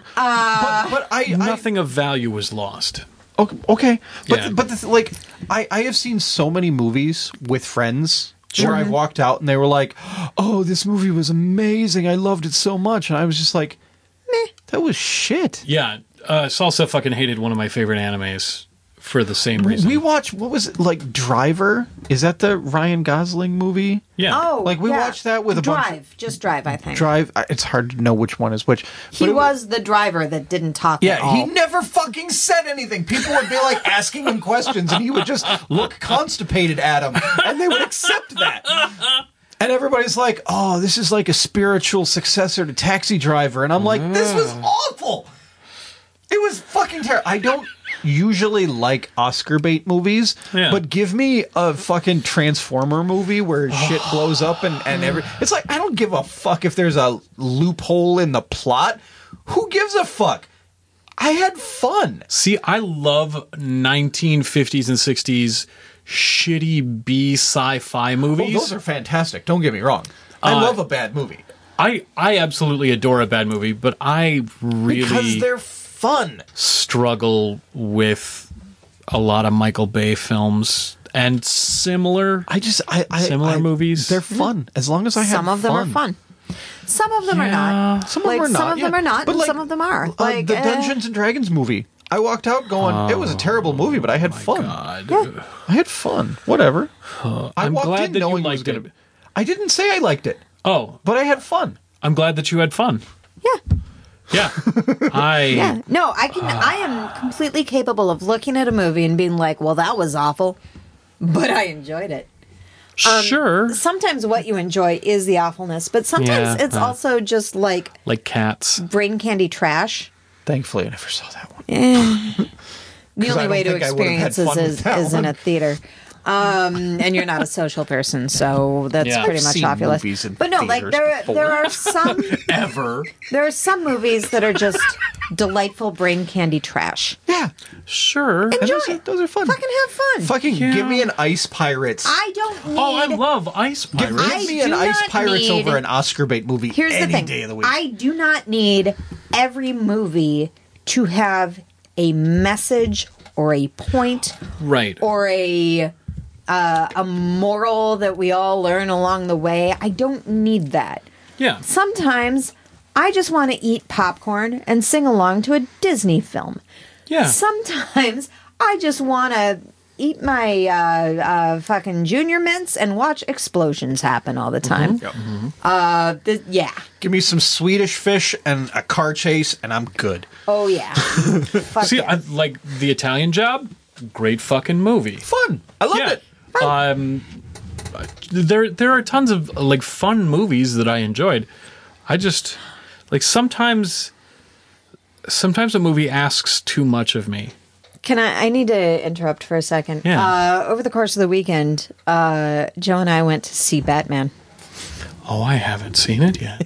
I Nothing of value was lost. okay. But Yeah. like I have seen so many movies with friends where I've walked out and they were like, "Oh, this movie was amazing. I loved it so much." And I was just like, "Meh, that was shit." Yeah, Salsa fucking hated one of my favorite animes for the same reason. We watched, what was it, like Driver? Is that the Ryan Gosling movie? Yeah. Oh, Like, we yeah. watched that with a bunch- Just Drive, I think. Drive. It's hard to know which one is which. He but it was the driver that didn't talk at all. he never fucking said anything. People would be like asking him questions, and he would just look constipated at them, and they would accept that. And everybody's like, "Oh, this is like a spiritual successor to Taxi Driver," and I'm like, "This was awful. It was fucking terrible." I don't usually like Oscar bait movies, but give me a fucking Transformer movie where shit blows up and it's like, I don't give a fuck if there's a loophole in the plot. Who gives a fuck? I had fun. See, I love 1950s and 60s shitty B sci-fi movies. Oh, those are fantastic. Don't get me wrong. I love a bad movie. I absolutely adore a bad movie, but I really Because they're fun. struggle with a lot of Michael Bay films and similar similar movies. They're fun. As long as I have Some of them fun. are fun. Some of them are not. Some of them are not. Some of them are not, But and like, some of them are. The Dungeons and Dragons movie. I walked out going, it was a terrible movie, but I had fun. God. I had fun. Whatever. I I'm walked glad in that you knowing it was liked gonna it. I didn't say I liked it, Oh, but I had fun. I'm glad that you had fun. Yeah. Yeah. Yeah. No, I am completely capable of looking at a movie and being like, well, that was awful, but I enjoyed it. Sure. Sometimes what you enjoy is the awfulness, but sometimes Yeah, it's also just like Like cats. brain candy trash. Thankfully, I never saw that one. The only I way don't to think I would have had experience fun with that is in one. a theater. And you're not a social person, so that's Yeah. pretty I've much seen off your list. movies in But no, like theaters there are some Ever. there are some movies that are just delightful brain candy trash. Yeah. Sure. And Enjoy those are fun. Fucking have fun. Fucking give me an Ice Pirates. I don't need. Oh, I love Ice Give Pirates. me an do Ice not Pirates need- over an Oscar bait movie Here's any the thing. day of the week. I do not need every movie to have a message or a point Right. or a moral that we all learn along the way. I don't need that. Yeah. Sometimes I just want to eat popcorn and sing along to a Disney film. Yeah. Sometimes I just want to eat my fucking Junior Mints and watch explosions happen all the time. Yeah. Give me some Swedish fish and a car chase, and I'm good. Oh, yeah. Fuck See, yeah. I, like The Italian Job, great fucking movie. Fun. I loved it. There are tons of like fun movies that I enjoyed. I just like sometimes a movie asks too much of me. Can I need to interrupt for a second. Yeah. Over the course of the weekend, Joe and I went to see Batman. Oh, I haven't seen it yet.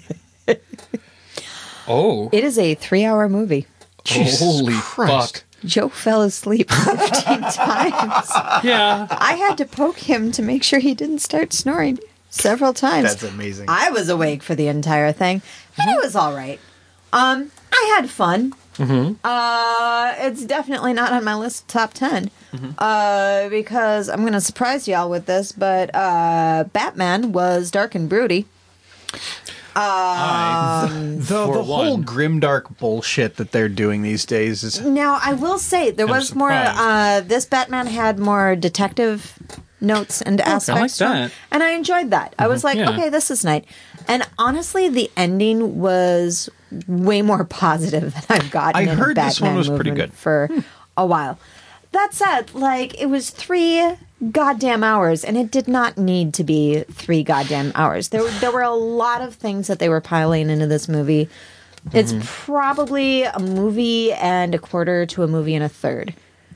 Oh, It is a 3-hour movie. holy Christ. fuck! Joe fell asleep 15 times. Yeah, I had to poke him to make sure he didn't start snoring several times. That's amazing. I was awake for the entire thing, and it was all right. I had fun. It's definitely not on my list of top 10 because I'm going to surprise y'all with this, but Batman was dark and broody. The For whole one. grimdark bullshit that they're doing these days is Now, I will say there was more. surprised. This Batman had more detective notes and aspects, to him, that. and I enjoyed that. I was like, Yeah. okay, this is nice. And honestly, the ending was way more positive than I've gotten. I in a heard this Batman one was pretty movement good. for a while. That said, like, it was 3 goddamn hours, and it did not need to be 3 goddamn hours. There were a lot of things that they were piling into this movie. It's probably a movie and a quarter to a movie and a third.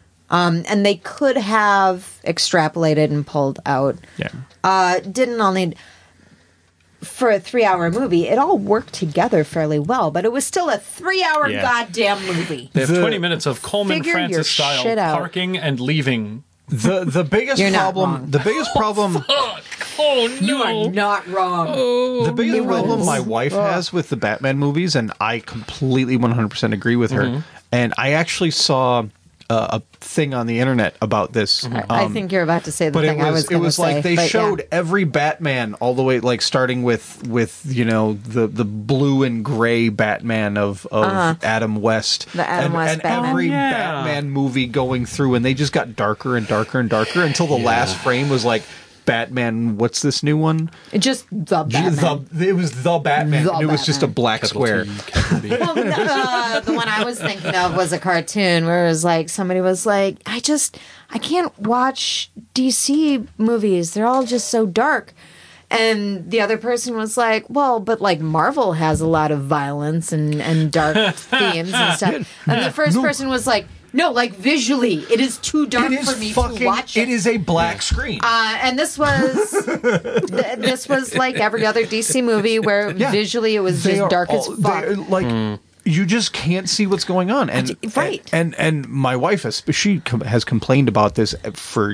And they could have extrapolated and pulled out. yeah. Didn't all need... For a 3-hour movie, it all worked together fairly well, but it was still a 3-hour Yeah. goddamn movie. They have The- 20 minutes of Coleman Figure your Francis style shit out. parking and leaving. The biggest You're not problem wrong. the biggest problem Oh, no. You are not wrong. the biggest problem was- my wife has with the Batman movies, and I completely 100% agree with her. And I actually saw a thing on the internet about this. I think you're about to say the But thing I was it going to was say. like they but showed yeah. every Batman all the way, like starting with you know the blue and gray Batman of Adam West, The Adam West and Batman. every Oh, yeah. Batman movie going through, and they just got darker and darker and darker until the last frame was like Batman. What's this new one? Just the Batman. It was the Batman. The and it was just a Batman. black Capital square. T, capital B. Well, the one I was thinking of was a cartoon where it was like somebody was like, I can't watch DC movies. They're all just so dark. And the other person was like, well, but like Marvel has a lot of violence and dark themes and stuff. And the first person was like, no, like visually, it is too dark It is for me fucking. to watch it. It is a black screen. And this was this was like every other DC movie where Yeah. visually it was They just are dark as all- fuck. they're, like you just can't see what's going on, and Right. and my wife has complained about this for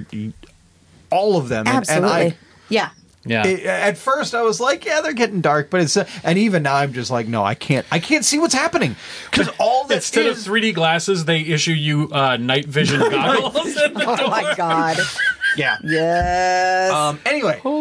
all of them. Absolutely. And Yeah. Yeah. at first I was like, yeah, they're getting dark, but it's and even now I'm just like, no, I can't see what's happening because all that Instead of 3D glasses, they issue you night vision goggles. Oh my god. yeah. Yes. Anyway, no,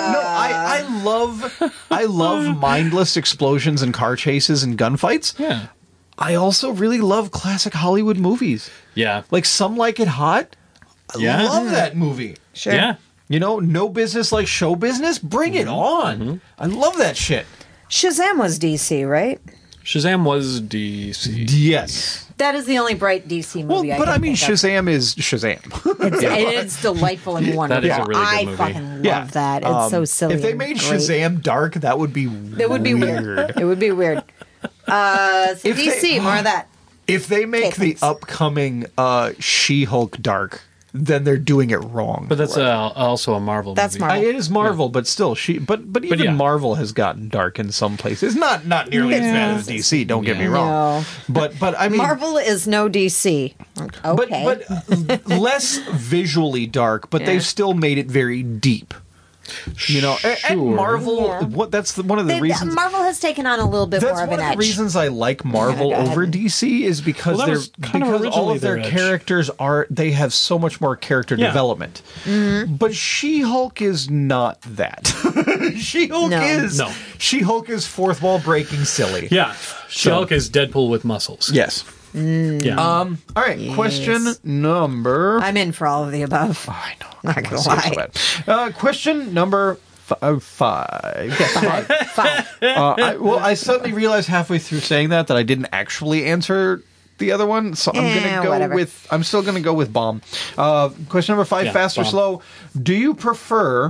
I love mindless explosions and car chases and gunfights. Yeah. I also really love classic Hollywood movies. Yeah. Like Some Like It Hot. I Yeah. love that movie. Sure. Yeah. You know, No Business Like Show Business. Bring it on. I love that shit. Shazam was DC, right? Shazam was DC. Yes. That is the only bright DC Well, movie but can I mean, think of. Shazam is Shazam. It's delightful and wonderful. That is a really good I movie. fucking Yeah. love that. It's so silly. If they and made great. Shazam dark, that would be It would be weird. It would be weird. So If DC, they- more of that. If they make Okay, the thanks. upcoming She-Hulk dark, then they're doing it wrong. But that's also a Marvel That's movie. Marvel. It is Marvel, but still, but even yeah. Marvel has gotten dark in some places. Not nearly as bad as DC. Don't get me wrong. No. But I mean, Marvel is no DC. Okay. but less visually dark. But Yeah. they've still made it very deep. You know, and Sure. Marvel. Yeah. That's one of the reasons. Marvel has taken on a little bit That's more of one an of the edge. reasons I like Marvel Go ahead. over DC is because Well, that was kind of because all originally of their their edge. characters they have so much more character Yeah. development. But She-Hulk is not that. She-Hulk No. is No. She-Hulk is fourth wall breaking silly. Yeah. She-Hulk is Deadpool with muscles. Yes. Yeah. All right. Question number. I'm in for all of the above. I know. Not I gonna wanna say it so bad. Question number 5. Yes, 5. Fine. I suddenly realized halfway through saying that I didn't actually answer the other one, so I'm gonna go whatever. with. I'm still gonna go with bomb. Question number 5: Yeah, fast or bomb. slow? Do you prefer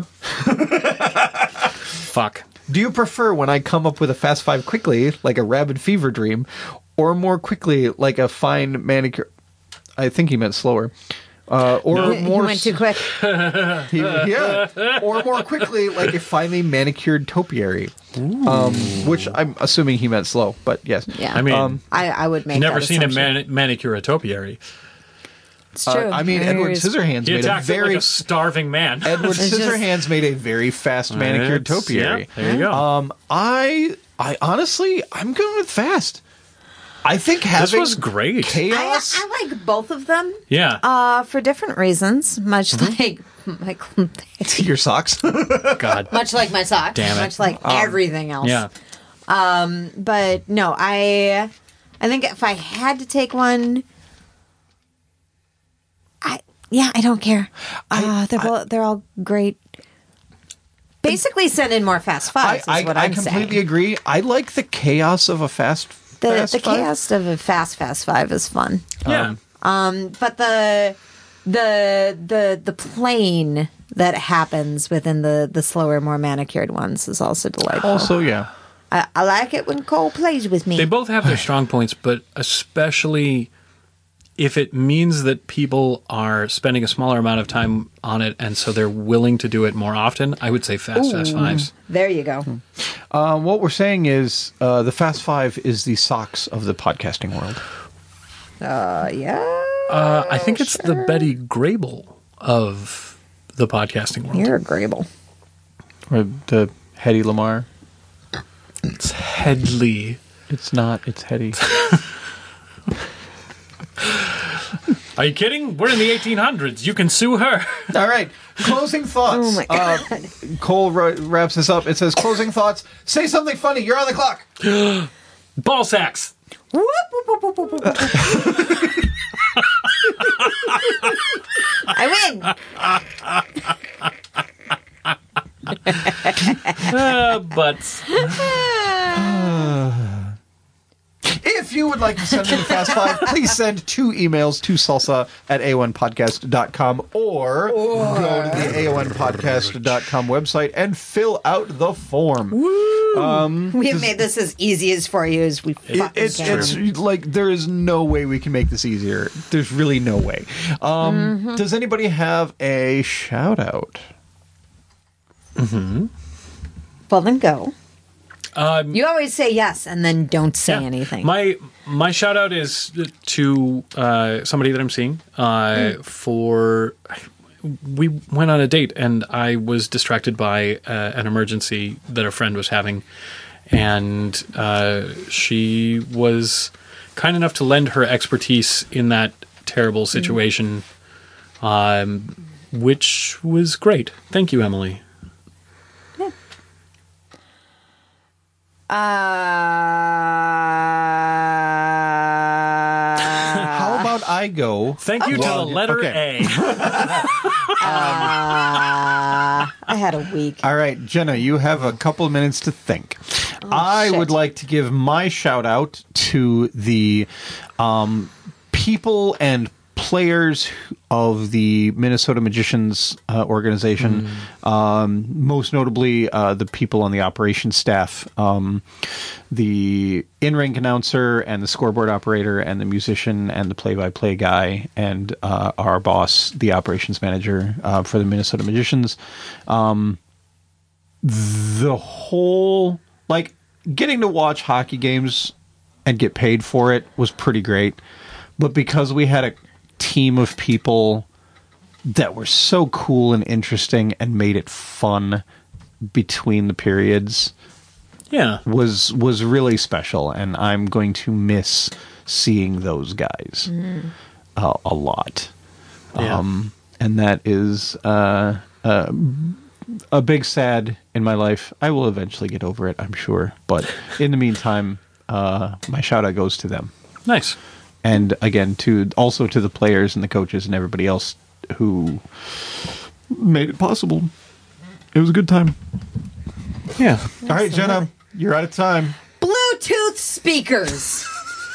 Fuck. when I come up with a fast 5 quickly, like a rabid fever dream, or more quickly, like a fine manicure? I think he meant slower. Or He more. went too quick. Yeah. Or more quickly, like a finely manicured topiary. Which I'm assuming he meant slow, but yes. Yeah. I mean, I would make never that seen a assumption. manicure a topiary. It's true. I mean, Edward Scissorhands He made a attacked it very like a starving man. Edward It's just- Scissorhands made a very fast manicured It's- topiary. Yeah, there you go. I honestly, I'm going with fast. I think having was great. chaos. I like both of them Yeah. for different reasons, much like Michael. Your socks. God. Much like my socks. Damn it. Much like everything else. Yeah. But no, I think if I had to take one, I don't care. They're all great. Basically, send in more Fast Fives. Is what I'm saying. I completely agree. I like the chaos of a Fast The Five. chaos of a Fast Five is fun. Yeah. But the plane that happens within the slower, more manicured ones is also delightful. Also, yeah. I like it when Cole plays with me. They both have their strong points, but especially if it means that people are spending a smaller amount of time on it, and so they're willing to do it more often, I would say Fast Fives. There you go. What we're saying is the Fast Five is the socks of the podcasting world. Yeah. I think it's the Betty Grable of the podcasting world. You're a Grable. Or the Hedy Lamar. It's Headley. It's not. It's Hedy. Are you kidding? We're in the 1800s. You can sue her. All right. Closing thoughts. Oh, my God. Cole wraps this up. It says, closing thoughts. Say something funny. You're on the clock. Ball sacks. Whoop, whoop, whoop, whoop, whoop, whoop. I win. Butts. If you would like to send me a Fast Five, please send 2 emails to salsa@aonpodcast.com or go to the aonpodcast.com website and fill out the form. We have made this as easy as for you as we fucking It's can. like there is no way we can make this easier. There's really no way. Does anybody have a shout out? Well, then go. You always say yes and then don't say anything. My shout out is to somebody that I'm seeing for. We went on a date and I was distracted by an emergency that a friend was having, and she was kind enough to lend her expertise in that terrible situation, which was great. Thank you, Emily. How about I go? Thank you to the letter okay. A. I had a week. All right, Jenna, you have a couple of minutes to think. I shit. would like to give my shout out to the people and players of the Minnesota Magicians organization, most notably the people on the operations staff, the in-ring announcer and the scoreboard operator and the musician and the play-by-play guy and our boss, the operations manager for the Minnesota Magicians. The whole, like, getting to watch hockey games and get paid for it was pretty great. But because we had a team of people that were so cool and interesting and made it fun between the periods, was really special, and I'm going to miss seeing those guys a lot. And that is a big sad in my life. I will eventually get over it, I'm sure, but in the meantime, my shout out goes to them. Nice. And again, also to the players and the coaches and everybody else who made it possible. It was a good time. Yeah. All right, Jenna, you're out of time. Bluetooth speakers.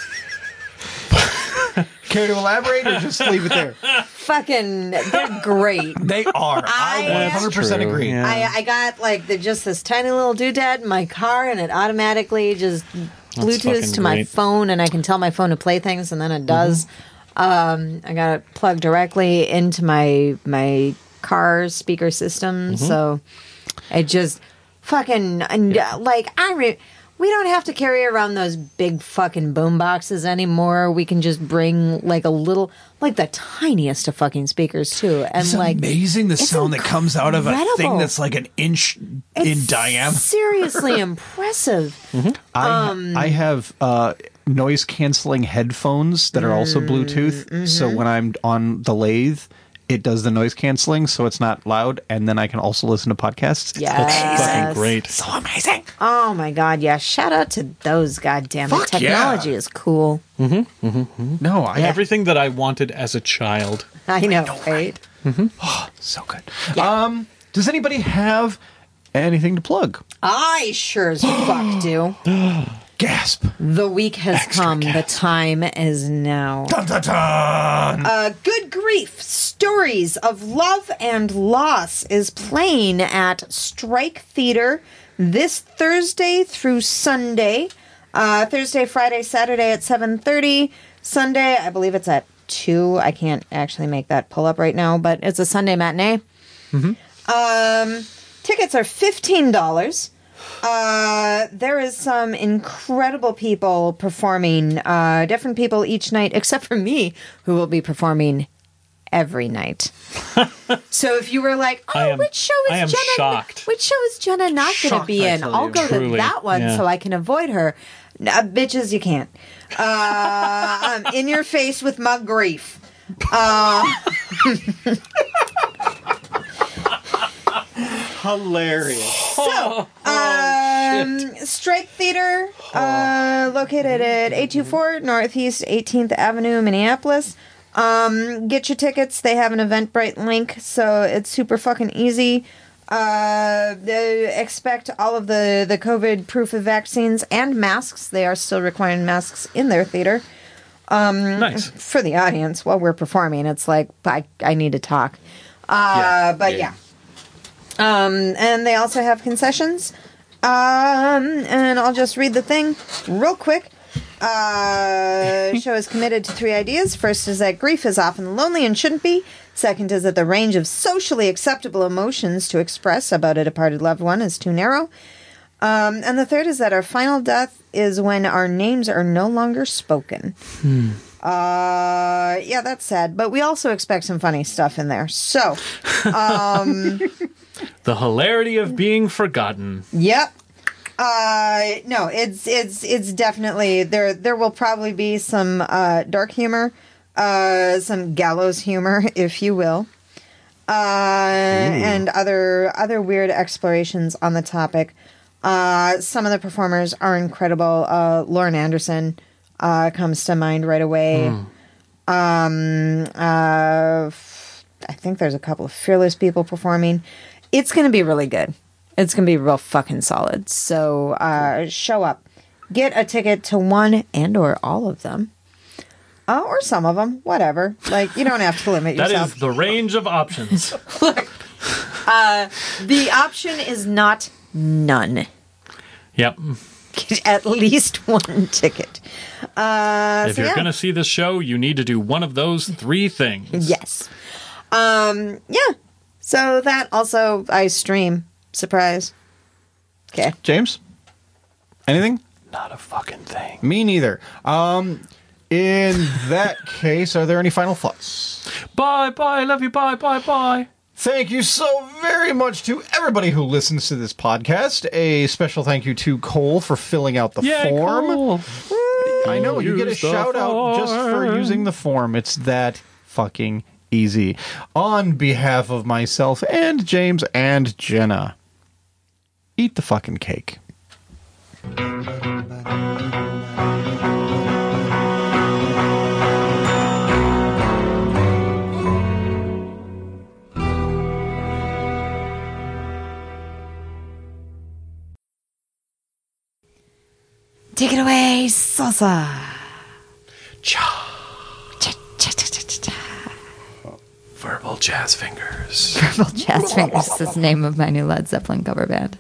Care to elaborate or just leave it there? Fucking, they're great. They are. I 100% agree. Yeah. I got like just this tiny little doodad in my car, and it automatically just Bluetooths fucking to my great. phone, and I can tell my phone to play things, and then it does. I got it plugged directly into my car speaker system, so it just fucking like we don't have to carry around those big fucking boom boxes anymore. We can just bring like a little, like the tiniest of fucking speakers too, and It's like amazing the it's sound that comes out of a thing incredible. that's like an inch in It's diameter. seriously impressive. I have noise canceling headphones that are also Bluetooth. So when I'm on the lathe it does the noise canceling, so it's not loud, and then I can also listen to podcasts. It's That's fucking great. so amazing. Oh my god, yeah. Shout out to those, goddammit. Fuck yeah. Technology is cool. No, Everything that I wanted as a child. I know, right? so good. Does anybody have anything to plug? I sure as fuck do. Gasp. The week has come. The time is now. Dun, dun, dun. Good Grief, Stories of Love and Loss is playing at Strike Theater this Thursday through Sunday. Thursday, Friday, Saturday at 7:30. Sunday, I believe it's at 2. I can't actually make that pull up right now, but it's a Sunday matinee. Tickets are $15. There is some incredible people performing, different people each night, except for me, who will be performing every night. So if you were like, which show is Jenna? Shocked. Which show is Jenna not going to be in? I'll go Truly, to that one so I can avoid her. Bitches, you can't. I'm in your face with my grief. Hilarious. So, Strike Theater, located at 824 Northeast 18th Avenue, Minneapolis. Get your tickets. They have an Eventbrite link, so it's super fucking easy. Expect all of the COVID-proof vaccines and masks. They are still requiring masks in their theater. Nice. For the audience while we're performing. It's like, I need to talk. Yeah. And they also have concessions. And I'll just read the thing real quick. Show is committed to 3 ideas. First is that grief is often lonely and shouldn't be. Second is that the range of socially acceptable emotions to express about a departed loved one is too narrow. And the third is that our final death is when our names are no longer spoken. Yeah, that's sad. But we also expect some funny stuff in there. So, The hilarity of being forgotten. Yep. No, it's definitely there will probably be some dark humor, some gallows humor, if you will. And other weird explorations on the topic. Some of the performers are incredible. Lauren Anderson comes to mind right away. I think there's a couple of Fearless people performing. It's going to be really good. It's going to be real fucking solid. So show up. Get a ticket to one and or all of them. Or some of them. Whatever. Like, you don't have to limit yourself. That is the range of options. The option is not none. Yep. Get at least one ticket. If you're going to see this show, you need to do one of those 3 things. Yes. Yeah. So that also, I stream. Surprise. Okay. James? Anything? Not a fucking thing. Me neither. In that case, are there any final thoughts? Bye, love you, bye. Thank you so very much to everybody who listens to this podcast. A special thank you to Cole for filling out the form. Cole. I know, you get a shout out just for using the form. It's that fucking easy. On behalf of myself and James and Jenna, eat the fucking cake. Take it away, salsa. Cha. Cha, cha, cha, cha, cha, cha. Verbal jazz fingers. Verbal Jazz Fingers is the name of my new Led Zeppelin cover band.